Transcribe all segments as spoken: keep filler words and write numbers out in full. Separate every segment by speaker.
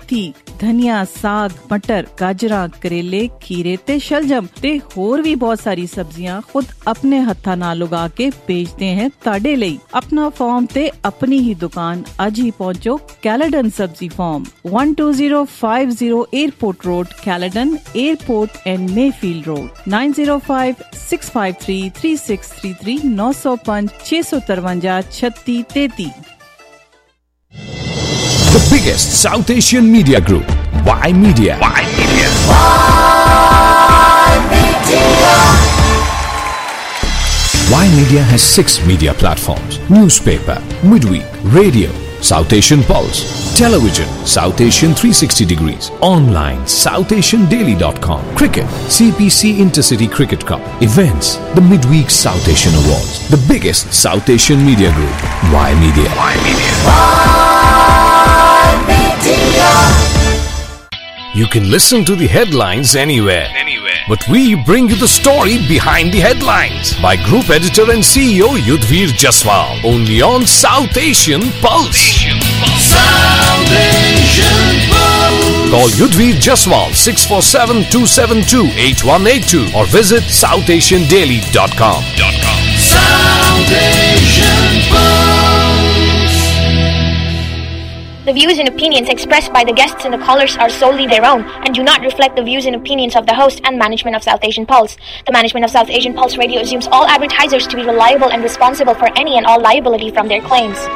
Speaker 1: ਮੇਥੀ, ਧਨੀਆ, ਸਾਗ, ਮਟਰ, ਗਾਜਰਾਂ, ਕਰੇਲੇ, ਖੀਰੇ ਤੇ ਸ਼ਲਜਮ ਤੇ ਹੋਰ ਵੀ ਬਹੁਤ ਸਾਰੀ ਸਬਜ਼ੀਆਂ ਖੁਦ ਆਪਣੇ ਹੱਥਾਂ ਨਾਲ ਉਗਾ ਕੇ ਵੇਚਦੇ हैं ਤੁਹਾਡੇ ਲਈ। ਆਪਣਾ ਫਾਰਮ ਤੇ ਆਪਣੀ ਹੀ ਦੁਕਾਨ ਅੱਜ ਹੀ ਪਹੁੰਚੋ Caledon Sabzi farm one two zero five zero airport road, Caledon airport and Mayfield road nine zero five six five three three six three three nine zero five six five three six three three.
Speaker 2: The biggest South Asian media group, Y Media. Y Media. Y Media. Y Media has six media platforms: newspaper, midweek, radio, South Asian Pulse, television, South Asian three sixty degrees, online, south asian daily dot com, cricket, C P C Intercity Cricket Cup, events, the midweek South Asian Awards. The biggest South Asian media group, Y Media. Y Media. Y Media. You can listen to the headlines anywhere. Anywhere. But we bring you the story behind the headlines by Group Editor and C E O Yudhvir Jaswal. Only on South Asian Pulse. South Asian Pulse. Call Yudhvir Jaswal six four seven two seven two eight one eight two or visit south asian daily dot com. South Asian Pulse.
Speaker 3: The views and opinions expressed by the guests and the callers are solely their own and do not reflect the views and opinions of the host and management of South Asian Pulse. The management of South Asian Pulse Radio assumes all advertisers to be reliable and responsible for any and all liability from their claims.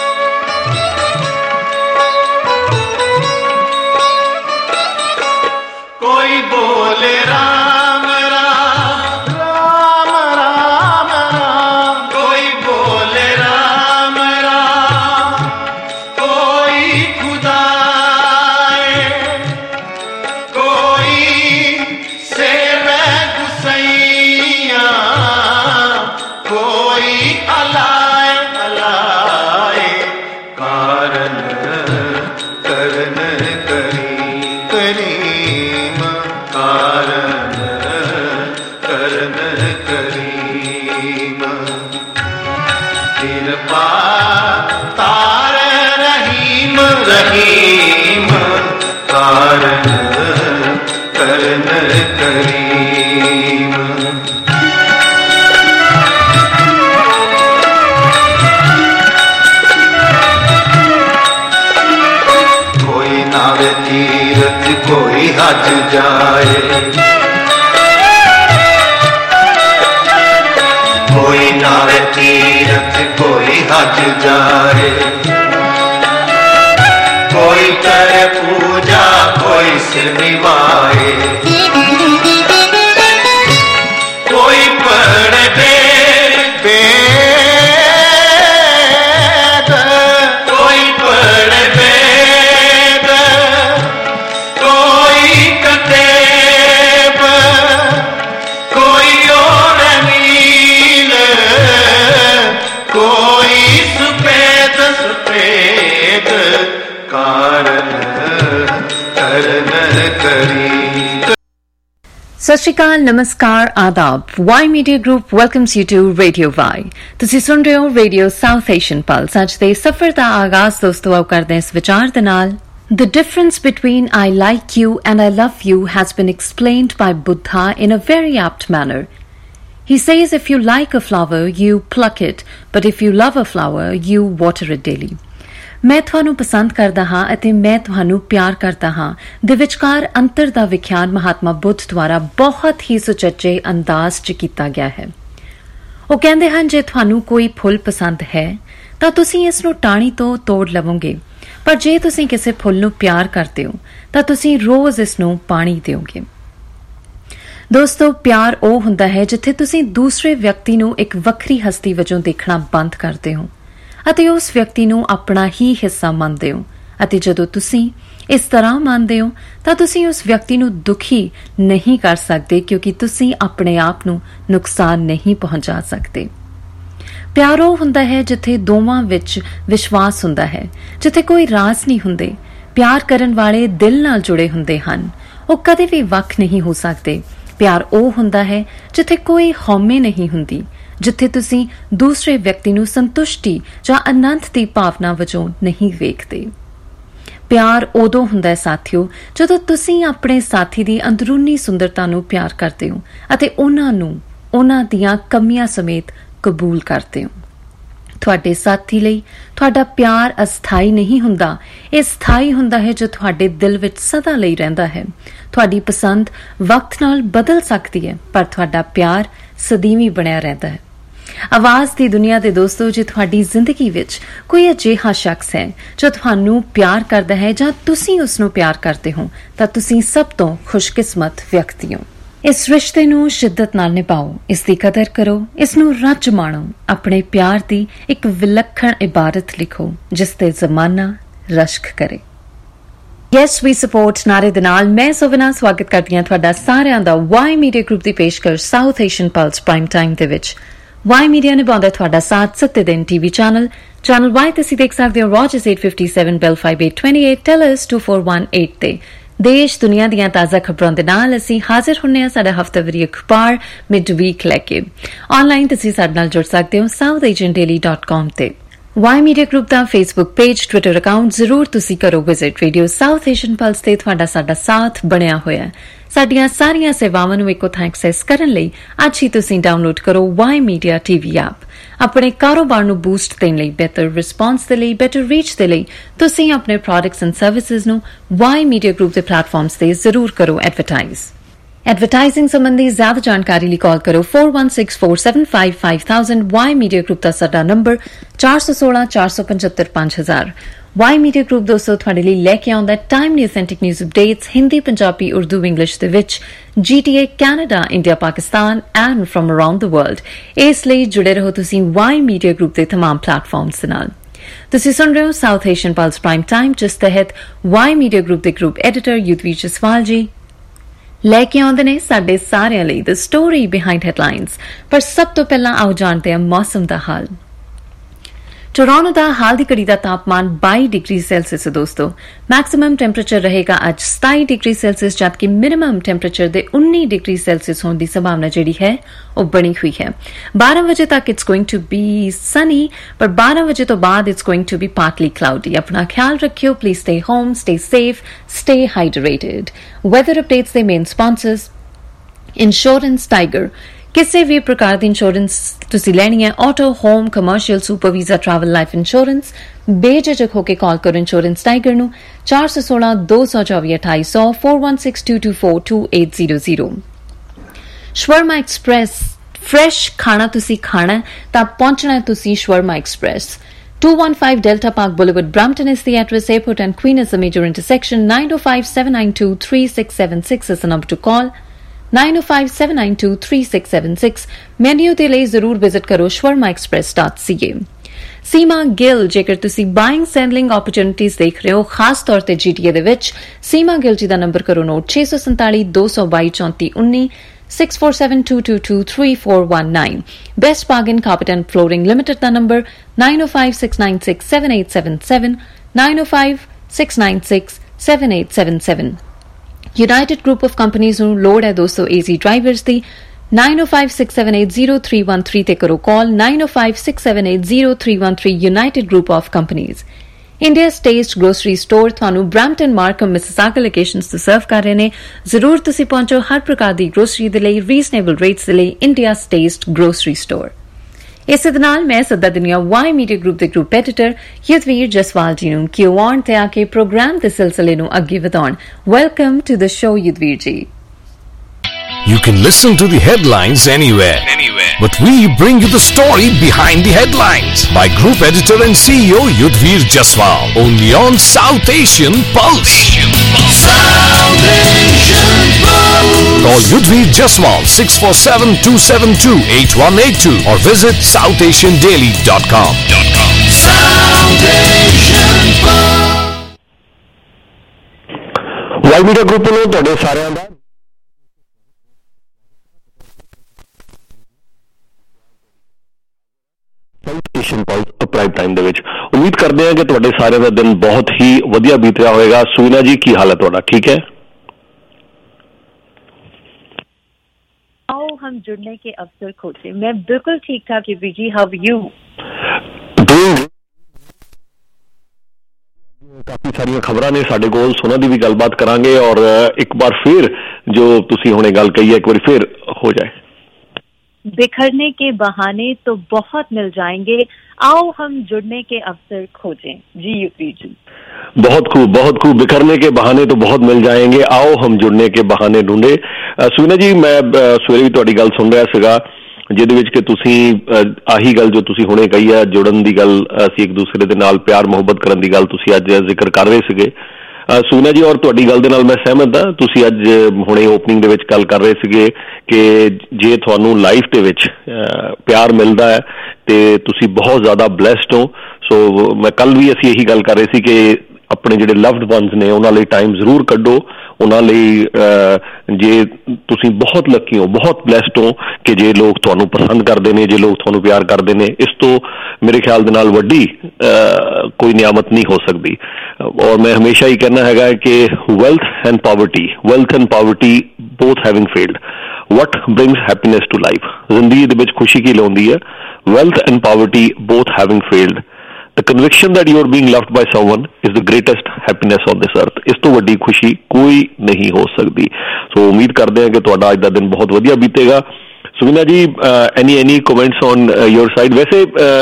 Speaker 4: Koi bole Ram Ram, Ram Ram Ram. Koi bole Ram Ram, koi Khuda hai, koi Seve Gusaiya, koi Alai Alai. Karan karan kari kari. Rahim कारण करन करीम कोई नावे तीरथ कोई हज जाए कोई नावे तीरथ कोई हज जाए कोई करे पूजा कोई सिर निभाए कोई पढ़े वेद कोई पढ़े वेद कोई कतेब कोई और नील कोई सफेद सफेद कारण करन करी।
Speaker 5: ਸਤਿ ਸ਼੍ਰੀ ਅਕਾਲ, ਨਮਸਕਾਰ, ਆਦਾਬ। Y media group welcomes you to radio Y. ਤੁਸੀਂ ਸੁਣ ਰਹੇ ਹੋ ਰੇਡੀਓ ਸਾਊਥ ਏਸ਼ੀਅਨ ਪਲਸ। ਅੱਜ ਦੇ ਸਫ਼ਰ ਦਾ ਆਗਾਜ਼ ਦੋਸਤੋ ਆਓ ਕਰਦੇ ਹਾਂ ਇਸ ਵਿਚਾਰ ਦੇ ਨਾਲ। The difference between I like you and I love you has been explained by Buddha in a very apt manner. He says if you like a flower, you pluck it, but if you love a flower, you water it daily. ਮੈਂ ਤੁਹਾਨੂੰ ਪਸੰਦ ਕਰਦਾ ਹਾਂ ਅਤੇ ਮੈਂ ਤੁਹਾਨੂੰ ਪਿਆਰ ਕਰਦਾ ਹਾਂ ਦੇ ਵਿਚਕਾਰ ਅੰਤਰ ਦਾ ਵਿਖਿਆਨ ਮਹਾਤਮਾ ਬੁੱਧ ਦੁਆਰਾ ਬਹੁਤ ਹੀ ਸੁਚੱਜੇ ਅੰਦਾਜ਼ 'ਚ ਕੀਤਾ ਗਿਆ ਹੈ। ਉਹ ਕਹਿੰਦੇ ਹਨ ਜੇ ਤੁਹਾਨੂੰ ਕੋਈ ਫੁੱਲ ਪਸੰਦ ਹੈ ਤਾਂ ਤੁਸੀਂ ਇਸ ਨੂੰ ਟਾਹਣੀ ਤੋਂ ਤੋੜ ਲਵੋਗੇ, ਪਰ ਜੇ ਤੁਸੀਂ ਕਿਸੇ ਫੁੱਲ ਨੂੰ ਪਿਆਰ ਕਰਦੇ ਹੋ ਤਾਂ ਤੁਸੀਂ ਰੋਜ਼ ਇਸ ਨੂੰ ਪਾਣੀ ਦਿਓਗੇ। ਦੋਸਤੋ, ਪਿਆਰ ਉਹ ਹੁੰਦਾ ਹੈ ਜਿੱਥੇ ਤੁਸੀਂ ਦੂਸਰੇ ਵਿਅਕਤੀ ਨੂੰ ਇੱਕ ਵੱਖਰੀ ਹਸਤੀ ਵਜੋਂ ਦੇਖਣਾ ਬੰਦ ਕਰਦੇ ਹੋ ਅਤੇ ਉਸ ਵਿਅਕਤੀ ਨੂੰ ਆਪਣਾ ਹੀ ਹਿੱਸਾ ਮੰਨਦੇ ਹੋ, ਅਤੇ ਜਦੋਂ ਤੁਸੀਂ ਇਸ ਤਰ੍ਹਾਂ ਮੰਨਦੇ ਹੋ ਤਾਂ ਤੁਸੀਂ ਉਸ ਵਿਅਕਤੀ ਨੂੰ ਦੁਖੀ ਨਹੀਂ ਕਰ ਸਕਦੇ ਕਿਉਂਕਿ ਤੁਸੀਂ ਆਪਣੇ ਆਪ ਨੂੰ ਨੁਕਸਾਨ ਨਹੀਂ ਪਹੁੰਚਾ ਸਕਦੇ। ਪਿਆਰ ਉਹ ਹੁੰਦਾ ਹੈ ਜਿੱਥੇ ਦੋਵਾਂ ਵਿੱਚ ਵਿਸ਼ਵਾਸ ਹੁੰਦਾ ਹੈ, ਜਿੱਥੇ ਕੋਈ ਰਾਜ਼ ਨਹੀਂ ਹੁੰਦੇ। ਪਿਆਰ ਕਰਨ ਵਾਲੇ ਦਿਲ ਨਾਲ ਜੁੜੇ ਹੁੰਦੇ ਹਨ, ਉਹ ਕਦੇ ਵੀ ਵੱਖ ਨਹੀਂ ਹੋ ਸਕਦੇ। ਪਿਆਰ ਉਹ ਹੁੰਦਾ ਹੈ ਜਿੱਥੇ ਕੋਈ ਹਉਮੈ ਨਹੀਂ ਹੁੰਦੀ, ਜਿੱਥੇ ਤੁਸੀਂ ਦੂਸਰੇ ਵਿਅਕਤੀ ਨੂੰ ਸੰਤੁਸ਼ਟੀ ਜਾਂ ਆਨੰਦ ਦੀ ਭਾਵਨਾ ਵਜੋਂ ਨਹੀਂ ਵੇਖਦੇ। ਪਿਆਰ ਉਦੋਂ ਹੁੰਦਾ ਹੈ ਸਾਥੀਓ ਜਦੋਂ ਤੁਸੀਂ ਆਪਣੇ ਸਾਥੀ ਦੀ ਅੰਦਰੂਨੀ ਸੁੰਦਰਤਾ ਨੂੰ ਪਿਆਰ ਕਰਦੇ ਹੋ ਅਤੇ ਉਹਨਾਂ ਨੂੰ ਉਹਨਾਂ ਦੀਆਂ ਕਮੀਆਂ ਸਮੇਤ ਕਬੂਲ ਕਰਦੇ ਹੋ। ਤੁਹਾਡੇ ਸਾਥੀ ਲਈ ਤੁਹਾਡਾ ਪਿਆਰ ਅਸਥਾਈ ਨਹੀਂ ਹੁੰਦਾ, ਇਹ ਸਥਾਈ ਹੁੰਦਾ ਹੈ ਜੋ ਤੁਹਾਡੇ ਦਿਲ ਵਿੱਚ ਸਦਾ ਲਈ ਰਹਿੰਦਾ ਹੈ। ਤੁਹਾਡੀ ਪਸੰਦ ਵਕਤ ਨਾਲ ਬਦਲ ਸਕਦੀ ਹੈ ਪਰ ਤੁਹਾਡਾ ਪਿਆਰ ਸਦੀਵੀ ਬਣਿਆ ਰਹਿੰਦਾ ਹੈ। ਆਵਾਜ਼ ਦੀ ਦੁਨੀਆ ਦੇ ਦੋਸਤੋ, ਜੇ ਤੁਹਾਡੀ ਜ਼ਿੰਦਗੀ ਵਿੱਚ ਕੋਈ ਅਜਿਹਾ ਸ਼ਖਸ ਹੈ ਜੋ ਤੁਹਾਨੂੰ ਪਿਆਰ ਕਰਦਾ ਹੈ ਜਾਂ ਤੁਸੀਂ ਉਸ ਨੂੰ ਪਿਆਰ ਕਰਦੇ ਹੋ ਤਾਂ ਤੁਸੀਂ ਸਭ ਤੋਂ ਖੁਸ਼ਕਿਸਮਤ ਵਿਅਕਤੀ ਹੋ। ਇਸ ਰਿਸ਼ਤੇ ਨੂੰ ਸ਼ਿੱਦਤ ਨਾਲ ਨਿਭਾਓ, ਇਸ ਦੀ ਕਦਰ ਕਰੋ, ਇਸ ਨੂੰ ਰੱਜ ਮਾਣੋ। ਆਪਣੇ ਪਿਆਰ ਦੀ ਇੱਕ ਵਿਲੱਖਣ ਇਬਾਰਤ ਲਿਖੋ ਜਿਸ ਤੇ ਜ਼ਮਾਨਾ ਰਸ਼ਕ ਕਰੇ। ਯੈਸ ਵੀ ਸਪੋਰਟ ਨਾਰੇ ਦੇ ਨਾਲ ਮੈਂ ਸੁਵਨਾ ਸਵਾਗਤ ਕਰਦੀ ਹਾਂ ਤੁਹਾਡਾ ਸਾਰਿਆਂ ਦਾ ਵਾਈ ਮੀਡੀਆ ਗਰੁੱਪ ਦੀ ਪੇਸ਼ਕਸ਼ South Asian plus prime time ਦੇ ਵਿੱਚ। ਵਾਈ ਮੀਡੀਆ ਨਿਭਾਉਂਦਾ ਤੁਹਾਡਾ ਸਾਥ ਸੱਤੇ ਦਿਨ ਟੀਵੀ ਚੈਨਲ ਚੈਨਲ ਵਾਈ ਤੁਸੀਂ ਦੇਖ ਸਕਦੇ ਹੋ Rogers eight fifty-seven Bell five eight two eight Telus two four one eight ਤੇ। ਦੇਸ਼ ਦੁਨੀਆ ਦੀਆਂ ਤਾਜ਼ਾ ਖਬਰਾਂ ਦੇ ਨਾਲ ਅਸੀਂ ਹਾਜ਼ਰ ਹੁੰਨੇ ਹਾਂ ਸਾਡਾ ਹਫ਼ਤਾਵਾਰੀ ਅਖਬਾਰ ਮਿਡ ਵੀਕ ਲੈ ਕੇ। ਆਨਲਾਈਨ ਤੁਸੀਂ ਸਾਡੇ ਨਾਲ ਜੁੜ ਸਕਦੇ ਹੋ South Asian daily dot com ਤੇ। ਵਾਈ ਮੀਡੀਆ ਗਰੁੱਪ ਦਾ ਫੇਸਬੁੱਕ ਪੇਜ ਟਵਿੱਟਰ ਅਕਾਊਂਟ ਜ਼ਰੂਰ ਤੁਸੀਂ ਕਰੋ visit. Radio South Asian pulse ਤੇ ਤੁਹਾਡਾ ਸਾਡਾ ਸਾਥ ਬਣਿਆ ਹੋਇਆ। ਸਾਡੀਆਂ ਸਾਰੀਆਂ ਸੇਵਾਵਾਂ ਨੂੰ ਇੱਕੋ ਥਾਂ ਐਕਸੈਸ ਕਰਨ ਲਈ ਅੱਜ ਹੀ ਤੁਸੀਂ ਡਾਊਨਲੋਡ ਕਰੋ ਵਾਈ ਮੀਡੀਆ ਟੀਵੀ ਐਪ। ਆਪਣੇ ਕਾਰੋਬਾਰ ਨੂੰ ਬੂਸਟ ਦੇਣ ਲਈ, ਬਿਹਤਰ ਰਿਸਪਾਂਸ ਦੇ ਲਈ, ਬੈਟਰ ਰੀਚ ਦੇ ਲਈ ਤੁਸੀਂ ਆਪਣੇ ਪ੍ਰੋਡਕਟਸ ਐਂਡ ਸਰਵਿਸਿਜ਼ ਨੂੰ ਵਾਈ ਮੀਡੀਆ ਗਰੁੱਪ ਦੇ ਪਲੇਟਫਾਰਮਸ ਤੇ ਜ਼ਰੂਰ ਕਰੋ ਐਡਵਰਟਾਈਜ਼। ਐਡਵਰਟਾਈਜ਼ਿੰਗ ਸੰਬੰਧੀ ਜ਼ਿਆਦਾ ਜਾਣਕਾਰੀ ਲਈ ਕਾਲ ਕਰੋ four one six four seven five five thousand। Y media group ਦਾ ਸਾਡਾ ਨੰਬਰ four one six four five five five thousand। Y media group ਦੋਸਤੋ ਤੁਹਾਡੇ ਲਈ ਲੈ ਕੇ ਆਉਂਦਾ timely authentic news updates Hindi, Punjabi, Urdu, English ਦੇ ਵਿੱਚ GTA, Canada, India, Pakistan and from around the world. ਇਸ ਲਈ ਜੁੜੇ ਰਹੋ ਤੁਸੀਂ ਵਾਈ ਮੀਡੀਆ ਗਰੁੱਪ ਦੇ ਤਮਾਮ ਪਲੇਟਫਾਰਮਸ ਦੇ ਨਾਲ। ਤੁਸੀਂ ਸੁਣ ਰਹੇ ਹੋ South Asian plus prime time ਜਿਸ ਤਹਿਤ ਵਾਈ ਮੀਡੀਆ ਗਰੁੱਪ ਦੇ ਗਰੁੱਪ ਐਡੀਟਰ ਯੁਧਵੀਰ ਜਸਵਾਲ ਜੀ ਲੈ ਕੇ ਆਉਂਦੇ ਨੇ ਸਾਡੇ ਸਾਰਿਆਂ ਲਈ ਦ ਸਟੋਰੀ ਬਿਹਾਈਂਡ ਹੈਡਲਾਈਨਸ। ਪਰ ਸਭ ਤੋਂ ਪਹਿਲਾਂ ਆਓ ਜਾਣਦੇ ਹਾਂ ਮੌਸਮ ਦਾ ਹਾਲ। ਟੋਰਾਂਟੋ ਦਾ ਹਾਲ ਦੀ ਘੜੀ ਦਾ ਤਾਪਮਾਨ ਬਾਈ ਡਿਗਰੀ ਸੈਲਸੀਅਸ ਹੈ ਦੋਸਤੋ। ਮੈਕਸਿਮਮ ਟੈਂਪਰੇਚਰ ਰਹੇਗਾ ਅੱਜ ਸਤਾਈ ਡਿਗਰੀ ਸੈਲਸੀਅਸ ਜਦਕਿ ਮਿਨੀਮਮ ਟੈਂਪਰੇਚਰ ਦੇ ਉੱਨੀ ਡਿਗਰੀ ਸੈਲਸੀਅਸ ਹੋਣ ਦੀ ਸੰਭਾਵਨਾ ਜਿਹੜੀ ਹੈ ਉਹ ਬਣੀ ਹੋਈ ਹੈ। ਬਾਰਾਂ ਵਜੇ ਤੱਕ it's going to be sunny ਪਰ ਬਾਰਾਂ ਵਜੇ ਤੋਂ ਬਾਅਦ it's going to be partly cloudy. ਆਪਣਾ ਖਿਆਲ ਰੱਖਿਓ। Please stay home, stay safe, stay hydrated. Weather updates ਦੇ ਮੇਨ ਸਪਾਂਸਰਸ ਇੰਸ਼ੋਰੈਂਸ ਟਾਈਗਰ। ਕਿਸੇ ਵੀ ਪ੍ਰਕਾਰ ਦੀ ਇੰਸ਼ੋਰੈਂਸ ਤੁਸੀਂ ਲੈਣੀ ਹੈ, auto, home, commercial, super visa, travel, life insurance, ਬੇਝਿਜਕ ਹੋ ਕੇ ਕਾਲ ਕਰੋ ਇੰਸ਼ੋਰੈਂਸ ਟਾਈਗਰ ਨੂੰ four one six two two four two eight zero zero four one six two two four two eight zero zero। Shawarma express. Fresh ਖਾਣਾ ਤੁਸੀਂ ਖਾਣਾ ਤਾਂ ਪਹੁੰਚਣਾ ਹੈ ਤੁਸੀਂ shawarma express. two fifteen Delta Park Boulevard, Brampton is the address. Airport and Queen is the major intersection. nine oh five seven nine two three six seven six is the number to call. nine oh five seven nine two three six seven six। ਮੈਨੂ ਦੇ ਲਈ ਜ਼ਰੂਰ visit ਕਰੋ shawarma express dot c a। ਸੀਮਾ ਗਿੱਲ। ਜੇਕਰ ਤੁਸੀਂ buying ਸੈਂਡਲਿੰਗ opportunities ਦੇਖ ਰਹੇ ਹੋ ਖਾਸ ਤੌਰ ਤੇ ਜੀਟੀਏ ਦੇ ਵਿੱਚ, ਸੀਮਾ ਗਿੱਲ ਜੀ ਦਾ ਨੰਬਰ ਕਰੋ note six four seven two two two two four one nine six four seven two two two three four one nine। Best Bargain Carpet and Flooring Limited ਦਾ number nine oh five six nine six seven eight seven seven nine oh five six nine six seven eight seven seven। United Group of Companies ਨੂੰ ਲੋੜ ਹੈ ਦੋਸਤੋ easy drivers ਦੀ। nine oh five six seven eight zero three one three ਤੇ ਕਰੋ call nine oh five six seven eight zero three one three। United Group of Companies। India's Taste Grocery Store ਤੁਹਾਨੂੰ Brampton, Markham, Mississauga locations ਤੋਂ serve ਕਰ ਰਹੇ ਨੇ। ਜ਼ਰੂਰ ਤੁਸੀਂ ਪਹੁੰਚੋ ਹਰ ਪ੍ਰਕਾਰ ਦੀ ਗਰੋਸਰੀ ਦੇ ਲਈ ਰੀਜ਼ਨੇਬਲ ਰੇਟਸ ਦੇ ਲਈ ਇੰਡੀਆ's Taste Grocery Store। ਇਸੇ ਦੇ ਨਾਲ ਮੈਂ ਸੱਦਾ ਦਿੰਦੀ ਹਾਂ ਵਾਈ ਮੀਡੀਆ ਗਰੁੱਪ ਦੇ ਗਰੁੱਪ ਐਡੀਟਰ ਯੁਧਵੀਰ ਜਸਵਾਲ ਜੀ ਨੂੰ ਕਿ ਉਹ ਆਉਣ ਤੇ ਆ ਕੇ ਪ੍ਰੋਗਰਾਮ ਦੇ ਸਿਲਸਿਲੇ ਨੂੰ ਅੱਗੇ ਵਧਾਉਣ। Welcome to the show Yudhveer ji.
Speaker 2: You can listen to the headlines anywhere. Anywhere. But we bring you the story behind the headlines by Group Editor and C E O Yudhvir Jaswal. Only on South Asian Pulse. Asian Pulse. South Asian Pulse. Call Yudhvir Jaswal six four seven two seven two eight one eight two or visit south asian daily dot com. South Asian Pulse.
Speaker 6: Y media group ਨੂੰ ਤੁਹਾਡੇ ਸਾਰਿਆਂ ਦਾ Asian plus prime time ਦੇ ਵਿੱਚ ਉਮੀਦ ਕਰਦੇ ਹਾਂ ਕਿ ਤੁਹਾਡੇ ਸਾਰਿਆਂ ਦਾ ਦਿਨ ਬਹੁਤ ਹੀ ਵਧੀਆ ਬੀਤ ਰਿਹਾ ਹੋਵੇਗਾ। ਸੁਵਿਨਾ ਜੀ ਕੀ ਹਾਲ ਹੈ ਤੁਹਾਡਾ? ਠੀਕ ਹੈ।
Speaker 7: आओ हम जुड़ने के अवसर खोजे। मैं बिल्कुल ठीक ठाक Yuvi ji. How are you?
Speaker 6: ਕਾਫੀ ਸਾਰੀਆਂ ਖਬਰਾਂ ਨੇ ਸਾਡੇ ਕੋਲ, ਉਹਨਾਂ ਦੀ ਵੀ ਗੱਲਬਾਤ ਕਰਾਂਗੇ। ਔਰ ਇੱਕ ਵਾਰ ਫਿਰ ਜੋ ਤੁਸੀਂ ਹੁਣੇ ਗੱਲ ਕਹੀ ਹੈ, ਇੱਕ ਵਾਰੀ ਫਿਰ ਹੋ ਜਾਏ।
Speaker 7: बिखरने के बहाने तो बहुत मिल जाएंगे, आओ हम जुड़ने के अवसर खोजें। जी युवती जी,
Speaker 6: बहुत खूब, बहुत खूब। बिखरने के बहाने तो बहुत मिल जाएंगे, आओ हम जुड़ने के बहाने ढूंढे। सुनीना जी, मैं सवेरे भी ਤੁਹਾਡੀ ਗੱਲ ਸੁਣ ਰਿਹਾ ਸੀਗਾ, ਜਿਹਦੇ ਵਿੱਚ ਕਿ ਤੁਸੀਂ ਆਹੀ ਗੱਲ ਜੋ ਤੁਸੀਂ ਹੁਣੇ ਕਹੀ ਹੈ, ਜੁੜਨ ਦੀ ਗੱਲ, ਅਸੀਂ ਇੱਕ ਦੂਸਰੇ ਦੇ ਨਾਲ ਪਿਆਰ ਮੁਹੱਬਤ ਕਰਨ ਦੀ ਗੱਲ ਤੁਸੀਂ ਅੱਜ ਜ਼ਿਕਰ ਕਰ ਰਹੇ ਸੀਗੇ ਸੁਨੀਨਾ ਜੀ। ਔਰ ਤੁਹਾਡੀ ਗੱਲ ਦੇ ਨਾਲ ਮੈਂ ਸਹਿਮਤ ਹਾਂ। ਤੁਸੀਂ ਅੱਜ ਹੁਣੇ ਓਪਨਿੰਗ ਦੇ ਵਿੱਚ ਗੱਲ ਕਰ ਰਹੇ ਸੀਗੇ ਕਿ ਜੇ ਤੁਹਾਨੂੰ ਲਾਈਫ ਦੇ ਵਿੱਚ ਪਿਆਰ ਮਿਲਦਾ ਹੈ ਤੇ ਤੁਸੀਂ ਬਹੁਤ ਜ਼ਿਆਦਾ ਬਲੈਸਡ ਹੋ। ਸੋ ਮੈਂ ਕੱਲ ਵੀ ਅਸੀਂ ਇਹੀ ਗੱਲ ਕਰ ਰਹੇ ਸੀ ਕਿ ਆਪਣੇ ਜਿਹੜੇ ਲਵਡ ਵਨਸ ਨੇ ਉਹਨਾਂ ਲਈ ਟਾਈਮ ਜ਼ਰੂਰ ਕੱਢੋ। ਉਹਨਾਂ ਲਈ ਜੇ ਤੁਸੀਂ ਬਹੁਤ ਲੱਕੀ ਹੋ, ਬਹੁਤ ਬਲੈਸਡ ਹੋ ਕਿ ਜੇ ਲੋਕ ਤੁਹਾਨੂੰ ਪਸੰਦ ਕਰਦੇ ਨੇ, ਜੇ ਲੋਕ ਤੁਹਾਨੂੰ ਪਿਆਰ ਕਰਦੇ ਨੇ, ਇਸ ਤੋਂ ਮੇਰੇ ਖਿਆਲ ਦੇ ਨਾਲ ਵੱਡੀ ਕੋਈ ਨਿਆਮਤ ਨਹੀਂ ਹੋ ਸਕਦੀ। ਔਰ ਮੈਂ ਹਮੇਸ਼ਾ ਹੀ ਕਹਿਣਾ ਹੈਗਾ ਕਿ wealth and poverty, wealth and poverty both having failed, what brings happiness to life? ਜ਼ਿੰਦਗੀ ਦੇ ਵਿੱਚ ਖੁਸ਼ੀ ਕੀ ਲਿਆਉਂਦੀ ਹੈ? wealth and poverty both having failed, the conviction that you are being loved by someone is the greatest happiness on this earth. ਇਸ ਤੋਂ ਵੱਡੀ ਖੁਸ਼ੀ ਕੋਈ ਨਹੀਂ ਹੋ ਸਕਦੀ। ਸੋ ਉਮੀਦ ਕਰਦੇ ਹਾਂ ਕਿ ਤੁਹਾਡਾ ਅੱਜ ਦਾ ਦਿਨ ਬਹੁਤ ਵਧੀਆ ਬੀਤੇਗਾ। Sunina ji, any any comments on your side? ਵੈਸੇ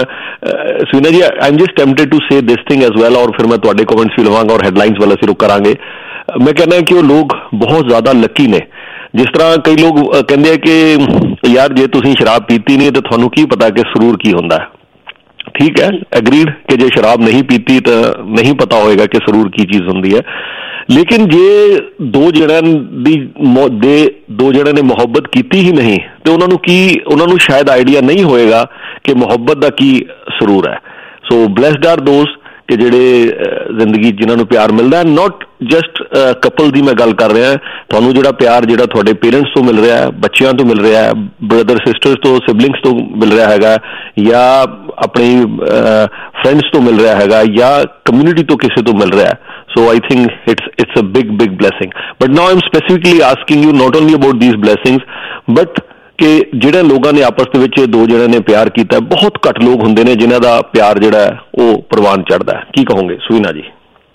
Speaker 6: Sunina ji, I am just tempted to say this thing as well, ਔਰ ਫਿਰ ਮੈਂ ਤੁਹਾਡੇ ਕਮੈਂਟਸ ਵੀ ਲਵਾਂਗਾ ਔਰ ਹੈਡਲਾਈਨਸ ਵੱਲ ਅਸੀਂ ਰੁਕ ਕਰਾਂਗੇ। ਮੈਂ ਕਹਿੰਦਾ ਕਿ ਉਹ ਲੋਕ ਬਹੁਤ ਜ਼ਿਆਦਾ ਲੱਕੀ ਨੇ। ਜਿਸ ਤਰ੍ਹਾਂ ਕਈ ਲੋਕ ਕਹਿੰਦੇ ਆ ਕਿ ਯਾਰ ਜੇ ਤੁਸੀਂ ਸ਼ਰਾਬ ਪੀਤੀ ਨਹੀਂ ਤਾਂ ਤੁਹਾਨੂੰ ਕੀ ਪਤਾ ਕਿ ਸਰੂਰ ਕੀ ਹੁੰਦਾ ਹੈ। ਠੀਕ ਹੈ, ਐਗਰੀਡ ਕਿ ਜੇ ਸ਼ਰਾਬ ਨਹੀਂ ਪੀਤੀ ਤਾਂ ਨਹੀਂ ਪਤਾ ਹੋਏਗਾ ਕਿ ਸਰੂਰ ਕੀ ਚੀਜ਼ ਹੁੰਦੀ ਹੈ। ਲੇਕਿਨ ਜੇ ਦੋ ਜਣਿਆਂ ਦੀ ਦੇ ਦੋ ਜਣਿਆਂ ਨੇ ਮੁਹੱਬਤ ਕੀਤੀ ਹੀ ਨਹੀਂ ਤੇ ਉਹਨਾਂ ਨੂੰ ਕੀ, ਉਹਨਾਂ ਨੂੰ ਸ਼ਾਇਦ ਆਈਡੀਆ ਨਹੀਂ ਹੋਏਗਾ ਕਿ ਮੁਹੱਬਤ ਦਾ ਕੀ ਸਰੂਰ ਹੈ। ਸੋ ਬਲੈਸਡ ਆਰ ਦੋਜ਼ ਕਿ ਜਿਹੜੇ ਜ਼ਿੰਦਗੀ ਜਿਨ੍ਹਾਂ ਨੂੰ ਪਿਆਰ ਮਿਲਦਾ ਹੈ। ਨੋਟ ਜਸਟ ਕਪਲ ਦੀ ਮੈਂ ਗੱਲ ਕਰ ਰਿਹਾ, ਤੁਹਾਨੂੰ ਜਿਹੜਾ ਪਿਆਰ ਜਿਹੜਾ ਤੁਹਾਡੇ ਪੇਰੈਂਟਸ ਤੋਂ ਮਿਲ ਰਿਹਾ ਹੈ, ਬੱਚਿਆਂ ਤੋਂ ਮਿਲ ਰਿਹਾ ਹੈ, ਬ੍ਰਦਰ ਸਿਸਟਰਸ ਤੋਂ, ਸਿਬਲਿੰਗਸ ਤੋਂ ਮਿਲ ਰਿਹਾ ਹੈਗਾ, ਜਾਂ ਆਪਣੀ ਫਰੈਂਡਸ ਤੋਂ ਮਿਲ ਰਿਹਾ ਹੈਗਾ, ਜਾਂ ਕਮਿਊਨਿਟੀ ਤੋਂ ਕਿਸੇ ਤੋਂ ਮਿਲ ਰਿਹਾ ਹੈ। So I think it's it's a big big blessing. But now I'm specifically asking you not only about these blessings, but ਕਿ ਜਿਹੜੇ ਲੋਕਾਂ ਨੇ ਆਪਸ ਦੇ ਵਿੱਚ ਦੋ ਜਣਿਆਂ ਨੇ ਪਿਆਰ ਕੀਤਾ, ਬਹੁਤ ਘੱਟ ਲੋਕ ਹੁੰਦੇ ਨੇ ਜਿਨ੍ਹਾਂ ਦਾ ਪਿਆਰ ਜਿਹੜਾ ਉਹ ਪ੍ਰਵਾਨ ਚੜ੍ਹਦਾ ਹੈ। ਕੀ ਕਹੋਗੇ ਸੁਨੀਨਾ ਜੀ?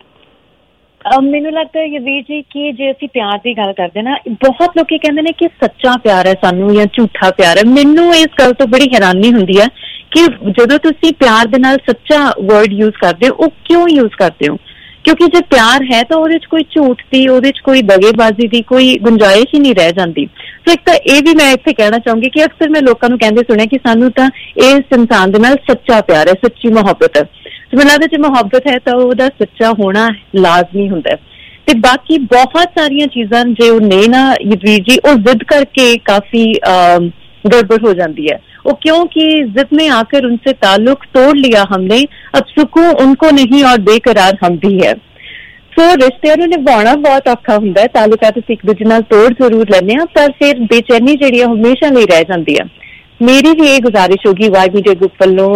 Speaker 7: ਮੈਨੂੰ ਲੱਗਦਾ ਹੈ ਵੀਰ ਜੀ ਕਿ ਜੇ ਅਸੀਂ ਪਿਆਰ ਦੀ ਗੱਲ ਕਰਦੇ ਨਾ, ਬਹੁਤ ਲੋਕੀ ਕਹਿੰਦੇ ਨੇ ਕਿ ਸੱਚਾ ਪਿਆਰ ਹੈ ਸਾਨੂੰ ਜਾਂ ਝੂਠਾ ਪਿਆਰ ਹੈ। ਮੈਨੂੰ ਇਸ ਗੱਲ ਤੋਂ ਬੜੀ ਹੈਰਾਨੀ ਹੁੰਦੀ ਹੈ ਕਿ ਜਦੋਂ ਤੁਸੀਂ ਪਿਆਰ ਦੇ ਨਾਲ ਸੱਚਾ ਵਰਡ ਯੂਜ਼ ਕਰਦੇ ਹੋ, ਉਹ ਕਿਉਂ ਯੂਜ਼ ਕਰਦੇ ਹੋ? ਕਿਉਂਕਿ ਜੇ ਪਿਆਰ ਹੈ ਤਾਂ ਉਹਦੇ 'ਚ ਕੋਈ ਝੂਠ ਦੀ, ਉਹਦੇ 'ਚ ਕੋਈ ਦਗੇਬਾਜ਼ੀ ਦੀ ਕੋਈ ਗੁੰਜਾਇਸ਼ ਹੀ ਨਹੀਂ ਰਹਿ ਜਾਂਦੀ। ਸੋ ਇੱਕ ਤਾਂ ਇਹ ਵੀ ਮੈਂ ਇੱਥੇ ਕਹਿਣਾ ਚਾਹੂੰਗੀ ਕਿ ਅਕਸਰ ਮੈਂ ਲੋਕਾਂ ਨੂੰ ਕਹਿੰਦੇ ਸੁਣਿਆ ਕਿ ਸਾਨੂੰ ਤਾਂ ਇਸ ਇਨਸਾਨ ਦੇ ਨਾਲ ਸੱਚਾ ਪਿਆਰ ਹੈ, ਸੱਚੀ ਮੁਹੱਬਤ ਹੈ। ਸੋ ਮੈਨੂੰ ਲੱਗਦਾ ਜੇ ਮੁਹੱਬਤ ਹੈ ਤਾਂ ਉਹਦਾ ਸੱਚਾ ਹੋਣਾ ਲਾਜ਼ਮੀ ਹੁੰਦਾ ਹੈ। ਤੇ ਬਾਕੀ ਬਹੁਤ ਸਾਰੀਆਂ ਚੀਜ਼ਾਂ ਜੇ ਉਹ ਨੇ ਨਾ ਯਦਵੀਰ ਜੀ, ਉਹ ਜ਼ਿੱਦ ਕਰਕੇ ਕਾਫੀ गड़बड़ हो जाती है। वो क्योंकि जिद में आकर उनसे ताल्लुक तोड़ लिया हमने, अब सुकून उनको नहीं और बेकरार हम भी है। सो रिश्तिਆਂ ਨੂੰ ਨਿਭਾਉਣਾ ਬਹੁਤ ਔਖਾ ਹੁੰਦਾ ਹੈ। ਤਾਲੁਕਾਤ ਅਸੀਂ ਇੱਕ ਦੂਜੇ ਨਾਲ ਤੋੜ ਜ਼ਰੂਰ ਲੈਂਦੇ ਹਾਂ, ਪਰ ਫਿਰ ਬੇਚੈਨੀ ਜਿਹੜੀ ਆ ਹਮੇਸ਼ਾ ਲਈ ਰਹਿ ਜਾਂਦੀ ਹੈ। ਮੇਰੀ ਵੀ ਇਹ ਗੁਜ਼ਾਰਿਸ਼ ਹੋਗੀ ਵਾਈ ਮੀਡੀਆ ਗਰੁੱਪ ਵੱਲੋਂ,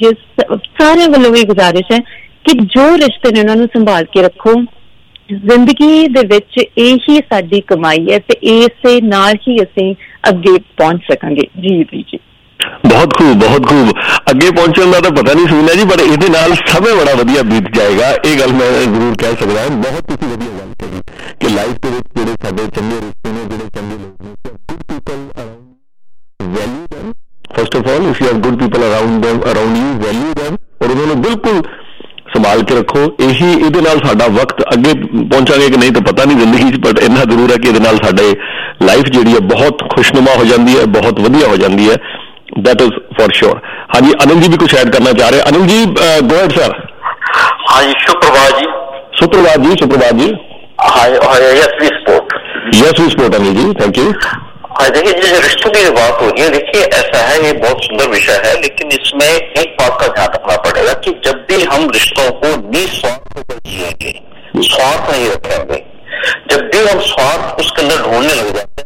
Speaker 7: ਸਾਰਿਆਂ ਵੱਲੋਂ ਵੀ ਗੁਜ਼ਾਰਿਸ਼ ਹੈ ਕਿ ਜੋ ਰਿਸ਼ਤੇ ਨੇ ਉਹਨਾਂ ਨੂੰ ਸੰਭਾਲ ਕੇ ਰੱਖੋ। ਜ਼ਿੰਦਗੀ ਦੇ ਵਿੱਚ ਇਹੀ ਸਾਡੀ ਕਮਾਈ ਹੈ ਤੇ ਇਸੇ ਨਾਲ ਹੀ ਅਸੀਂ ਅੱਗੇ ਪਹੁੰਚ ਸਕਾਂਗੇ। ਜੀ ਜੀ ਜੀ
Speaker 6: ਬਹੁਤ ਖੂਬ, ਬਹੁਤ ਖੂਬ। ਅੱਗੇ ਪਹੁੰਚਣ ਦਾ ਤਾਂ ਪਤਾ ਨਹੀਂ ਸੁਣਿਆ ਜੀ, ਪਰ ਇਹਦੇ ਨਾਲ ਸਮੇਂ ਬੜਾ ਵਧੀਆ ਬੀਤ ਜਾਏਗਾ, ਇਹ ਗੱਲ ਮੈਂ ਜ਼ਰੂਰ ਕਹਿ ਸਕਦਾ ਹਾਂ। ਬਹੁਤ ਤੁਸੀਂ ਵਧੀਆ ਗੱਲ ਕਹੀ ਕਿ ਲਾਈਫ ਦੇ ਵਿੱਚ ਜਿਹੜੇ ਸਾਡੇ ਚੰਗੇ ਰਿਸ਼ਤੇ ਨੇ, ਜਿਹੜੇ ਚੰਗੇ ਲੋਕ ਨੇ, good people around value them. First of all if you have good people around them around you, value them, ਔਰ ਉਹਨਾਂ ਨੂੰ ਬਿਲਕੁਲ ਸੰਭਾਲ ਕੇ ਰੱਖੋ। ਇਹੀ ਇਹਦੇ ਨਾਲ ਸਾਡਾ ਵਕਤ ਅੱਗੇ ਪਹੁੰਚਾਂਗੇ ਕਿ ਨਹੀਂ ਤਾਂ ਪਤਾ ਨਹੀਂ ਜ਼ਿੰਦਗੀ 'ਚ, ਬਟ ਇੰਨਾ ਜ਼ਰੂਰ ਹੈ ਕਿ ਇਹਦੇ ਨਾਲ ਸਾਡੇ ਲਾਈਫ ਜਿਹੜੀ ਹੈ ਬਹੁਤ ਖੁਸ਼ਨੁਮਾ ਹੋ ਜਾਂਦੀ ਹੈ, ਬਹੁਤ ਵਧੀਆ ਹੋ ਜਾਂਦੀ ਹੈ। That is for sure. हाँ जी, अनिल जी भी कुछ ऐड करना चाह रहे हैं। Anil ji, go ahead sir.
Speaker 8: हाँ जी, सुप्रभात जी।
Speaker 6: सुप्रभात जी, सुप्रभात जी।
Speaker 8: हाँ, yes we support,
Speaker 6: yes we support Anil ji, thank you.
Speaker 8: हाँ, देखिए जो रिश्तों की बात हो रही है, देखिए ऐसा है, ये बहुत सुंदर विषय है, लेकिन इसमें एक बात का ध्यान रखना पड़ेगा कि जब भी हम रिश्तों को निस्वार्थ होकर जिएंगे, स्वार्थ नहीं रखेंगे, जब भी हम स्वार्थ उसके अंदर ढूंढने लग जाते हैं,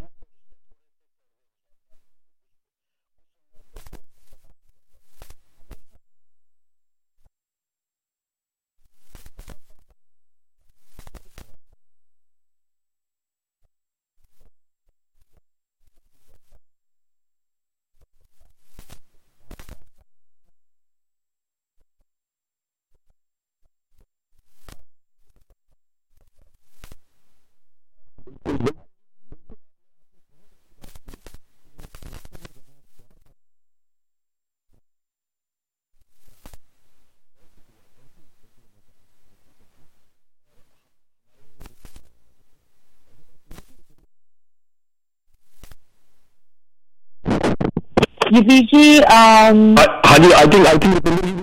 Speaker 7: युवराज जी
Speaker 6: हाँ जी आई थिंक आई थिंक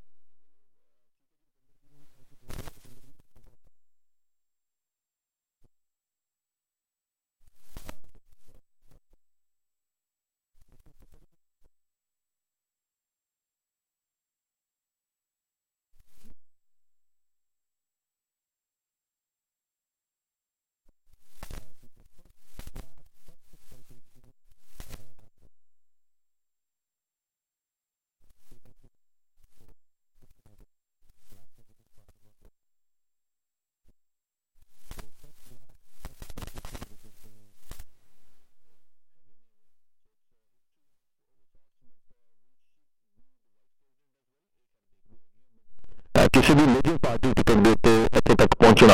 Speaker 6: किसी भी मेजर पार्टी टिकट देते इतने तक पहुंचना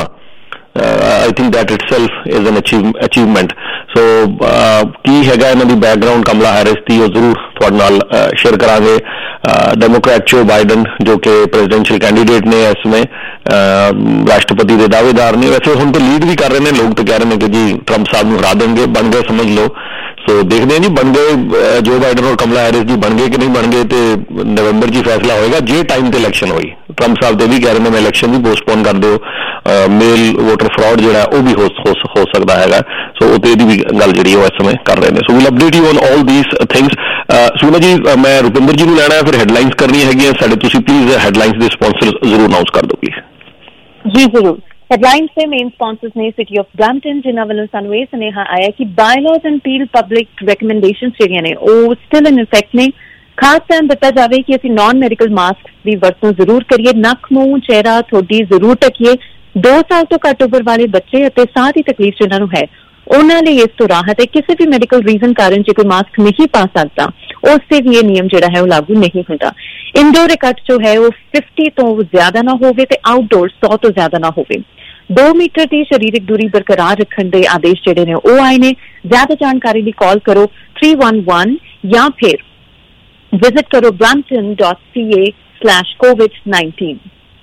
Speaker 6: I think that itself is an achievement so की हैगा इन्हां दी बैकग्राउंड कमला हैरिस दी ਉਹ ਜ਼ਰੂਰ ਤੁਹਾਡੇ ਨਾਲ शेयर करांगे डेमोक्रेट जो बाइडन जो कि प्रेजिडेंशियल कैंडीडेट ने इस समय राष्ट्रपति के दावेदार ने वैसे हुण तो लीड भी कर रहे हैं लोग तो कह रहे हैं कि जी ट्रंप साहब हरा देंगे बन गए समझ लो सो देखते हैं जी बन गए जो बाइडन और कमला हैरिस जी बन गए कि नहीं बन गए तो नवंबर जी फैसला होएगा जे टाइम ते इलेक्शन होई ट्रंप साहब तो भी कह रहे हैं मैं इलेक्शन भी पोस्टपोन कर दो मेल वोटर फ्रॉड जो है वो भी हो, हो, हो सकता है सो वो तो भी गल जी इस समय कर रहे हैं so will update you on all these things सुना जी मैं रुपिंदर जी को लैना है फिर हेडलाइंस करनी है साढ़े तुसी प्लीज हेडलाइंस के स्पॉन्सर जरूर अनाउंस कर दो प्लीज
Speaker 7: जी जरूर हेडलाइंस से मेन स्पॉन्सर्स ने सिटी ऑफ ब्रैम्पटन जिन्हां ਵੱਲੋਂ ਸਾਨੂੰ ਇਹ ਸੁਨੇਹਾ ਆਇਆ ਕਿ bylaws and Peel public recommendations ਜਿਹੜੀਆਂ ਨੇ ਉਹ ਸਟਿਲ ਇਨ ਇਫੈਕਟ ਨੇ ਖਾਸ ਧਿਆਨ ਦਿੱਤਾ ਜਾਵੇ ਕਿ ਅਸੀਂ ਨਾਨ ਮੈਡੀਕਲ ਮਾਸਕ ਦੀ ਵਰਤੋਂ ਜ਼ਰੂਰ ਕਰੀਏ ਨੱਕ ਮੂੰਹ ਚਿਹਰਾ ਥੋੜੀ ਜ਼ਰੂਰ ਢੱਕੀਏ ਦੋ ਸਾਲ ਤੋਂ ਘੱਟ ਉਮਰ ਵਾਲੇ ਬੱਚੇ ਅਤੇ ਸਾਹ ਦੀ ਤਕਲੀਫ ਜਿਹਨਾਂ ਨੂੰ ਹੈ ਉਹਨਾਂ ਲਈ ਇਸ ਤੋਂ ਰਾਹਤ ਹੈ ਕਿਸੇ ਵੀ ਮੈਡੀਕਲ ਰੀਜ਼ਨ ਕਾਰਨ ਜੇ ਕੋਈ ਮਾਸਕ ਨਹੀਂ ਪਾ ਸਕਦਾ ਉਸ ਤੇ ਵੀ ਇਹ ਨਿਯਮ ਜਿਹੜਾ ਹੈ ਉਹ ਲਾਗੂ ਨਹੀਂ ਹੁੰਦਾ ਇੰਡੋਰ ਇਕੱਠ ਜੋ ਹੈ ਉਹ फिफ्टी ਤੋਂ ਜ਼ਿਆਦਾ ਨਾ ਹੋਵੇ ਤੇ ਆਊਟਡੋਰ सौ ਤੋਂ ਜ਼ਿਆਦਾ ਨਾ ਹੋਵੇ दो मीटर की शारीरिक दूरी बरकरार रखने के आदेश जेडे ने वो आए ने ज्यादा जानकारी लिए कॉल करो थ्री वन वन या फिर विजिट करो Brampton dot C a slash covid nineteen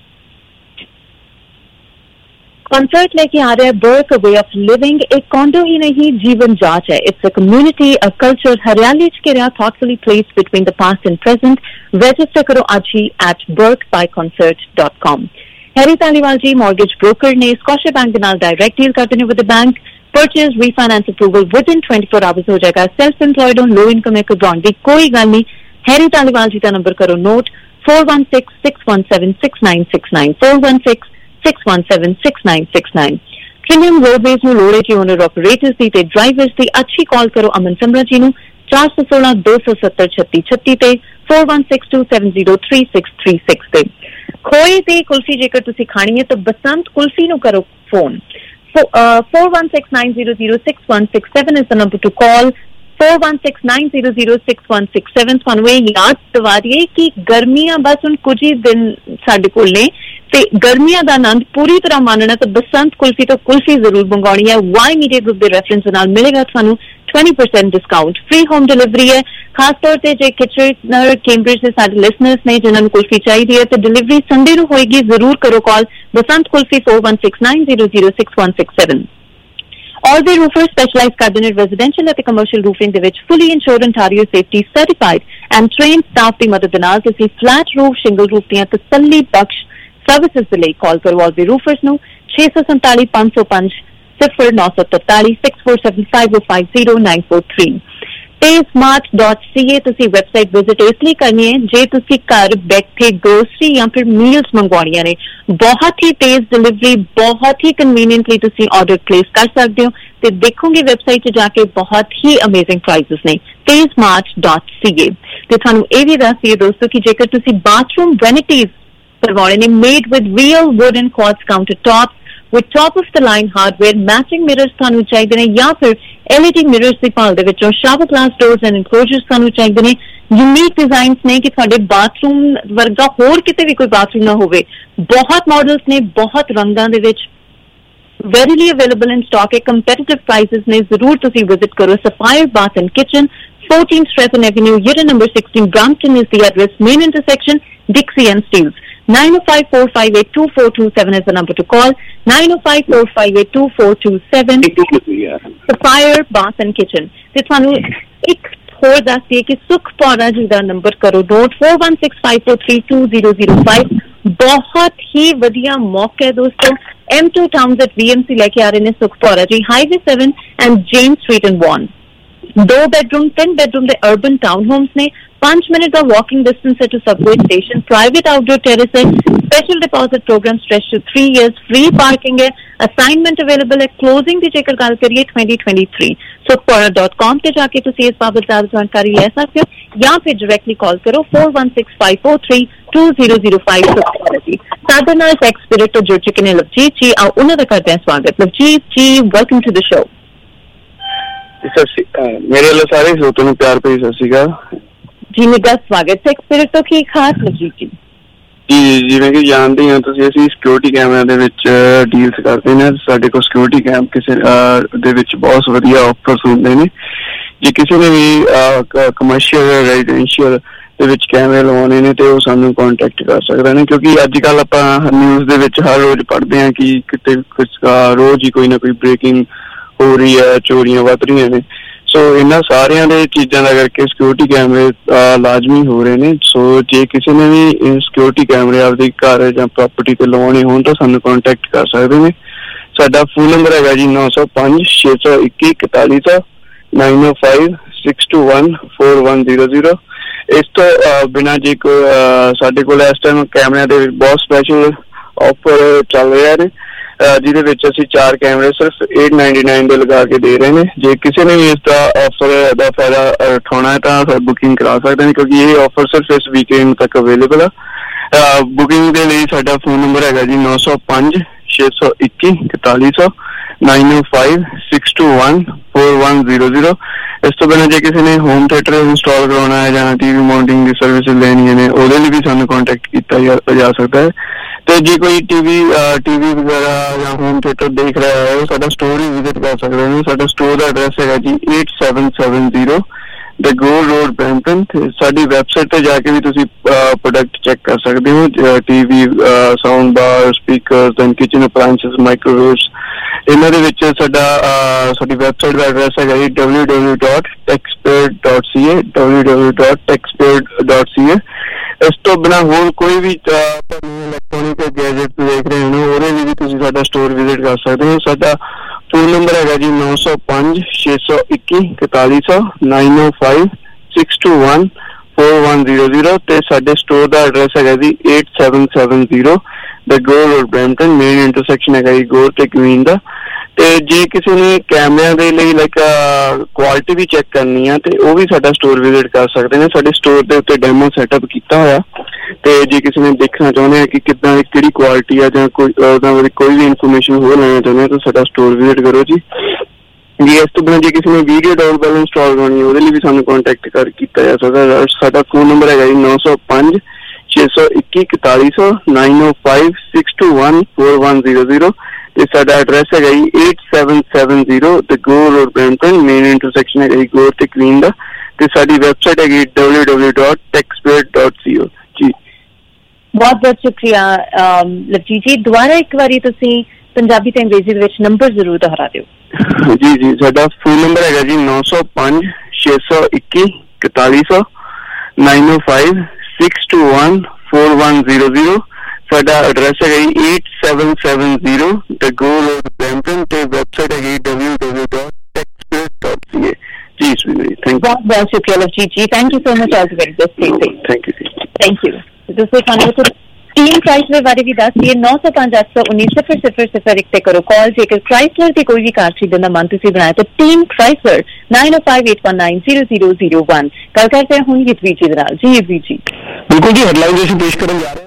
Speaker 7: concert लेके आ रहा है बर्क वे ऑफ लिविंग एक कॉन्डो ही नहीं जीवन जांच है it's a community a culture हरियाली के रहा thoughtfully place between the past and present register करो आज ही at Burke by concert dot com Harry Taliwal ji mortgage broker ने स्कॉटिश बैंक के नाल डायरेक्ट डील करते हैं with the bank purchase refinance approval within twenty four hours हो जाएगा self employed on low income एक घबराने की कोई गल नहीं हैरी तालीवाल जी का नंबर करो note four one six six one seven six nine six nine four one six six one seven six nine six nine Trillium Roadways में लोड़े की ओनर ऑपरेटर्स की ते ड्राइवर्स की अच्छी कॉल करो अमन समरा जी नू चार सौ सोलह दो सौ सत्तर छत्ती छत्ती ते four one six two seven zero three six three six ते खोए ते कुल्फी जेकर तुसी खानी है तो बसंत कुल्फी नु करो phone four one six nine zero zero six one six seven is the number to call four one six nine zero zero six one six seven तुहानू ये याद दिवा दीए कि गर्मियां बस हुण कुछ ही दिन साडे कोल ने ते गर्मियां दा आनंद पूरी तरह मानना तो बसंत कुल्फी तो कुल्फी जरूर मंगानी है वाई मीडिया ग्रुप के रेफरेंस नाल मिलेगा तुहानू twenty percent discount free home delivery है खास तौर पर जे किचनर कैम्ब्रिज के सारे लिसनर्स ने जिन्होंने कुल्फी चाहिए है तो डिलीवरी संडे को होएगी जरूर करो call Basant Kulfi four one six nine zero zero six one six seven All the roofers specialize ਕਰਦੇ ਨੇ residential ਅਤੇ commercial roofing ਦੇ ਵਿੱਚ fully insured Ontario safety certified and trained staff ਦੀ ਮਦਦ ਨਾਲ ਤੁਸੀਂ flat roof shingle roof ਦੀਆਂ ਤਸੱਲੀ ਬਖਸ਼ ਸਰਵਿਸਿਜ਼ ਦੇ ਲਈ ਕਾਲ ਕਰੋ all the roofers ਨੂੰ छे सौ सैंतालीस पांच सौ पांच सिफर नौ सौ तरतालीस six four seven five five zero nine four three smart dot C a तुसी वेबसाइट विजिट इसलिए करनी है जे तुसी घर बैठे ग्रोसरी या फिर मील्स मंगवानियां ने बहुत ही तेज डिलीवरी बहुत ही कन्वीनियंटली तुसी ऑर्डर प्लेस कर सकते हो ते देखोगे वेबसाइट च जाके बहुत ही अमेजिंग प्राइसेस ने ते स्मार्ट डॉट सी ए ते थानू ए भी दस दिए दोस्तों कि जेकर तुसी बाथरूम वेनिटीज करवाने ने made with real wooden quartz counter top with top of the line hardware matching mirrors ਤੁਹਾਨੂੰ ਚਾਹੀਦੇ ਨੇ ਜਾਂ ਫਿਰ L E D mirrors ਦੀ ਭਾਲ ਦੇ ਵਿੱਚੋਂ shower glass doors and enclosures ਤੁਹਾਨੂੰ ਚਾਹੀਦੇ ਨੇ unique designs ਨੇ ਕਿ ਤੁਹਾਡੇ ਬਾਥਰੂਮ ਵਰਗਾ ਹੋਰ ਕਿਤੇ ਵੀ ਕੋਈ ਬਾਥਰੂਮ ਨਾ ਹੋਵੇ ਬਹੁਤ ਮਾਡਲਸ ਨੇ ਬਹੁਤ ਰੰਗਾਂ ਦੇ ਵਿੱਚ readily available in stock at competitive prices ਨੇ ਜ਼ਰੂਰ ਤੁਸੀਂ ਵਿਜ਼ਿਟ ਕਰੋ Sapphire Bath and Kitchen fourteen Stratton Avenue unit number sixteen Brampton is the address main intersection Dixie and Steeles nine oh five four five eight two four two seven is the number to call nine oh five four five eight two four two seven Sapphire Bath and Kitchen ਤੇ ਤੁਹਾਨੂੰ ਇੱਕ ਹੋਰ ਦੱਸ ਦਈਏ ਕਿ Sukhpaura ji ਦਾ number ਕਰੋ note four one six five four three two zero zero five। ਬਹੁਤ ਹੀ ਵਧੀਆ ਮੌਕਾ ਹੈ ਦੋਸਤੋ। M two Towns at V M C ਲੈ ਕੇ ਆ ਰਹੇ ਨੇ Sukhpaura ji, highway seven and James Street in Vaughan। ਦੋ ਬੈਡਰੂਮ ਤਿੰਨ ਬੈਡਰੂਮ ਦੇ ਅਰਬਨ ਟਾਊਨ ਹੋਮਸ ਨੇ, ਪੰਜ ਮਿੰਟ ਦਾ ਵਾਕਿੰਗ ਡਿਸਟੈਂਸ ਹੈ to subway station, private outdoor terrace ਹੈ, special deposit program stretch to three years, free parking है, assignment available है, क्लोजिंग की जेकर गल करिए twenty twenty three Sukhpaura dot com से जाके तुम इस बाबत ज्यादा जानकारी ले सकते हो या फिर डायरेक्टली कॉल करो four one six five four three two zero zero five Sukhpaura ji. साडे नाल टैक्स स्पिरिट तो जुड़ चुके हैं लवजीत जी, आओ उन्होंने करते हैं स्वागत। Lovejeet ji welcome to the show.
Speaker 9: मेरे वाले सारे श्रोतों में प्यार भरी सत श्री अकाल
Speaker 7: जी, निघा स्वागत। टैक्स स्पिरिट तो की खास लवजीत जी
Speaker 9: ਜੀ ਜਿਵੇਂ ਕਿ ਜਾਣਦੇ ਹਾਂ ਤੁਸੀਂ, ਅਸੀਂ ਸਿਕਿਉਰਿਟੀ ਕੈਮਰਿਆਂ ਦੇ ਵਿੱਚ ਡੀਲਸ ਕਰਦੇ ਨੇ। ਸਾਡੇ ਕੋਲ ਸਿਕਿਉਰਿਟੀ ਕੈਮ ਕਿਸੇ ਦੇ ਵਿੱਚ ਬਹੁਤ ਵਧੀਆ ਆਫਰਸ ਹੁੰਦੇ ਨੇ। ਜੇ ਕਿਸੇ ਨੇ ਵੀ ਕਮਰਸ਼ੀਅਲ ਰੈਜ਼ੀਡੈਂਸ਼ੀਅਲ ਦੇ ਵਿੱਚ ਕੈਮਰੇ ਲਵਾਉਣੇ ਨੇ ਤੇ ਉਹ ਸਾਨੂੰ ਕੰਟੈਕਟ ਕਰ ਸਕਦੇ ਨੇ, ਕਿਉਂਕਿ ਅੱਜ ਕੱਲ੍ਹ ਆਪਾਂ ਨਿਊਜ਼ ਦੇ ਵਿੱਚ ਹਰ ਰੋਜ਼ ਪੜ੍ਹਦੇ ਹਾਂ ਕਿ ਕਿਤੇ ਕੁਛ ਰੋਜ਼ ਹੀ ਕੋਈ ਨਾ ਕੋਈ ਬ੍ਰੇਕਿੰਗ ਹੋ ਰਹੀ ਹੈ, ਚੋਰੀਆਂ ਵੱਧ ਰਹੀਆਂ ਨੇ। ਸੋ ਇਹਨਾਂ ਸਾਰਿਆਂ ਦੇ ਚੀਜ਼ਾਂ ਦਾ ਕਰਕੇ ਸਿਕਿਉਰਿਟੀ ਕੈਮਰੇ ਲਾਜ਼ਮੀ ਹੋ ਰਹੇ ਨੇ। ਸੋ ਜੇ ਕਿਸੇ ਨੇ ਵੀ ਸਿਕਿਉਰਿਟੀ ਕੈਮਰੇ ਆਪਦੇ ਘਰ ਜਾਂ ਪ੍ਰੋਪਰਟੀ ਤੇ ਲਵਾਉਣੇ ਹੋਣ ਤਾਂ ਸਾਨੂੰ ਕੰਟੈਕਟ ਕਰ ਸਕਦੇ ਨੇ। ਸਾਡਾ ਫੋਨ ਨੰਬਰ ਹੈਗਾ ਜੀ ਨੌ ਸੌ ਪੰਜ ਛੇ ਸੌ ਇੱਕੀ ਇਕਤਾਲੀ ਸੌ nine o five six two one four one zero zero. ਇਸ ਤੋਂ ਬਿਨਾਂ ਜੇ ਕੋਈ ਸਾਡੇ ਕੋਲ ਇਸ ਟਾਈਮ ਕੈਮਰਿਆਂ ਦੇ ਬਹੁਤ ਸਪੈਸ਼ਲ ਆਫਰ ਚੱਲ ਰਿਹਾ ਨੇ, ਜਿਹਦੇ ਵਿੱਚ ਅਸੀਂ ਚਾਰ ਕੈਮਰੇ ਸਿਰਫ eight ninety-nine ਦੇ ਲਗਾ ਕੇ ਦੇ ਰਹੇ ਨੇ। ਜੇ ਕਿਸੇ ਨੇ ਵੀ ਇਸ ਦਾ ਆਫਰ ਦਾ ਫਾਇਦਾ ਉਠਾਉਣਾ ਹੈ ਤਾਂ ਬੁਕਿੰਗ ਕਰਾ ਸਕਦੇ ਨੇ, ਕਿਉਂਕਿ ਇਹ ਆਫਰ ਸਿਰਫ ਇਸ ਵੀਕਐਂਡ ਤੱਕ ਅਵੇਲੇਬਲ ਆ। ਬੁਕਿੰਗ ਦੇ ਲਈ ਸਾਡਾ ਫੋਨ ਨੰਬਰ ਹੈਗਾ ਜੀ ਨੌ ਸੌ ਪੰਜ ਛੇ ਸੌ ਇੱਕੀ ਇਕਤਾਲੀ ਸੌ nine o five six two one four one zero zero. ਇਸ ਤੋਂ ਬਿਨਾਂ ਜੇ ਕਿਸੇ ਨੇ ਹੋਮ ਥੀਏਟਰ ਇੰਸਟਾਲ ਕਰਾਉਣਾ ਹੈ ਜਾਂ ਟੀ ਵੀ ਮਾਊਂਟਿੰਗ ਦੀ ਸਰਵਿਸਿਜ਼ ਲੈਣੀਆਂ ਨੇ, ਉਹਦੇ ਲਈ ਵੀ ਸਾਨੂੰ ਕੰਟੈਕਟ ਕੀਤਾ ਜਾ ਸਕਦਾ ਹੈ। ਤੇ ਜੇ ਕੋਈ ਟੀਵੀ ਟੀਵੀ ਵਗੈਰਾ ਜਾਂ ਹੋਮ ਥੀਏਟਰ ਦੇਖ ਰਿਹਾ ਹੈ, ਉਹ ਸਾਡਾ ਸਟੋਰ ਹੀ ਵਿਜ਼ਿਟ ਕਰ ਸਕਦੇ ਨੇ। ਸਾਡਾ ਸਟੋਰ ਦਾ ਐਡਰੈਸ ਹੈਗਾ ਜੀ eight seven seven zero the Gore Road Brampton. ਸਾਡੀ ਵੈਬਸਾਈਟ ਤੇ ਜਾ ਕੇ ਵੀ ਤੁਸੀਂ ਪ੍ਰੋਡਕਟ ਚੈੱਕ ਕਰ ਸਕਦੇ ਹੋ, TV, sound bar, speakers and kitchen appliances, microwaves. ਇਹਨਾਂ ਦੇ ਵਿੱਚ ਸਾਡਾ ਸਾਡੀ ਵੈਬਸਾਈਟ ਦਾ ਐਡਰੈਸ ਹੈਗਾ ਜੀ W W dot taxpaid dot c a W W dot taxpaid dot c a. ਇਸ ਤੋਂ ਬਿਨਾਂ ਹੋਰ ਕੋਈ ਵੀ ਇਲੈਕਟ੍ਰੋਨਿਕ ਗੈਜਟ ਦੇਖ ਰਹੇ ਹੋ ਉਹਦੇ ਲਈ ਵੀ ਤੁਸੀਂ ਸਾਡਾ ਸਟੋਰ ਵਿਜ਼ਿਟ ਕਰ ਸਕਦੇ ਹੋ। ਸਾਡਾ ਫੋਨ ਨੰਬਰ ਹੈਗਾ ਜੀ ਨੌ ਸੌ ਪੰਜ ਛੇ ਸੌ ਇੱਕੀ ਇਕਤਾਲੀ ਸੌ nine o five six two one four one zero zero. ਤੇ ਸਾਡੇ ਸਟੋਰ ਦਾ ਐਡਰੈਸ ਹੈਗਾ ਜੀ eight seven seven zero the Gore Road Brampton. Main intersection ਹੈਗਾ ਜੀ ਗੋਲ ਤੇ ਕੁਈਨ ਦਾ। ਤੇ ਜੇ ਕਿਸੇ ਨੇ ਕੈਮਰਿਆਂ ਦੇ ਲਈ ਲਾਈਕ ਕੁਆਲਿਟੀ ਵੀ ਚੈੱਕ ਕਰਨੀ ਆ ਤੇ ਉਹ ਵੀ ਸਾਡਾ ਸਟੋਰ ਵਿਜ਼ਿਟ ਕਰ ਸਕਦੇ ਨੇ। ਸਾਡੇ ਸਟੋਰ ਦੇ ਉੱਤੇ ਡੈਮੋ ਸੈਟਅਪ ਕੀਤਾ ਹੋਇਆ, ਤੇ ਜੇ ਕਿਸੇ ਨੇ ਦੇਖਣਾ ਚਾਹੁੰਦੇ ਆ ਕਿ ਕਿੱਦਾਂ ਦੀ ਕਿਹੜੀ ਕੁਆਲਿਟੀ ਆ ਜਾਂ ਕੋਈ ਉਹਦਾ ਕੋਈ ਵੀ ਇਨਫੋਰਮੇਸ਼ਨ ਹੋਰ ਲੈਣਾ ਚਾਹੁੰਦੇ ਆ ਤਾਂ ਸਾਡਾ ਸਟੋਰ ਵਿਜ਼ਿਟ ਕਰੋ ਜੀ। ਜੀ ਇਸ ਤੋਂ ਬਿਨਾਂ ਜੇ ਕਿਸੇ ਨੇ ਵੀਡੀਓ ਡਾਊਨਲੋਡ ਇੰਸਟਾਲ ਕਰਨੀ ਉਹਦੇ ਲਈ ਵੀ ਸਾਨੂੰ ਕੰਟੈਕਟ ਕਰ ਕੀਤਾ ਜਾ ਸਕਦਾ। ਸਾਡਾ ਫੋਨ ਨੰਬਰ ਹੈਗਾ ਜੀ ਨੌ ਸੌ ਪੰਜ ਛੇ ਸੌ ਇੱਕੀ ਇਕਤਾਲੀ ਸੌ nine o five six two one four one zero zero. ਤੇ ਸਾਡਾ ਐਡਰੈਸ ਹੈਗਾ ਜੀ eight seven seven zero the Gore Road Brampton. Main intersection ਹੈਗਾ ਜੀ ਗੋਲ ਤੇ ਕੁਈਨ ਦਾ। ਤੇ ਸਾਡੀ ਵੈਬਸਾਈਟ ਹੈਗੀ W W dot taxpaid dot c o ਜੀ। ਬਹੁਤ ਬਹੁਤ ਸ਼ੁਕਰੀਆ ਲਵਜੀਤ ਜੀ। ਦੁਬਾਰਾ ਇੱਕ ਵਾਰੀ ਤੁਸੀਂ ਪੰਜਾਬੀ ਤੇ ਅੰਗਰੇਜ਼ੀ ਦੇ ਵਿੱਚ ਨੰਬਰ ਜ਼ਰੂਰ ਦੁਹਰਾ ਦਿਓ। ਜੀ ਜੀ ਸਾਡਾ ਫੋਨ ਨੰਬਰ ਹੈਗਾ ਜੀ ਨੌ ਸੌ ਪੰਜ ਛੇ ਸੌ ਇੱਕੀ ਇਕਤਾਲੀ ਸੌ nine o five six two one four one zero zero. ਸਾਡਾ ਐਡਰੈਸ ਹੈਗਾ ਜੀ eight seven seven zero the Gore Road Brampton. ਤੇ ਵੈਬਸਾਈਟ ਹੈਗੀ W W dot taxpaid dot c a ਜੀ। Thank you. ਬਹੁਤ ਬਹੁਤ ਸ਼ੁਕਰੀਆ Lovejeet ji. Thank you so much all very much. Thank you ਜੀ। Thank you. ਤੁਸੀਂ ਸਾਨੂੰ ਟੀਮ ਕ੍ਰਾਈਸਲਰ ਬਾਰੇ ਵੀ ਦੱਸ ਦਈਏ। ਨੌ ਸੌ ਪੰਜ ਅੱਠ ਸੌ ਉੱਨੀ ਸਿਫਰ ਸਿਫਰ ਸਿਫਰ ਇੱਕ ਤੇ ਕਰੋ ਕਾਲ। ਜੇਕਰ ਕ੍ਰਾਈਸਲਰ ਦੀ ਕੋਈ ਵੀ ਕਾਰ ਖਰੀਦਣ ਦਾ ਮਨ ਤੁਸੀਂ ਬਣਾਇਆ ਤਾਂ team Chrysler nine oh five eight one nine zero zero zero one। ਗੱਲ ਕਰਦੇ ਹਾਂ ਹੁਣ ਯੁਧਵੀਰ ਜੀ ਦੇ ਨਾਲ। ਜੀ ਯੁਧਵੀਰ ਜੀ। ਬਿਲਕੁਲ ਜੀ, ਹੈਡਲਾਈਨ ਅਸੀਂ ਪੇਸ਼ ਕਰਨ ਜਾ ਰਹੇ ਹਾਂ।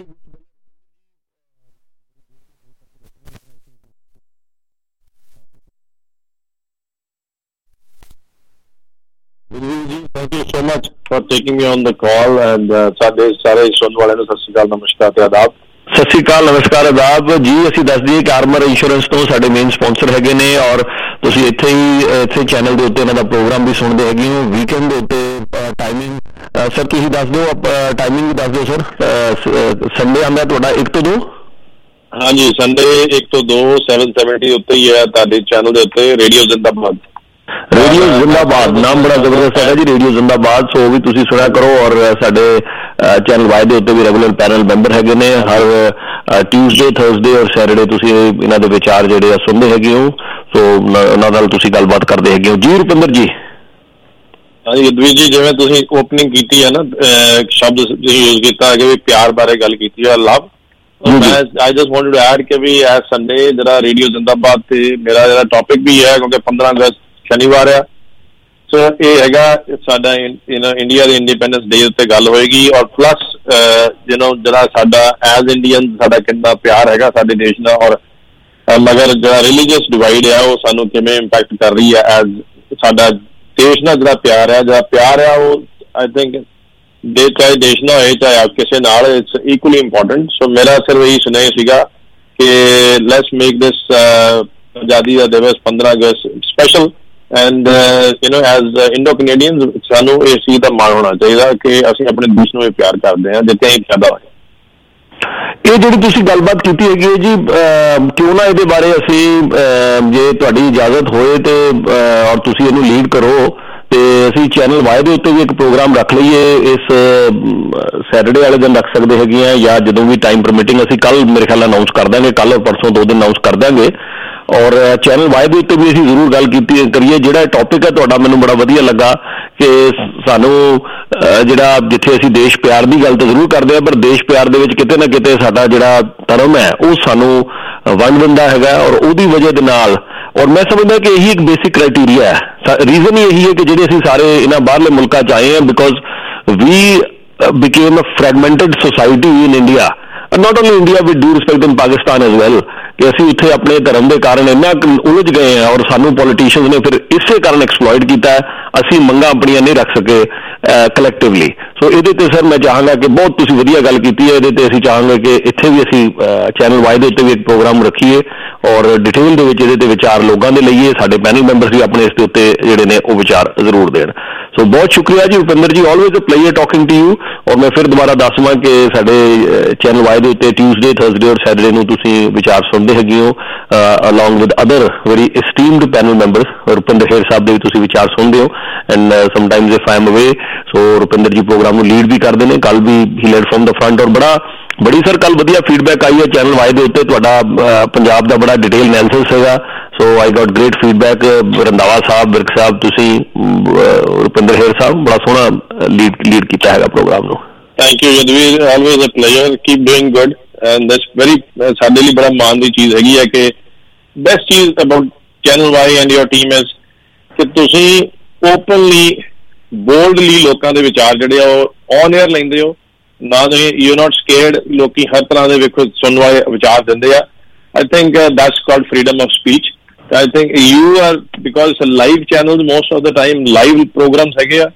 Speaker 6: Thank you so much for taking me on the call and ਸਾਡੇ ਸਾਰੇ ਸੁਣਨ ਵਾਲਿਆਂ ਨੂੰ ਸਤਿ ਸ਼੍ਰੀ ਅਕਾਲ, ਨਮਸਕਾਰ ਤੇ ਆਦਾਬ। ਸਤਿ ਸ਼੍ਰੀ ਅਕਾਲ, ਨਮਸਕਾਰ, ਆਦਾਬ ਜੀ। ਅਸੀਂ ਦੱਸ ਦਈਏ ਕਿ ਆਰਮਰ ਇੰਸ਼ੋਰੈਂਸ ਤੋਂ ਸਾਡੇ ਮੇਨ ਸਪਾਂਸਰ ਹੈਗੇ ਨੇ ਔਰ ਤੁਸੀਂ ਇੱਥੇ ਹੀ ਇੱਥੇ ਚੈਨਲ ਦੇ ਉੱਤੇ ਇਹਨਾਂ ਦਾ ਪ੍ਰੋਗਰਾਮ ਵੀ ਸੁਣਦੇ ਹੈਗੇ ਹੋ ਵੀਕਐਂਡ ਦੇ ਉੱਤੇ। ਟਾਈਮਿੰਗ ਸਰ ਤੁਸੀਂ ਦੱਸ ਦਿਓ, ਟਾਈਮਿੰਗ ਵੀ ਦੱਸ ਦਿਓ ਸਰ। ਸੰਡੇ ਆਉਂਦਾ ਤੁਹਾਡਾ ਇੱਕ ਤੋਂ ਦੋ? ਹਾਂਜੀ, ਸੰਡੇ ਇੱਕ ਤੋਂ ਦੋ seven seventy ਉੱਤੇ ਹੀ ਹੈ ਤੁਹਾਡੇ ਚੈਨਲ ਦੇ ਉੱਤੇ ਰੇਡੀਓ ਜ਼ਿੰਦਾਬਾਦ। रेडियो जिंदाबाद नाम बड़ा जबरदस्त है जी, रेडियो जिंदाबाद। सो भी तुसी सुना करो और साडे चैनल वाई दे उत्ते भी रेगुलर पैनल मैंबर हैगे ने, हर ट्यूसडे थर्सडे और सैटरडे तुसी इन्हां दे विचार जिहड़े सुनदे हैगे हो। सो उन्हां नाल तुसी गलबात करदे हैगे हो जी। रुपिंदर जी
Speaker 10: हाँ जी यदवीर जी, जिवें तुसी ओपनिंग कीती है ना, शब्द तुसी यूज कीता है कि प्यार बारे गल कीती है, लव। मैं I just wanted to add कि भी एज संडे जरा रेडियो जिंदाबाद ते मेरा जरा टॉपिक भी है, क्योंकि पंद्रह अगस्त शनिवार है। सो ये हैगा साडा इंडिया दे इंडिपेंडेंस डे उत्ते गल होएगी, और प्लस यू नो जरा साडा एज इंडियन साडा कितना प्यार हैगा साडे देश नाल, और मगर जरा रिलीजियस डिवाइड है वो सानू किवें इंपैक्ट कर रही है एज साडा देश नाल जरा प्यार है, जरा प्यार है वो आई थिंक दे चाहे देश ना हो चाहे किसी नाल इट्स इक्वली इंपॉर्टेंट। सो मेरा सिर्फ यही सुनाया सीगा कि लेट्स मेक दिस आजादी का दिवस पंद्रह अगस्त special, and you know as Indo Canadians सानू इस चीज का मान होना चाहिए कि असं अपने देश में प्यार करते हैं जितने ही पैदा होए।
Speaker 6: ਇਹ ਜਿਹੜੀ ਤੁਸੀਂ ਗੱਲਬਾਤ ਕੀਤੀ ਹੈਗੀ ਹੈ ਜੀ, ਕਿਉਂ ਨਾ ਇਹਦੇ ਬਾਰੇ ਅਸੀਂ ਜੇ ਤੁਹਾਡੀ ਇਜਾਜ਼ਤ ਹੋਏ ਤੇ ਔਰ ਤੁਸੀਂ ਇਹਨੂੰ ਲੀਡ ਕਰੋ ਤੇ ਅਸੀਂ ਚੈਨਲ ਵਾਈ ਦੇ ਉੱਤੇ ਵੀ ਇੱਕ ਪ੍ਰੋਗਰਾਮ ਰੱਖ ਲਈਏ, ਇਸ ਸੈਟਰਡੇ ਵਾਲੇ ਦਿਨ ਰੱਖ ਸਕਦੇ ਹੈਗੇ ਆ, ਜਾਂ ਜਦੋਂ ਵੀ ਟਾਈਮ ਪਰਮਿਟਿੰਗ। ਅਸੀਂ ਕੱਲ ਮੇਰੇ ਖਿਆਲ ਅਨਾਊਂਸ ਕਰ ਦਾਂਗੇ, ਕੱਲ ਔਰ ਪਰਸੋਂ ਦੋ ਦਿਨ ਅਨਾਊਂਸ ਕਰ ਦਾਂਗੇ। ਔਰ ਚੈਨਲ ਵਾਈ ਦੇ ਉੱਤੇ ਵੀ ਅਸੀਂ ਜ਼ਰੂਰ ਗੱਲ ਕੀਤੀ ਕਰੀਏ। ਜਿਹੜਾ ਟੌਪਿਕ ਹੈ ਤੁਹਾਡਾ ਮੈਨੂੰ ਬੜਾ ਵਧੀਆ ਲੱਗਾ ਕਿ ਸਾਨੂੰ ਜਿਹੜਾ ਜਿੱਥੇ ਅਸੀਂ ਦੇਸ਼ ਪਿਆਰ ਦੀ ਗੱਲ ਤਾਂ ਜ਼ਰੂਰ ਕਰਦੇ ਹਾਂ, ਪਰ ਦੇਸ਼ ਪਿਆਰ ਦੇ ਵਿੱਚ ਕਿਤੇ ਨਾ ਕਿਤੇ ਸਾਡਾ ਜਿਹੜਾ ਧਰਮ ਹੈ ਉਹ ਸਾਨੂੰ ਵੰਡ ਦਿੰਦਾ ਹੈਗਾ, ਔਰ ਉਹਦੀ ਵਜ੍ਹਾ ਦੇ ਨਾਲ। ਔਰ ਮੈਂ ਸਮਝਦਾ ਕਿ ਇਹੀ ਇੱਕ ਬੇਸਿਕ ਕ੍ਰਾਈਟੀਰੀਆ ਹੈ, ਰੀਜ਼ਨ ਹੀ ਇਹੀ ਹੈ ਕਿ ਜਿਹੜੇ ਅਸੀਂ ਸਾਰੇ ਇਹਨਾਂ ਬਾਹਰਲੇ ਮੁਲਕਾਂ 'ਚ ਆਏ ਹਾਂ, because we became a fragmented society in India, not only India with due respect in Pakistan as well, ਕਿ ਅਸੀਂ ਉੱਥੇ ਆਪਣੇ ਧਰਮ ਦੇ ਕਾਰਨ ਇੰਨਾ ਉਲਝ ਗਏ ਹਾਂ, ਔਰ ਸਾਨੂੰ ਪੋਲੀਟੀਸ਼ੀਅਨਸ ਨੇ ਫਿਰ ਇਸੇ ਕਾਰਨ ਐਕਸਪਲੋਇਟ ਕੀਤਾ, ਅਸੀਂ ਮੰਗਾਂ ਆਪਣੀਆਂ ਨਹੀਂ ਰੱਖ ਸਕੇ ਕਲੈਕਟਿਵਲੀ। ਸੋ ਇਹਦੇ ਤੇ ਸਰ ਮੈਂ ਚਾਹਾਂਗਾ ਕਿ ਬਹੁਤ ਤੁਸੀਂ ਵਧੀਆ ਗੱਲ ਕੀਤੀ ਹੈ, ਇਹਦੇ ਤੇ ਅਸੀਂ ਚਾਹਾਂਗੇ ਕਿ ਇੱਥੇ ਵੀ ਅਸੀਂ ਚੈਨਲ ਵਾਈ ਦੇ ਉੱਤੇ ਵੀ ਇੱਕ ਪ੍ਰੋਗਰਾਮ ਰੱਖੀਏ ਔਰ ਡਿਟੇਲ ਦੇ ਵਿੱਚ ਇਹਦੇ ਤੇ ਵਿਚਾਰ ਲੋਕਾਂ ਦੇ ਲਈਏ, ਸਾਡੇ ਪੈਨਲ ਮੈਂਬਰਸ ਵੀ ਆਪਣੇ ਇਸ ਦੇ ਉੱਤੇ ਜਿਹੜੇ ਨੇ ਉਹ ਵਿਚਾਰ ਜ਼ਰੂਰ ਦੇਣ। ਸੋ ਬਹੁਤ ਸ਼ੁਕਰੀਆ ਜੀ Rupinder ji, always a pleasure talking to you. ਔਰ ਮੈਂ ਫਿਰ ਦੁਬਾਰਾ ਦੱਸਵਾਂ ਕਿ ਸਾਡੇ ਚੈਨਲ ਵਾਈ ਦੇ ਉੱਤੇ ਟਿਊਜ਼ਡੇ ਥਰਸਡੇ ਔਰ ਸੈਟਰਡੇ ਨੂੰ ਤੁਸੀਂ ਵਿਚਾਰ ਸੁਣਦੇ ਹੈਗੇ ਹੋ, along with other very esteemed panel members. Rupinder Kher sahib ਦੇ ਵੀ ਤੁਸੀਂ ਵਿਚਾਰ ਸੁਣਦੇ ਹੋ, and sometimes if I am away. So Rupinder ਜੀ ਪ੍ਰੋਗਰਾਮ ਨੂੰ ਲੀਡ ਵੀ ਕਰਦੇ ਨੇ, ਕੱਲ ਵੀ ਹੀ ਲੈਡ ਫਰੋਮ ਦ ਫਰੰਟ, ਔਰ ਬੜਾ ਬੜੀ ਸਰ ਕੱਲ ਵਧੀਆ ਫੀਡਬੈਕ ਆਈ ਹੈ ਚੈਨਲ ਵਾਈ ਦੇ ਉੱਤੇ, ਤੁਹਾਡਾ ਪੰਜਾਬ ਦਾ ਬੜਾ ਡਿਟੇਲ ਐਨਾਲਿਸਿਸ ਹੈਗਾ। So I got great feedback. Randhawa sahib, Virk sahib, ਤੁਸੀਂ ਰੁਪਿੰਦਰ ਖੇਰ ਸਾਹਿਬ ਬੜਾ ਸੋਹਣਾ ਲੀਡ ਲੀਡ ਕੀਤਾ ਹੈਗਾ ਪ੍ਰੋਗਰਾਮ ਨੂੰ।
Speaker 10: Thank you Yadveer, always a pleasure, keep doing good, and that's very ਸਾਡੇ ਲਈ ਬੜਾ ਮਾਣ ਦੀ ਚੀਜ਼ ਹੈਗੀ ਹੈ ਕਿ ਬੈਸਟ ਚੀਜ਼ about channel Y and your team is ਕਿ ਤੁਸੀਂ ਓਪਨਲੀ ਬੋਲਡਲੀ ਲੋਕਾਂ ਦੇ ਵਿਚਾਰ ਜਿਹੜੇ ਆ ਉਹ ਔਨ ਏਅਰ ਲੈਂਦੇ ਹੋ, ਨਾ ਤੁਸੀਂ ਯੂ ਨਾਟ ਸਕੇਅਰਡ। ਲੋਕੀ ਹਰ ਤਰ੍ਹਾਂ ਦੇ ਵੇਖੋ ਸੁਣਨ ਵਾਲੇ ਵਿਚਾਰ ਦਿੰਦੇ ਆ। I think that's called freedom of speech. I think you are because live channel most of the time live programs ਹੈਗੇ ਆ,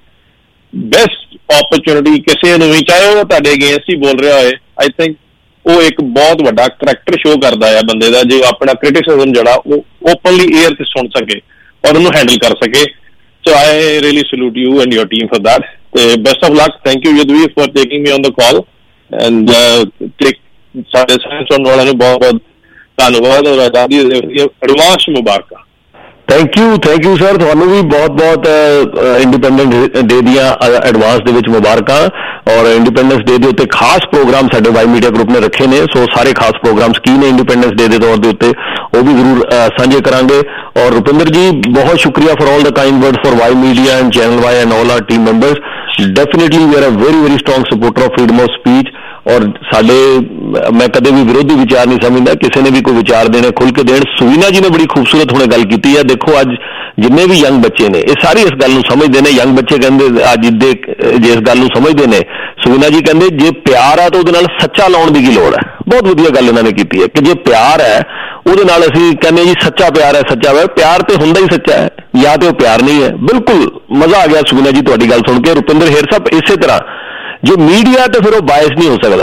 Speaker 10: ਬੈਸਟ ਓਪਰਚੁਨਿਟੀ ਕਿਸੇ ਨੂੰ ਵੀ, ਚਾਹੇ ਉਹ ਤੁਹਾਡੇ ਅਗੇਂਸਟ ਹੀ ਬੋਲ ਰਿਹਾ ਹੋਏ। ਆਈ ਥਿੰਕ ਉਹ ਇੱਕ ਬਹੁਤ ਵੱਡਾ ਕਰੈਕਟਰ ਸ਼ੋਅ ਕਰਦਾ ਆ ਬੰਦੇ ਦਾ, ਜੇ ਆਪਣਾ ਕ੍ਰਿਟਿਸਿਜ਼ਮ ਜਿਹੜਾ ਉਹ ਓਪਨਲੀ ਏਅਰ ਤੇ ਸੁਣ ਸਕੇ ਔਰ ਉਹਨੂੰ ਹੈਂਡਲ ਕਰ ਸਕੇ। So I really salute you and your team for that. Uh, best of luck. Thank you, Yadveer, for taking me on the call. And uh, take ਸਾਡੇ ਸੁਣਨ ਵਾਲਿਆਂ ਨੂੰ ਬਹੁਤ ਬਹੁਤ ਧੰਨਵਾਦ ਔਰ ਆਜ਼ਾਦੀ ਐਡਵਾਂਸ ਮੁਬਾਰਕਾਂ।
Speaker 6: Thank you thank you sir, ਤੁਹਾਨੂੰ ਵੀ ਬਹੁਤ ਬਹੁਤ ਇੰਡੀਪੈਂਡੈਂਸ ਡੇ ਦੀਆਂ ਐਡਵਾਂਸ ਦੇ ਵਿੱਚ ਮੁਬਾਰਕਾਂ। ਔਰ ਇੰਡੀਪੈਂਡੈਂਸ ਡੇ ਦੇ ਉੱਤੇ ਖਾਸ ਪ੍ਰੋਗਰਾਮ ਸਾਡੇ ਵਾਈ ਮੀਡੀਆ ਗਰੁੱਪ ਨੇ ਰੱਖੇ ਨੇ, ਸੋ ਸਾਰੇ ਖਾਸ ਪ੍ਰੋਗਰਾਮਸ ਕੀ ਨੇ ਇੰਡੀਪੈਂਡੈਂਸ ਡੇ ਦੇ ਤੌਰ ਦੇ ਉੱਤੇ ਉਹ ਵੀ ਜ਼ਰੂਰ ਸਾਂਝੇ ਕਰਾਂਗੇ। ਔਰ ਰੁਪਿੰਦਰ ਜੀ ਬਹੁਤ ਸ਼ੁਕਰੀਆ for all the kind words for Y media and channel Y and all our team members. Definitely we are a very very strong supporter of freedom of speech. ਔਰ ਸਾਡੇ ਮੈਂ ਕਦੇ ਵੀ ਵਿਰੋਧੀ ਵਿਚਾਰ ਨਹੀਂ ਸਮਝਦਾ, ਕਿਸੇ ਨੇ ਵੀ ਕੋਈ ਵਿਚਾਰ ਦੇਣੇ ਖੁੱਲ੍ਹ ਕੇ ਦੇਣ। ਸੁਵੀਨਾ ਜੀ ਨੇ ਬੜੀ ਖੂਬਸੂਰਤ ਹੁਣੇ ਗੱਲ ਕੀਤੀ ਹੈ। ਦੇਖੋ ਅੱਜ ਜਿੰਨੇ ਵੀ ਯੰਗ ਬੱਚੇ ਨੇ ਇਹ ਸਾਰੇ ਇਸ ਗੱਲ ਨੂੰ ਸਮਝਦੇ ਨੇ, ਯੰਗ ਬੱਚੇ ਕਹਿੰਦੇ ਅੱਜ ਦੇ ਜੇ ਇਸ ਗੱਲ ਨੂੰ ਸਮਝਦੇ ਨੇ, ਸੁਵੀਨਾ ਜੀ ਕਹਿੰਦੇ ਜੇ ਪਿਆਰ ਹੈ ਤਾਂ ਉਹਦੇ ਨਾਲ ਸੱਚਾ ਲਾਉਣ ਦੀ ਕੀ ਲੋੜ ਹੈ। ਬਹੁਤ ਵਧੀਆ ਗੱਲ ਇਹਨਾਂ ਨੇ ਕੀਤੀ ਹੈ ਕਿ ਜੇ ਪਿਆਰ ਹੈ ਉਹਦੇ ਨਾਲ ਅਸੀਂ ਕਹਿੰਦੇ ਜੀ ਸੱਚਾ ਪਿਆਰ ਹੈ, ਸੱਚਾ ਪਿਆਰ ਪਿਆਰ ਤੇ ਹੁੰਦਾ ਹੀ ਸੱਚਾ ਹੈ, ਜਾਂ ਤੇ ਉਹ ਪਿਆਰ ਨਹੀਂ ਹੈ। ਬਿਲਕੁਲ ਮਜ਼ਾ ਆ ਗਿਆ ਸੁਵੀਨਾ ਜੀ ਤੁਹਾਡੀ ਗੱਲ ਸੁਣ ਕੇ। ਰੁਪਿੰਦਰ ਖੇਰ ਸਾਹਿਬ ਇਸੇ ਤਰ੍ਹਾਂ ਜੋ ਮੀਡੀਆ ਤੇ ਫਿਰ ਉਹ ਬਾਇਸ ਨਹੀਂ ਹੋ ਸਕਦਾ।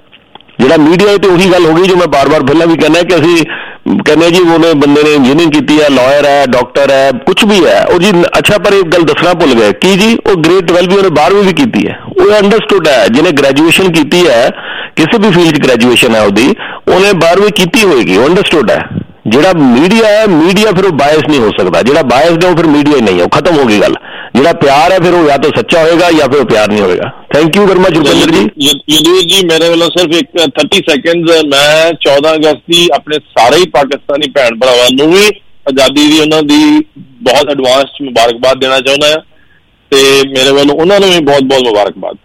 Speaker 6: ਜਿਹੜਾ ਮੀਡੀਆ ਤੇ ਉਹੀ ਗੱਲ ਹੋ ਗਈ ਜੋ ਮੈਂ ਬਾਰ ਬਾਰ ਪਹਿਲਾਂ ਵੀ ਕਹਿੰਦਾ ਕਿ ਅਸੀਂ ਕਹਿੰਦੇ ਜੀ ਉਹਨੇ ਬੰਦੇ ਨੇ ਇੰਜੀਨੀਅਰਿੰਗ ਕੀਤੀ ਹੈ, ਲਾਇਰ ਹੈ, ਡਾਕਟਰ ਹੈ, ਕੁਛ ਵੀ ਹੈ ਉਹ ਜੀ। ਅੱਛਾ, ਪਰ ਇੱਕ ਗੱਲ ਦੱਸਣਾ ਭੁੱਲ ਗਏ ਕੀ ਜੀ, ਉਹ ਗ੍ਰੇਡ ਟਵੈਲਵ ਵੀ ਉਹਨੇ ਬਾਰਵੀਂ ਵੀ ਕੀਤੀ ਹੈ। ਉਹ ਅੰਡਰਸਟੂਡ ਹੈ, ਜਿਹਨੇ ਗ੍ਰੈਜੂਏਸ਼ਨ ਕੀਤੀ ਹੈ ਕਿਸੇ ਵੀ ਫੀਲਡ 'ਚ ਗ੍ਰੈਜੂਏਸ਼ਨ ਹੈ ਉਹਦੀ, ਉਹਨੇ ਬਾਰਵੀਂ ਕੀਤੀ ਹੋਏਗੀ, ਉਹ ਅੰਡਰਸਟੂਡ ਹੈ। ਜਿਹੜਾ ਮੀਡੀਆ ਹੈ मीडिया फिर वो बायस नहीं हो सकता, ਜਿਹੜਾ बायस है वो फिर मीडिया ही नहीं है, वो खत्म होगी गल। ਜਿਹੜਾ प्यार है फिर वो या तो सच्चा होएगा या फिर वो प्यार नहीं होएगा। Thank you very much Rupinder ji.
Speaker 10: Yaduveer ji मेरे वालों सिर्फ एक थर्टी सैकेंड, मैं चौदह अगस्त की अपने सारे ही पाकिस्तानी भैन भरावां नूं भी आजादी दी उन्हां दी बहुत एडवांस मुबारकबाद देना चाहुंदा हां ते मेरे वालों उन्हां नूं भी बहुत बहुत मुबारकबाद।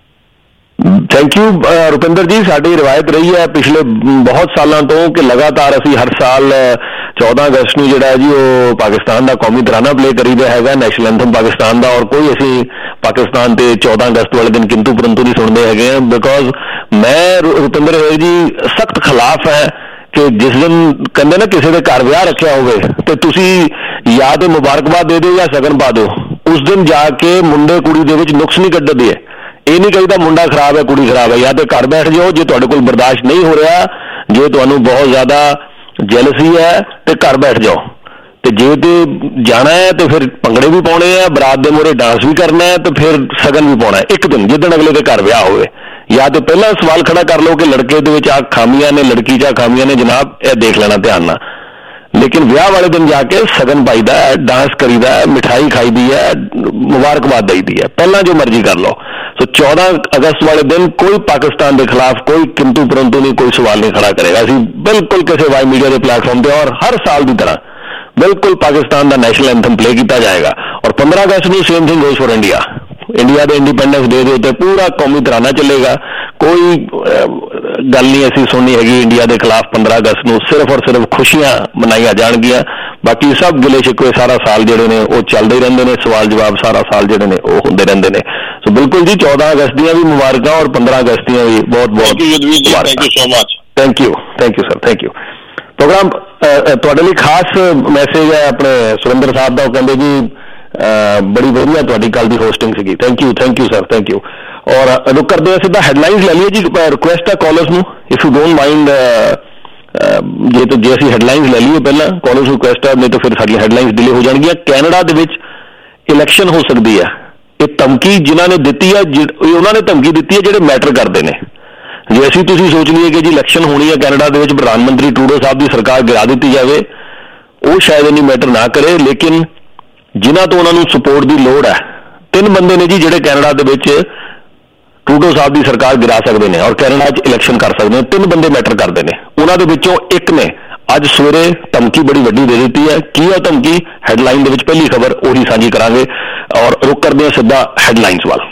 Speaker 6: Thank you Rupinder ji. साडी रिवायत रही है पिछले बहुत सालों तो कि लगातार असी हर साल चौदह अगस्त ਨੂੰ ਜਿਹੜਾ ਜੀ ਉਹ ਪਾਕਿਸਤਾਨ ਦਾ ਕੌਮੀ ਤਰਾਨਾ ਪਲੇ ਕਰੀਦਾ ਹੈਗਾ, ਨੈਸ਼ਨਲ ਐਂਥਮ ਪਾਕਿਸਤਾਨ ਦਾ, ਔਰ ਕੋਈ ਅਸੀਂ ਪਾਕਿਸਤਾਨ ਤੇ ਚੌਦਹ ਅਗਸਤ ਵਾਲੇ ਦਿਨ ਕਿੰਤੂ ਪਰੰਤੂ ਨਹੀਂ ਸੁਣਦੇ ਹੈਗੇ ਆ। ਬਿਕੋਜ਼ ਮੈਂ ਰੁਪਿੰਦਰ ਹੈਰ ਜੀ ਸਖਤ ਖਿਲਾਫ ਹੈ ਕਿ ਜਿਸ ਦਿਨ ਕਹਿੰਦੇ ਨਾ ਕਿਸੇ ਦੇ ਘਰ ਵਿਆਹ ਰੱਖਿਆ ਹੋਵੇ ਤੇ ਤੁਸੀਂ ਜਾਂ ਤੇ ਮੁਬਾਰਕਬਾਦ ਦੇ ਦਿਓ ਜਾਂ ਸ਼ਗਨ ਪਾ ਦਿਓ, ਉਸ ਦਿਨ ਜਾ ਕੇ ਮੁੰਡੇ ਕੁੜੀ ਦੇ ਵਿੱਚ ਨੁਕਸ ਨਹੀਂ ਕੱਢਦੇ। ਇਹ ਨਹੀਂ ਕਹੀਦਾ ਮੁੰਡਾ ਖਰਾਬ ਹੈ ਕੁੜੀ ਖਰਾਬ ਹੈ, ਜਾਂ ਤੇ ਘਰ ਬੈਠ ਜਾਓ ਜੇ ਤੁਹਾਡੇ ਕੋਲ ਬਰਦਾਸ਼ਤ ਨਹੀਂ ਹੋ ਰਿਹਾ, ਜੇ ਤੁਹਾਨੂੰ ਬਹੁਤ ਜ਼ਿਆਦਾ ਜੈਲਸੀ ਹੈ ਤੇ ਘਰ ਬੈਠ ਜਾਓ, ਤੇ ਜੇ ਤੇ ਜਾਣਾ ਹੈ ਤੇ ਫਿਰ ਭੰਗੜੇ ਵੀ ਪਾਉਣੇ ਆ, ਬਰਾਤ ਦੇ ਮੂਹਰੇ ਡਾਂਸ ਵੀ ਕਰਨਾ ਹੈ ਤੇ ਫਿਰ ਸ਼ਗਨ ਵੀ ਪਾਉਣਾ ਇੱਕ ਦਿਨ ਜਿੱਦਣ ਅਗਲੇ ਦੇ ਘਰ ਵਿਆਹ ਹੋਵੇ। ਜਾਂ ਤੇ ਪਹਿਲਾਂ ਸਵਾਲ ਖੜਾ ਕਰ ਲਓ ਕਿ ਲੜਕੇ ਦੇ ਵਿੱਚ ਆ ਖਾਮੀਆਂ ਨੇ, ਲੜਕੀ 'ਚ ਆ ਖਾਮੀਆਂ ਨੇ, ਜਨਾਬ ਇਹ ਦੇਖ ਲੈਣਾ ਧਿਆਨ ਨਾਲ। ਲੇਕਿਨ ਵਿਆਹ ਵਾਲੇ ਦਿਨ ਜਾ ਕੇ ਸ਼ਗਨ ਪਾਈਦਾ ਹੈ, ਡਾਂਸ ਕਰੀਦਾ ਹੈ, ਮਿਠਾਈ ਖਾਈਦੀ ਹੈ, ਮੁਬਾਰਕਬਾਦ ਦੇਈਦੀ ਹੈ, ਪਹਿਲਾਂ ਜੋ ਮਰਜ਼ੀ ਕਰ ਲਓ। ਸੋ ਚੌਦह ਅਗਸਤ ਵਾਲੇ ਦਿਨ ਕੋਈ ਪਾਕਿਸਤਾਨ ਦੇ ਖਿਲਾਫ ਕੋਈ ਕਿੰਤੂ ਪਰੰਤੂ ਨਹੀਂ, ਕੋਈ ਸਵਾਲ ਨਹੀਂ ਖੜਾ ਕਰੇਗਾ। ਅਸੀਂ ਬਿਲਕੁਲ ਕਿਸੇ ਵਾਈ ਮੀਡੀਆ ਦੇ ਪਲੇਟਫਾਰਮ ਤੇ ਔਰ ਹਰ ਸਾਲ ਦੀ ਤਰ੍ਹਾਂ ਬਿਲਕੁਲ ਪਾਕਿਸਤਾਨ ਦਾ ਨੈਸ਼ਨਲ ਐਂਥਮ ਪਲੇ ਕੀਤਾ ਜਾਏਗਾ। ਔਰ ਪੰਦਰਾਂ ਅਗਸਤ ਨੂੰ same thing goes for India, India ਦੇ ਇੰਡੀਪੈਂਡੈਂਸ ਡੇ ਦੇ ਉੱਤੇ ਪੂਰਾ ਕੌਮੀ ਤਰਾਨਾ ਚੱਲੇਗਾ। ਕੋਈ ਗੱਲ ਨਹੀਂ ਅਸੀਂ ਸੁਣਨੀ ਹੈਗੀ ਇੰਡੀਆ ਦੇ ਖਿਲਾਫ। ਪੰਦਰਾਂ ਅਗਸਤ ਨੂੰ ਸਿਰਫ ਔਰ ਸਿਰਫ ਖੁਸ਼ੀਆਂ ਮਨਾਈਆਂ ਜਾਣਗੀਆਂ, ਬਾਕੀ ਸਭ ਗਿਲੇ ਸ਼ਿਕਵੇ ਸਾਰਾ ਸਾਲ ਜਿਹੜੇ ਨੇ ਉਹ ਚੱਲਦੇ ਹੀ ਰਹਿੰਦੇ ਨੇ, ਸਵਾਲ ਜਵਾਬ ਸਾਰਾ ਸਾਲ ਜਿਹੜੇ ਨੇ ਉਹ ਹੁੰਦੇ ਰਹਿੰਦੇ ਨੇ। ਸੋ ਬਿਲਕੁਲ ਜੀ ਚੌਦह ਅਗਸਤ ਦੀਆਂ ਵੀ ਮੁਬਾਰਕਾਂ ਔਰ ਪੰਦਰਾਂ ਅਗਸਤ ਦੀਆਂ ਵੀ ਬਹੁਤ ਬਹੁਤ
Speaker 10: thank you so much.
Speaker 6: Thank you thank you sir, thank you. Program ਤੁਹਾਡੇ ਲਈ ਖਾਸ ਮੈਸੇਜ ਹੈ ਆਪਣੇ ਸੁਰਿੰਦਰ ਸਾਹਿਬ ਦਾ, ਉਹ ਕਹਿੰਦੇ ਜੀ ਬੜੀ ਵਧੀਆ ਤੁਹਾਡੀ ਕੱਲ ਦੀ ਹੋਸਟਿੰਗ ਸੀਗੀ। Thank you thank you sir, thank you. ਔਰ ਰੁਕ ਕਰਦੇ ਹਾਂ ਸਿੱਧਾ ਹੈਡਲਾਈਨਸ ਲੈ ਲਈਏ ਜੀ। ਰਿਕੁਐਸਟ ਹੈ ਕਾਲਰਸ ਨੂੰ, ਇਫ ਯੂ ਡੋਂਟ ਮਾਈਂਡ, ਜੇ ਤਾਂ ਜੇ ਅਸੀਂ ਹੈਡਲਾਈਨਸ ਲੈ ਲਈਏ ਪਹਿਲਾਂ, ਕਾਲਰਸ ਨੂੰ ਰਿਕੁਐਸਟ ਹੈ, ਨਹੀਂ ਤਾਂ ਫਿਰ ਸਾਡੀਆਂ ਹੈਡਲਾਈਨਸ ਡਿਲੇ ਹੋ ਜਾਣਗੀਆਂ। ਕੈਨੇਡਾ ਦੇ ਵਿੱਚ ਇਲੈਕਸ਼ਨ ਹੋ ਸਕਦੀ ਹੈ, ਇਹ ਧਮਕੀ ਜਿਨ੍ਹਾਂ ਨੇ ਦਿੱਤੀ ਹੈ, ਉਹਨਾਂ ਨੇ ਧਮਕੀ ਦਿੱਤੀ ਹੈ ਜਿਹੜੇ ਮੈਟਰ ਕਰਦੇ ਨੇ। ਜੇ ਅਸੀਂ ਤੁਸੀਂ ਸੋਚ ਲਈਏ ਕਿ ਜੀ ਇਲੈਕਸ਼ਨ ਹੋਣੀ ਹੈ ਕੈਨੇਡਾ ਦੇ ਵਿੱਚ, ਪ੍ਰਧਾਨ ਮੰਤਰੀ ਟਰੂਡੋ ਸਾਹਿਬ ਦੀ ਸਰਕਾਰ ਗਿਰਾ ਦਿੱਤੀ ਜਾਵੇ, ਉਹ ਸ਼ਾਇਦ ਇੰਨੀ ਮੈਟਰ ਨਾ ਕਰੇ। ਲੇਕਿਨ ਜਿਨ੍ਹਾਂ ਤੋਂ ਉਹਨਾਂ ਨੂੰ ਸਪੋਰਟ ਦੀ ਲੋੜ ਹੈ, ਤਿੰਨ ਬੰਦੇ ਨੇ ਜੀ ਜਿਹੜੇ ਕੈਨੇਡਾ ਦੇ ਵਿੱਚ ਟਰੂਡੋ ਸਾਹਿਬ ਦੀ ਸਰਕਾਰ ਗਿਰਾ ਸਕਦੇ ਨੇ ਔਰ ਕੈਨੇਡਾ 'ਚ ਇਲੈਕਸ਼ਨ ਕਰ ਸਕਦੇ ਨੇ। ਤਿੰਨ ਬੰਦੇ ਮੈਟਰ ਕਰਦੇ ਨੇ, ਉਹਨਾਂ ਦੇ ਵਿੱਚੋਂ ਇੱਕ ਨੇ ਅੱਜ ਸਵੇਰੇ ਧਮਕੀ ਬੜੀ ਵੱਡੀ ਦੇ ਦਿੱਤੀ ਹੈ। ਕੀ ਹੈ ਧਮਕੀ? ਹੈਡਲਾਈਨ ਦੇ ਵਿੱਚ ਪਹਿਲੀ ਖਬਰ ਉਹੀ ਸਾਂਝੀ ਕਰਾਂਗੇ ਔਰ ਰੁਕ ਕਰਦੇ ਹਾਂ ਸਿੱਧਾ ਹੈਡਲਾਈਨਸ ਵੱਲ।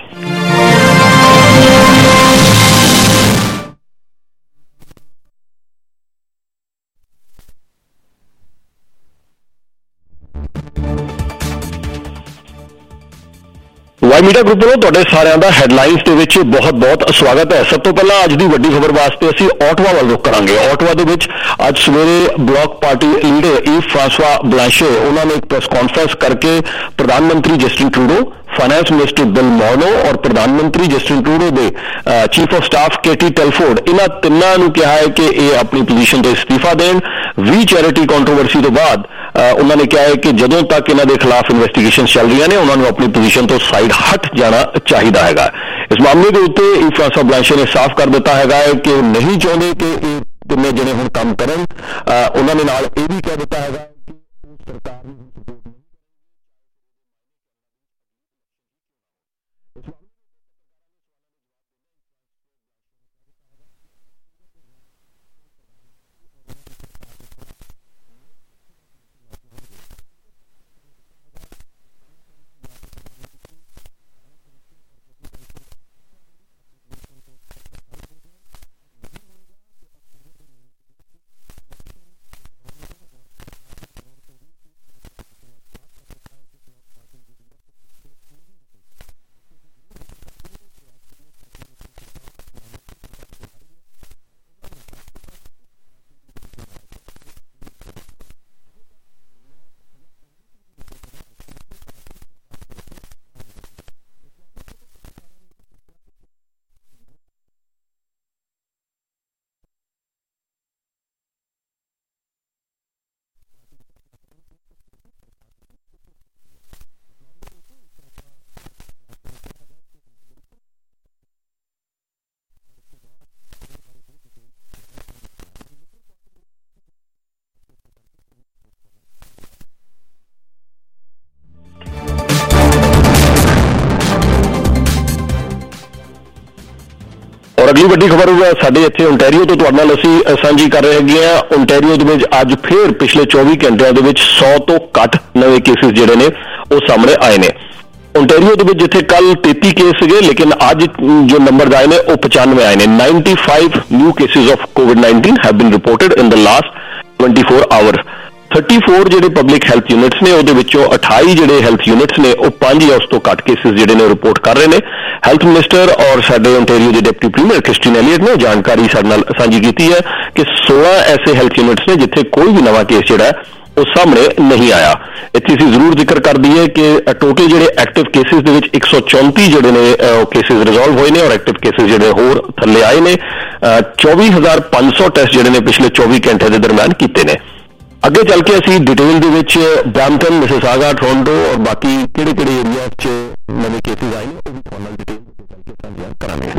Speaker 6: ਵਾਈ ਮੀਡੀਆ ਗਰੁੱਪ ਵੱਲੋਂ ਤੁਹਾਡੇ ਸਾਰਿਆਂ ਦਾ ਹੈਡਲਾਈਨਸ ਦੇ ਵਿੱਚ ਬਹੁਤ ਬਹੁਤ ਸਵਾਗਤ ਹੈ। ਸਭ ਤੋਂ ਪਹਿਲਾਂ ਅੱਜ ਦੀ ਵੱਡੀ ਖਬਰ ਵਾਸਤੇ ਅਸੀਂ ਆਟਵਾ ਵੱਲ ਰੁਕ ਕਰਾਂਗੇ। ਆਟਵਾ ਦੇ ਵਿੱਚ ਅੱਜ ਸਵੇਰੇ Bloc party leader Yves François Blanchet ਉਹਨਾਂ ਨੇ ਇੱਕ ਪ੍ਰੈਸ ਕਾਨਫਰੰਸ ਕਰਕੇ ਪ੍ਰਧਾਨ ਮੰਤਰੀ Justin Trudeau, finance minister Bill Morneau और प्रधानमंत्री जस्टिन ट्रूडो के chief of staff Katie Telford, इन्होंने तिन्ना नूं कहा है कि ये अपनी पोजीशन तो इस्तीफा देन। वी चैरिटी कॉन्ट्रोवर्सी तो बाद उन्होंने कहा है कि जदों तक इन्हों के खिलाफ इन्वेस्टिगेशन चल रही ने उन्होंने अपनी पोजीशन तो साइड हट जाना चाहिए है। इस मामले के उत्ते ई फ्रांसवा ब्लांशे ने साफ कर दिता है कि वो नहीं चाहते कि तिन्ने जने हुण काम करन। उन्होंने नाल ये भी कह दिता है कि सरकार अगली वड्डी खबर साडे इत्थे ओंटारियो तो तुहाडे नाल असीं साझी कर रहे हैगे आ। ओंटारियो दे विच अज फिर पिछले चौबी घंटिਆਂ ਦੇ ਵਿੱਚ सौ तो घੱਟ नवे केसेस ਜਿਹੜੇ ਨੇ ਉਹ ਸਾਹਮਣੇ ਆਏ ਨੇ। ओंटारियो ਦੇ ਵਿੱਚ ਜਿੱਥੇ ਕੱਲ तैंतीस केस ਸੀਗੇ लेकिन ਅੱਜ जो नंबर आए ने ਉਹ पचानवे आए ने। ninety-five new cases of covid nineteen have been reported in the last twenty-four hour. thirty-four ਜਿਹੜੇ ਪਬਲਿਕ ਹੈਲਥ ਯੂਨਿਟਸ ਨੇ ਉਹਦੇ ਵਿੱਚੋਂ अट्ठाईस ਜਿਹੜੇ ਹੈਲਥ ਯੂਨਿਟਸ ਨੇ ਉਹ ਪੰਜ ਜਾਂ ਉਸ ਤੋਂ ਘੱਟ ਕੇਸਿਸ ਜਿਹੜੇ ਨੇ ਰਿਪੋਰਟ ਕਰ ਰਹੇ ਨੇ। ਹੈਲਥ ਮਿਨਿਸਟਰ ਔਰ ਸਾਡੇ ਓਂਟਾਰੀਓ ਦੇ ਡਿਪਟੀ ਪ੍ਰੀਮੀਅਰ ਕ੍ਰਿਸਟੀਨ ਐਲੀਅਟ ਨੇ ਜਾਣਕਾਰੀ ਸਾਡੇ ਨਾਲ ਸਾਂਝੀ ਕੀਤੀ ਹੈ ਕਿ सोलह ऐसे ਹੈਲਥ ਯੂਨਿਟਸ ਨੇ ਜਿੱਥੇ ਕੋਈ ਵੀ ਨਵਾਂ ਕੇਸ ਜਿਹੜਾ ਉਹ ਸਾਹਮਣੇ ਨਹੀਂ ਆਇਆ। ਇੱਥੇ ਅਸੀਂ ਜ਼ਰੂਰ ਜ਼ਿਕਰ ਕਰ ਦਈਏ ਕਿ ਟੋਟਲ ਜਿਹੜੇ ਐਕਟਿਵ ਕੇਸਿਸ ਦੇ ਵਿੱਚ एक सौ चौंतीस ਜਿਹੜੇ ਨੇ ਕੇਸਿਸ ਰਿਜ਼ੋਲਵ ਹੋਏ ਨੇ ਔਰ ਐਕਟਿਵ ਕੇਸਿਸ ਜਿਹੜੇ ਹੋਰ ਥੱਲੇ ਆਏ ਨੇ। चौबीस हज़ार पाँच सौ ਟੈਸਟ ਜਿਹੜੇ ਨੇ ਪਿਛਲੇ चौबीस ਘੰਟੇ ਦੇ ਦਰਮਿਆਨ ਕੀਤੇ ਨੇ। ਅੱਗੇ ਚੱਲ ਕੇ ਅਸੀਂ ਡਿਟੇਲ ਦੇ ਵਿੱਚ ਬ੍ਰੈਂਪਟਨ, ਮਿਸਿਸਾਗਾ, ਟੋਰਾਂਟੋ ਔਰ ਬਾਕੀ ਕਿਹੜੇ ਕਿਹੜੇ ਏਰੀਆ 'ਚ ਨਵੇਂ ਕੇਸਿਸ ਆਏ ਨੇ ਉਹ ਵੀ ਤੁਹਾਨੂੰ ਡਿਟੇਲ ਚੱਲ ਕੇ ਸਾਂਝਾ ਕਰਾਂਗੇ।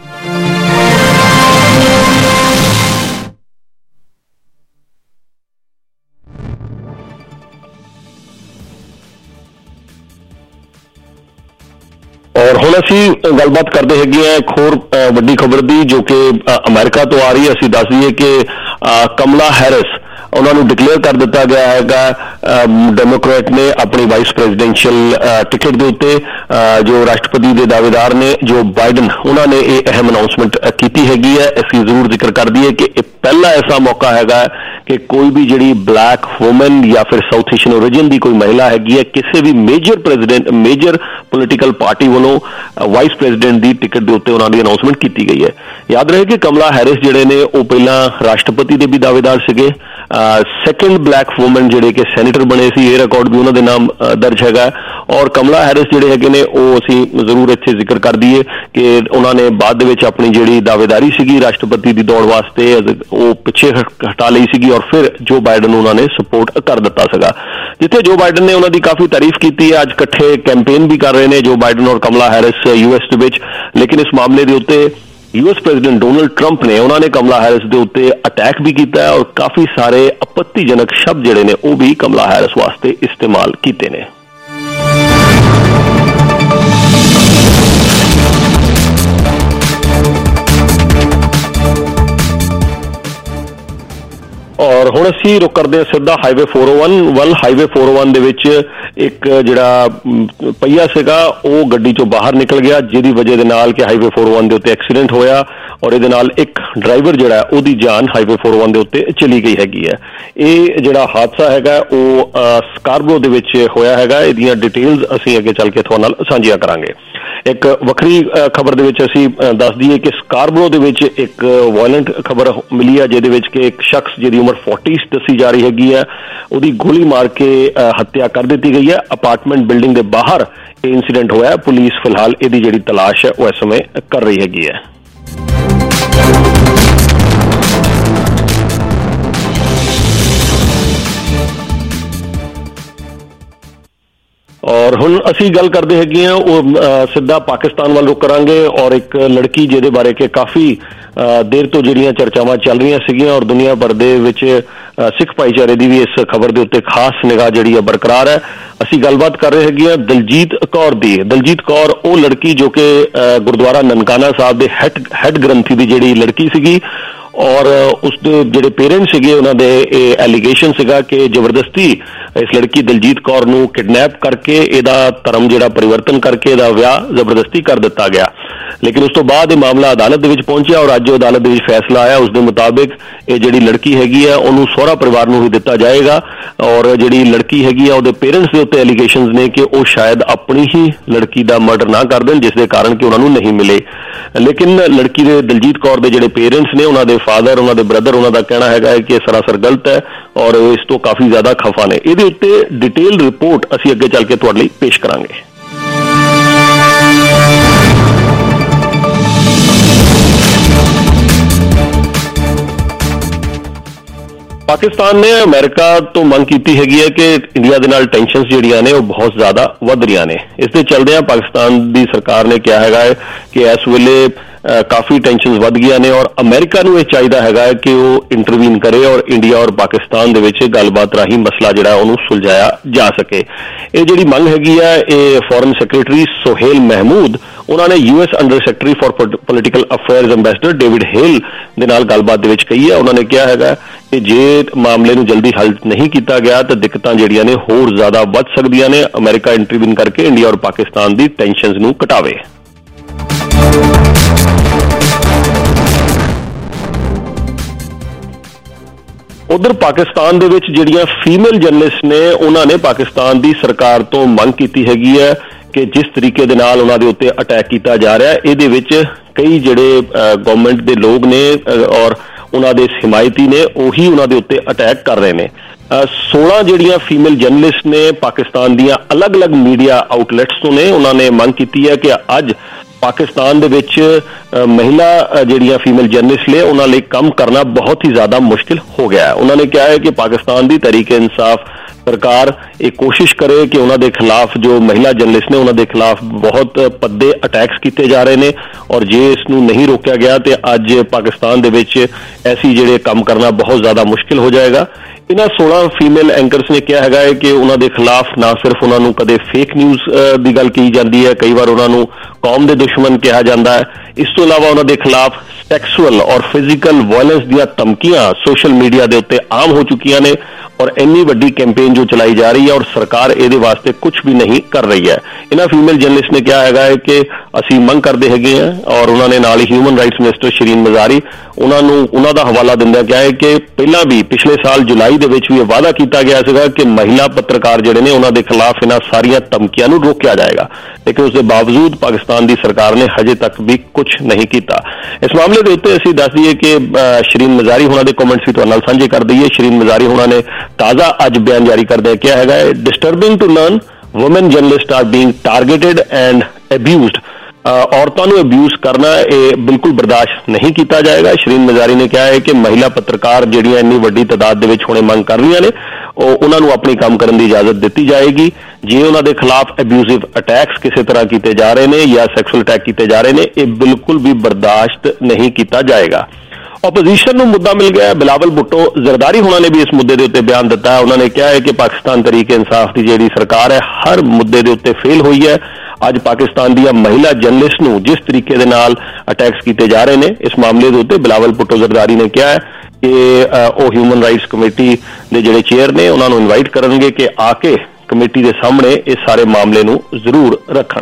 Speaker 6: और हुण असीं गलबात करते हैगे आ एक होर वड्डी खबर दी जो कि अमेरिका तो आ रही है। असीं दस दईए कि कमला हैरिस उन्होंने डिकलेयर कर दिता गया है। डेमोक्रेट ने अपनी वाइस प्रेजिडेंशियल टिकट के उत्ते जो राष्ट्रपति के दावेदार ने जो बाइडन उन्होंने ये अहम अनाउंसमेंट की हैगी है। असीं जरूर जिक्र कर दईए कि पहला ऐसा मौका हैगा कि कोई भी जिहड़ी ब्लैक वुमन या फिर साउथ एशियन ओरिजिन की कोई महिला हैगी है किसी भी major president major political party वालों वाइस प्रेजिडेंट की टिकट के उत्ते उन्होंने अनाउंसमेंट की गई है। याद रहे कि कमला हैरिस जिहड़े ने वो पहला राष्ट्रपति के भी दावेदार सीगे। सैकेंड ब्लैक वुमन जिहड़े कि सैनेटर बने सी, ये रिकॉर्ड भी उन्होंने नाम दर्ज हैगा। और कमला हैरिस जिहड़े हैगे ने वो असीं जरूर इत्थे जिक्र कर दईए कि उन्होंने बाद दे विच अपनी जिहड़ी दावेदारी सीगी राष्ट्रपति की दौड़ वास्ते वो पिछे हटा लई सीगी और फिर जो बाइडन उन्होंने सपोर्ट कर दिता सीगा। जिथे जो बाइडन ने उन्होंने काफी तारीफ की है, अज इकट्ठे कैंपेन भी कर रहे हैं जो बाइडन और कमला हैरिस यूएस दे विच। लेकिन इस मामले के उत्ते यूएस प्रेजिडेंट डोनाल्ड ट्रंप ने उन्होंने कमला हैरिस के उत्ते अटैक भी किया है और काफी सारे आपत्तिजनक शब्द जिहड़े ने वो भी कमला हैरिस वास्ते इस्तेमाल किए ने। और हुण असीं रुक करदे सिद्धा हाईवे फोर ओ वन वल। हाईवे फोर ओ वन दे विच एक जिहड़ा पहिया सीगा वो गड्डी चों बाहर निकल गया जिहदी वजह दे नाल कि हाईवे फोर ओ वन दे उत्ते एक्सीडेंट होया और इहदे नाल एक ड्राइवर जिहड़ा ओहदी जान हाईवे फोर ओ वन दे उत्ते चली गई हैगी है। ये जिहड़ा हादसा हैगा वो स्कारबरो दे विच होया हैगा। इहदियां डिटेल्स असीं अगे चल के तुहाडे नाल साझीਆਂ करांगे। एक वक्री खबर दे विच असीं दस दईए कि स्कारबरो दे विच एक वायलेंट खबर मिली है जिहदे विच कि एक शख्स जिहदी उम्र चालीस दसी जा रही हैगी है उहदी गोली मार के हत्या कर दी गई है। अपार्टमेंट बिल्डिंग के बाहर ये इंसीडेंट होया है। पुलिस फिलहाल इहदी जिहड़ी तलाश है वो इस समय कर रही हैगी है। और हुण असीं गल करदे हैगे आ वो सिद्धा पाकिस्तान वाल रुख करांगे और एक लड़की जिहदे बारे के काफ़ी देर तो जिहड़ियां चर्चावां चल रही सीगियां और दुनिया भर दे विच सिख भाईचारे दी भी इस खबर दे उत्ते खास निगाह जिहड़ी है बरकरार है। असीं गलबात कर रहे हैगे आ दलजीत कौर दी। दलजीत कौर वो लड़की जो कि गुरुद्वारा ननकाना साहब दे हैड हैड ग्रंथी दी जिहड़ी लड़की सीगी और उसके जिहड़े पेरेंट्स सीगे उन्हां दे एलीगेशन सीगा कि जबरदस्ती इस लड़की दलजीत कौर नूं किडनैप करके इहदा धर्म जिहड़ा परिवर्तन करके इहदा विआह जबरदस्ती कर दिता गया। लेकिन उस तो बाद यह मामला अदालत दे विच पहुंचा और अज अदालत दे विच फैसला आया उस दे मुताबिक ये जिहड़ी लड़की हैगी है उन्होंने सोहरा परिवार नूं ही दिता जाएगा और जिहड़ी लड़की हैगी है उहदे पेरेंट्स दे उत्ते एलीगेशंस ने कि वो शायद अपनी ही लड़की दा मर्डर ना कर देन जिस दे कारण कि उन्होंने नहीं मिले। लेकिन लड़की दे दलजीत कौर दे जिहड़े पेरेंट्स ने उन्हां दे फादर उन्हां दे ब्रदर उन्हां दा कहना हैगा है कि सरासर गलत है और इस तो काफ़ी ज़्यादा खफा ने। इहदे उत्ते डिटेल रिपोर्ट असीं अगे चल के तुहाडे लई पेश करांगे। पाकिस्तान ने अमेरिका तो मंग की हैगी है कि इंडिया दे नाल टेंशनस जिहड़ियां ने वो बहुत ज़्यादा वध रही ने। इस दे चलदे पाकिस्तान दी सरकार ने कहा है कि इस वेले काफ़ी टेंशन वध गई ने और अमेरिका नूं यह चाहिदा हैगा कि वो इंटरवीन करे और इंडिया और पाकिस्तान दे विच गलबात राही मसला जिहड़ा उहनूं सुलझाया जा सके। ये जिहड़ी मंग हैगी है ये फॉरेन सैक्रटरी सोहेल महमूद ਉਹਨਾਂ ਨੇ U S under secretary for political affairs ambassador David Hale ਦੇ ਨਾਲ ਗੱਲਬਾਤ ਦੇ ਵਿੱਚ ਕਹੀ ਹੈ। ਉਹਨਾਂ ਨੇ ਕਿਹਾ ਹੈਗਾ ਕਿ ਜੇ ਮਾਮਲੇ ਨੂੰ ਜਲਦੀ ਹੱਲ ਨਹੀਂ ਕੀਤਾ ਗਿਆ ਤਾਂ ਦਿੱਕਤਾਂ ਜਿਹੜੀਆਂ ਨੇ ਹੋਰ ਜ਼ਿਆਦਾ ਵੱਧ ਸਕਦੀਆਂ ਨੇ। ਅਮਰੀਕਾ ਇੰਟਰਵੀਨ ਕਰਕੇ ਇੰਡੀਆ ਔਰ ਪਾਕਿਸਤਾਨ ਦੀ ਟੈਂਸ਼ਨਸ ਨੂੰ ਘਟਾਵੇ। ਉਧਰ ਪਾਕਿਸਤਾਨ ਦੇ ਵਿੱਚ ਜਿਹੜੀਆਂ ਫੀਮੇਲ ਜਰਨਲਿਸਟ ਨੇ ਉਹਨਾਂ ਨੇ ਪਾਕਿਸਤਾਨ ਦੀ ਸਰਕਾਰ ਤੋਂ ਮੰਗ ਕੀਤੀ ਹੈਗੀ ਹੈ ਕਿ ਜਿਸ ਤਰੀਕੇ ਦੇ ਨਾਲ ਉਹਨਾਂ ਦੇ ਉੱਤੇ ਅਟੈਕ ਕੀਤਾ ਜਾ ਰਿਹਾ ਇਹਦੇ ਵਿੱਚ ਕਈ ਜਿਹੜੇ ਗਵਰਨਮੈਂਟ ਦੇ ਲੋਕ ਨੇ ਔਰ ਉਹਨਾਂ ਦੇ ਹਿਮਾਇਤੀ ਨੇ ਉਹੀ ਉਹਨਾਂ ਦੇ ਉੱਤੇ ਅਟੈਕ ਕਰ ਰਹੇ ਨੇ। ਸੋਲਾਂ ਜਿਹੜੀਆਂ ਫੀਮੇਲ ਜਰਨਲਿਸਟ ਨੇ ਪਾਕਿਸਤਾਨ ਦੀਆਂ ਅਲੱਗ-ਅਲੱਗ ਮੀਡੀਆ ਆਊਟਲੈਟਸ ਤੋਂ ਨੇ। ਉਹਨਾਂ ਨੇ ਮੰਗ ਕੀਤੀ ਹੈ ਕਿ ਅੱਜ ਪਾਕਿਸਤਾਨ ਦੇ ਵਿੱਚ ਮਹਿਲਾ ਜਿਹੜੀਆਂ ਫੀਮੇਲ ਜਰਨਲਿਸਟ ਨੇ ਉਹਨਾਂ ਲਈ ਕੰਮ ਕਰਨਾ ਬਹੁਤ ਹੀ ਜ਼ਿਆਦਾ ਮੁਸ਼ਕਿਲ ਹੋ ਗਿਆ ਹੈ। ਉਹਨਾਂ ਨੇ ਕਿਹਾ ਹੈ ਕਿ ਪਾਕਿਸਤਾਨ ਦੀ ਤਹਿਰੀਕ ਇਨਸਾਫ ਸਰਕਾਰ ਇਹ ਕੋਸ਼ਿਸ਼ ਕਰੇ ਕਿ ਉਹਨਾਂ ਦੇ ਖਿਲਾਫ ਜੋ ਮਹਿਲਾ ਜਰਨਲਿਸਟ ਨੇ ਉਹਨਾਂ ਦੇ ਖਿਲਾਫ ਬਹੁਤ ਭੱਦੇ ਅਟੈਕਸ ਕੀਤੇ ਜਾ ਰਹੇ ਨੇ ਔਰ ਜੇ ਇਸ ਨੂੰ ਨਹੀਂ ਰੋਕਿਆ ਗਿਆ ਤੇ ਅੱਜ ਪਾਕਿਸਤਾਨ ਦੇ ਵਿੱਚ ਐਸੀ ਜਿਹੜੇ ਕੰਮ ਕਰਨਾ ਬਹੁਤ ਜ਼ਿਆਦਾ ਮੁਸ਼ਕਿਲ ਹੋ ਜਾਏਗਾ। ਇਹਨਾਂ ਸੋਲਾਂ ਫੀਮੇਲ ਐਂਕਰਸ ਨੇ ਕਿਹਾ ਹੈਗਾ ਹੈ ਕਿ ਉਹਨਾਂ ਦੇ ਖਿਲਾਫ ਨਾ ਸਿਰਫ ਉਹਨਾਂ ਨੂੰ ਕਦੇ ਫੇਕ ਨਿਊਜ਼ ਦੀ ਗੱਲ ਕੀਤੀ ਜਾਂਦੀ ਹੈ, ਕਈ ਵਾਰ ਉਹਨਾਂ ਨੂੰ ਕੌਮ ਦੇ ਦੁਸ਼ਮਣ ਕਿਹਾ ਜਾਂਦਾ ਹੈ। ਇਸ ਤੋਂ ਇਲਾਵਾ ਉਹਨਾਂ ਦੇ ਖਿਲਾਫ ਸੈਕਸੁਅਲ ਔਰ ਫਿਜ਼ੀਕਲ ਵਾਇਲੈਂਸ ਦੀਆਂ ਧਮਕੀਆਂ ਸੋਸ਼ਲ ਮੀਡੀਆ ਦੇ ਉੱਤੇ ਆਮ ਹੋ ਚੁੱਕੀਆਂ ਨੇ ਔਰ ਇੰਨੀ ਵੱਡੀ ਕੈਂਪੇਨ ਜੋ ਚਲਾਈ ਜਾ ਰਹੀ ਹੈ ਔਰ ਸਰਕਾਰ ਇਹਦੇ ਵਾਸਤੇ ਕੁਝ ਵੀ ਨਹੀਂ ਕਰ ਰਹੀ ਹੈ। ਇਹਨਾਂ ਫੀਮੇਲ ਜਰਨਲਿਸਟ ਨੇ ਕਿਹਾ ਹੈਗਾ ਹੈ ਕਿ ਅਸੀਂ ਮੰਗ ਕਰਦੇ ਹੈਗੇ ਹਾਂ ਔਰ ਉਹਨਾਂ ਨੇ ਨਾਲ ਹੀ human rights minister Shireen Mazari ਉਹਨਾਂ ਨੂੰ ਉਹਨਾਂ ਦਾ ਹਵਾਲਾ ਦਿੰਦਿਆਂ ਕਿਹਾ ਹੈ ਕਿ ਪਹਿਲਾਂ ਵੀ ਪਿਛਲੇ ਸਾਲ ਜੁਲਾਈ ਦੇ ਵਿੱਚ ਵੀ ਇਹ ਵਾਅਦਾ ਕੀਤਾ ਗਿਆ ਸੀਗਾ ਕਿ ਮਹਿਲਾ ਪੱਤਰਕਾਰ ਜਿਹੜੇ ਨੇ ਉਹਨਾਂ ਦੇ ਖਿਲਾਫ ਇਹਨਾਂ ਸਾਰੀਆਂ ਧਮਕੀਆਂ ਨੂੰ ਰੋਕਿਆ ਜਾਏਗਾ, ਲੇਕਿਨ ਉਸ ਦੇ ਬਾਵਜੂਦ ਪਾਕਿਸਤਾਨ ਦੀ ਸਰਕਾਰ ਨੇ ਹਜੇ ਤੱਕ ਵੀ ਕੁਝ ਨਹੀਂ ਕੀਤਾ। ਇਸ ਮਾਮਲੇ ਦੇ ਉੱਤੇ ਅਸੀਂ ਦੱਸ ਦਈਏ ਕਿ ਸ਼ਰੀਨ ਮਜ਼ਾਰੀ ਹੋਣਾ ਦੇ ਕਮੈਂਟਸ ਵੀ ਤੁਹਾਡੇ ਨਾਲ ਸਾਂਝੇ ਕਰ ਦਈਏ। ਸ਼ਰੀਨ ਮਜ਼ਾਰੀ ਹੋਣਾ ਨੇ ਤਾਜ਼ਾ ਅੱਜ ਬਿਆਨ ਜਾਰੀ ਕਰਦੇ ਕਿਹਾ ਹੈਗਾ ਹੈ disturbing to learn woman journalist are being targeted and abused. ਔਰਤਾਂ ਨੂੰ ਅਬਿਊਜ਼ ਕਰਨਾ ਇਹ ਬਿਲਕੁਲ ਬਰਦਾਸ਼ਤ ਨਹੀਂ ਕੀਤਾ ਜਾਏਗਾ। ਸ਼ਰੀਨ ਮਜ਼ਾਰੀ ਨੇ ਕਿਹਾ ਹੈ ਕਿ ਮਹਿਲਾ ਪੱਤਰਕਾਰ ਜਿਹੜੀਆਂ ਇੰਨੀ ਵੱਡੀ ਤਾਦਾਦ ਦੇ ਵਿੱਚ ਹੁਣੇ ਮੰਗ ਕਰ ਰਹੀਆਂ ਨੇ ਉਹ ਉਹਨਾਂ ਨੂੰ ਆਪਣੀ ਕੰਮ ਕਰਨ ਦੀ ਇਜਾਜ਼ਤ ਦਿੱਤੀ ਜਾਏਗੀ। ਜੇ ਉਹਨਾਂ ਦੇ ਖਿਲਾਫ ਅਬਿਊਜ਼ਿਵ ਅਟੈਕਸ ਕਿਸੇ ਤਰ੍ਹਾਂ ਕੀਤੇ ਜਾ ਰਹੇ ਨੇ ਜਾਂ ਸੈਕਸੁਅਲ ਅਟੈਕ ਕੀਤੇ ਜਾ ਰਹੇ ਨੇ ਇਹ ਬਿਲਕੁਲ ਵੀ ਬਰਦਾਸ਼ਤ ਨਹੀਂ ਕੀਤਾ ਜਾਏਗਾ। ਆਪੋਜੀਸ਼ਨ ਨੂੰ ਮੁੱਦਾ ਮਿਲ ਗਿਆ। ਬਿਲਾਵਲ ਭੁੱਟੋ ਜ਼ਰਦਾਰੀ ਹੋਣਾ ਨੇ ਵੀ ਇਸ ਮੁੱਦੇ ਦੇ ਉੱਤੇ ਬਿਆਨ ਦਿੱਤਾ ਹੈ। ਉਹਨਾਂ ਨੇ ਕਿਹਾ ਹੈ ਕਿ ਪਾਕਿਸਤਾਨ ਤਹਿਰੀਕ ਇਨਸਾਫ ਦੀ ਜਿਹੜੀ ਸਰਕਾਰ ਹੈ ਹਰ ਮੁੱਦੇ ਦੇ ਉੱਤੇ ਫੇਲ ਹੋਈ ਹੈ। ਅੱਜ ਪਾਕਿਸਤਾਨ ਦੀਆਂ ਮਹਿਲਾ ਜਰਨਲਿਸਟ ਨੂੰ ਜਿਸ ਤਰੀਕੇ ਦੇ ਨਾਲ ਅਟੈਕਸ ਕੀਤੇ ਜਾ ਰਹੇ ਨੇ ਇਸ ਮਾਮਲੇ ਦੇ ਉੱਤੇ ਬਿਲਾਵਲ ਭੁੱਟੋ ਜ਼ਰਦਾਰੀ ਨੇ ਕਿਹਾ ਹੈ ਕਿ ਉਹ ਹਿਊਮਨ ਰਾਈਟਸ ਕਮੇਟੀ ਦੇ ਜਿਹੜੇ ਚੇਅਰ ਨੇ ਉਹਨਾਂ ਨੂੰ ਇਨਵਾਈਟ ਕਰਨਗੇ ਕਿ ਆ ਕੇ ਕਮੇਟੀ ਦੇ ਸਾਹਮਣੇ ਇਸ ਸਾਰੇ ਮਾਮਲੇ ਨੂੰ ਜ਼ਰੂਰ ਰੱਖਣ।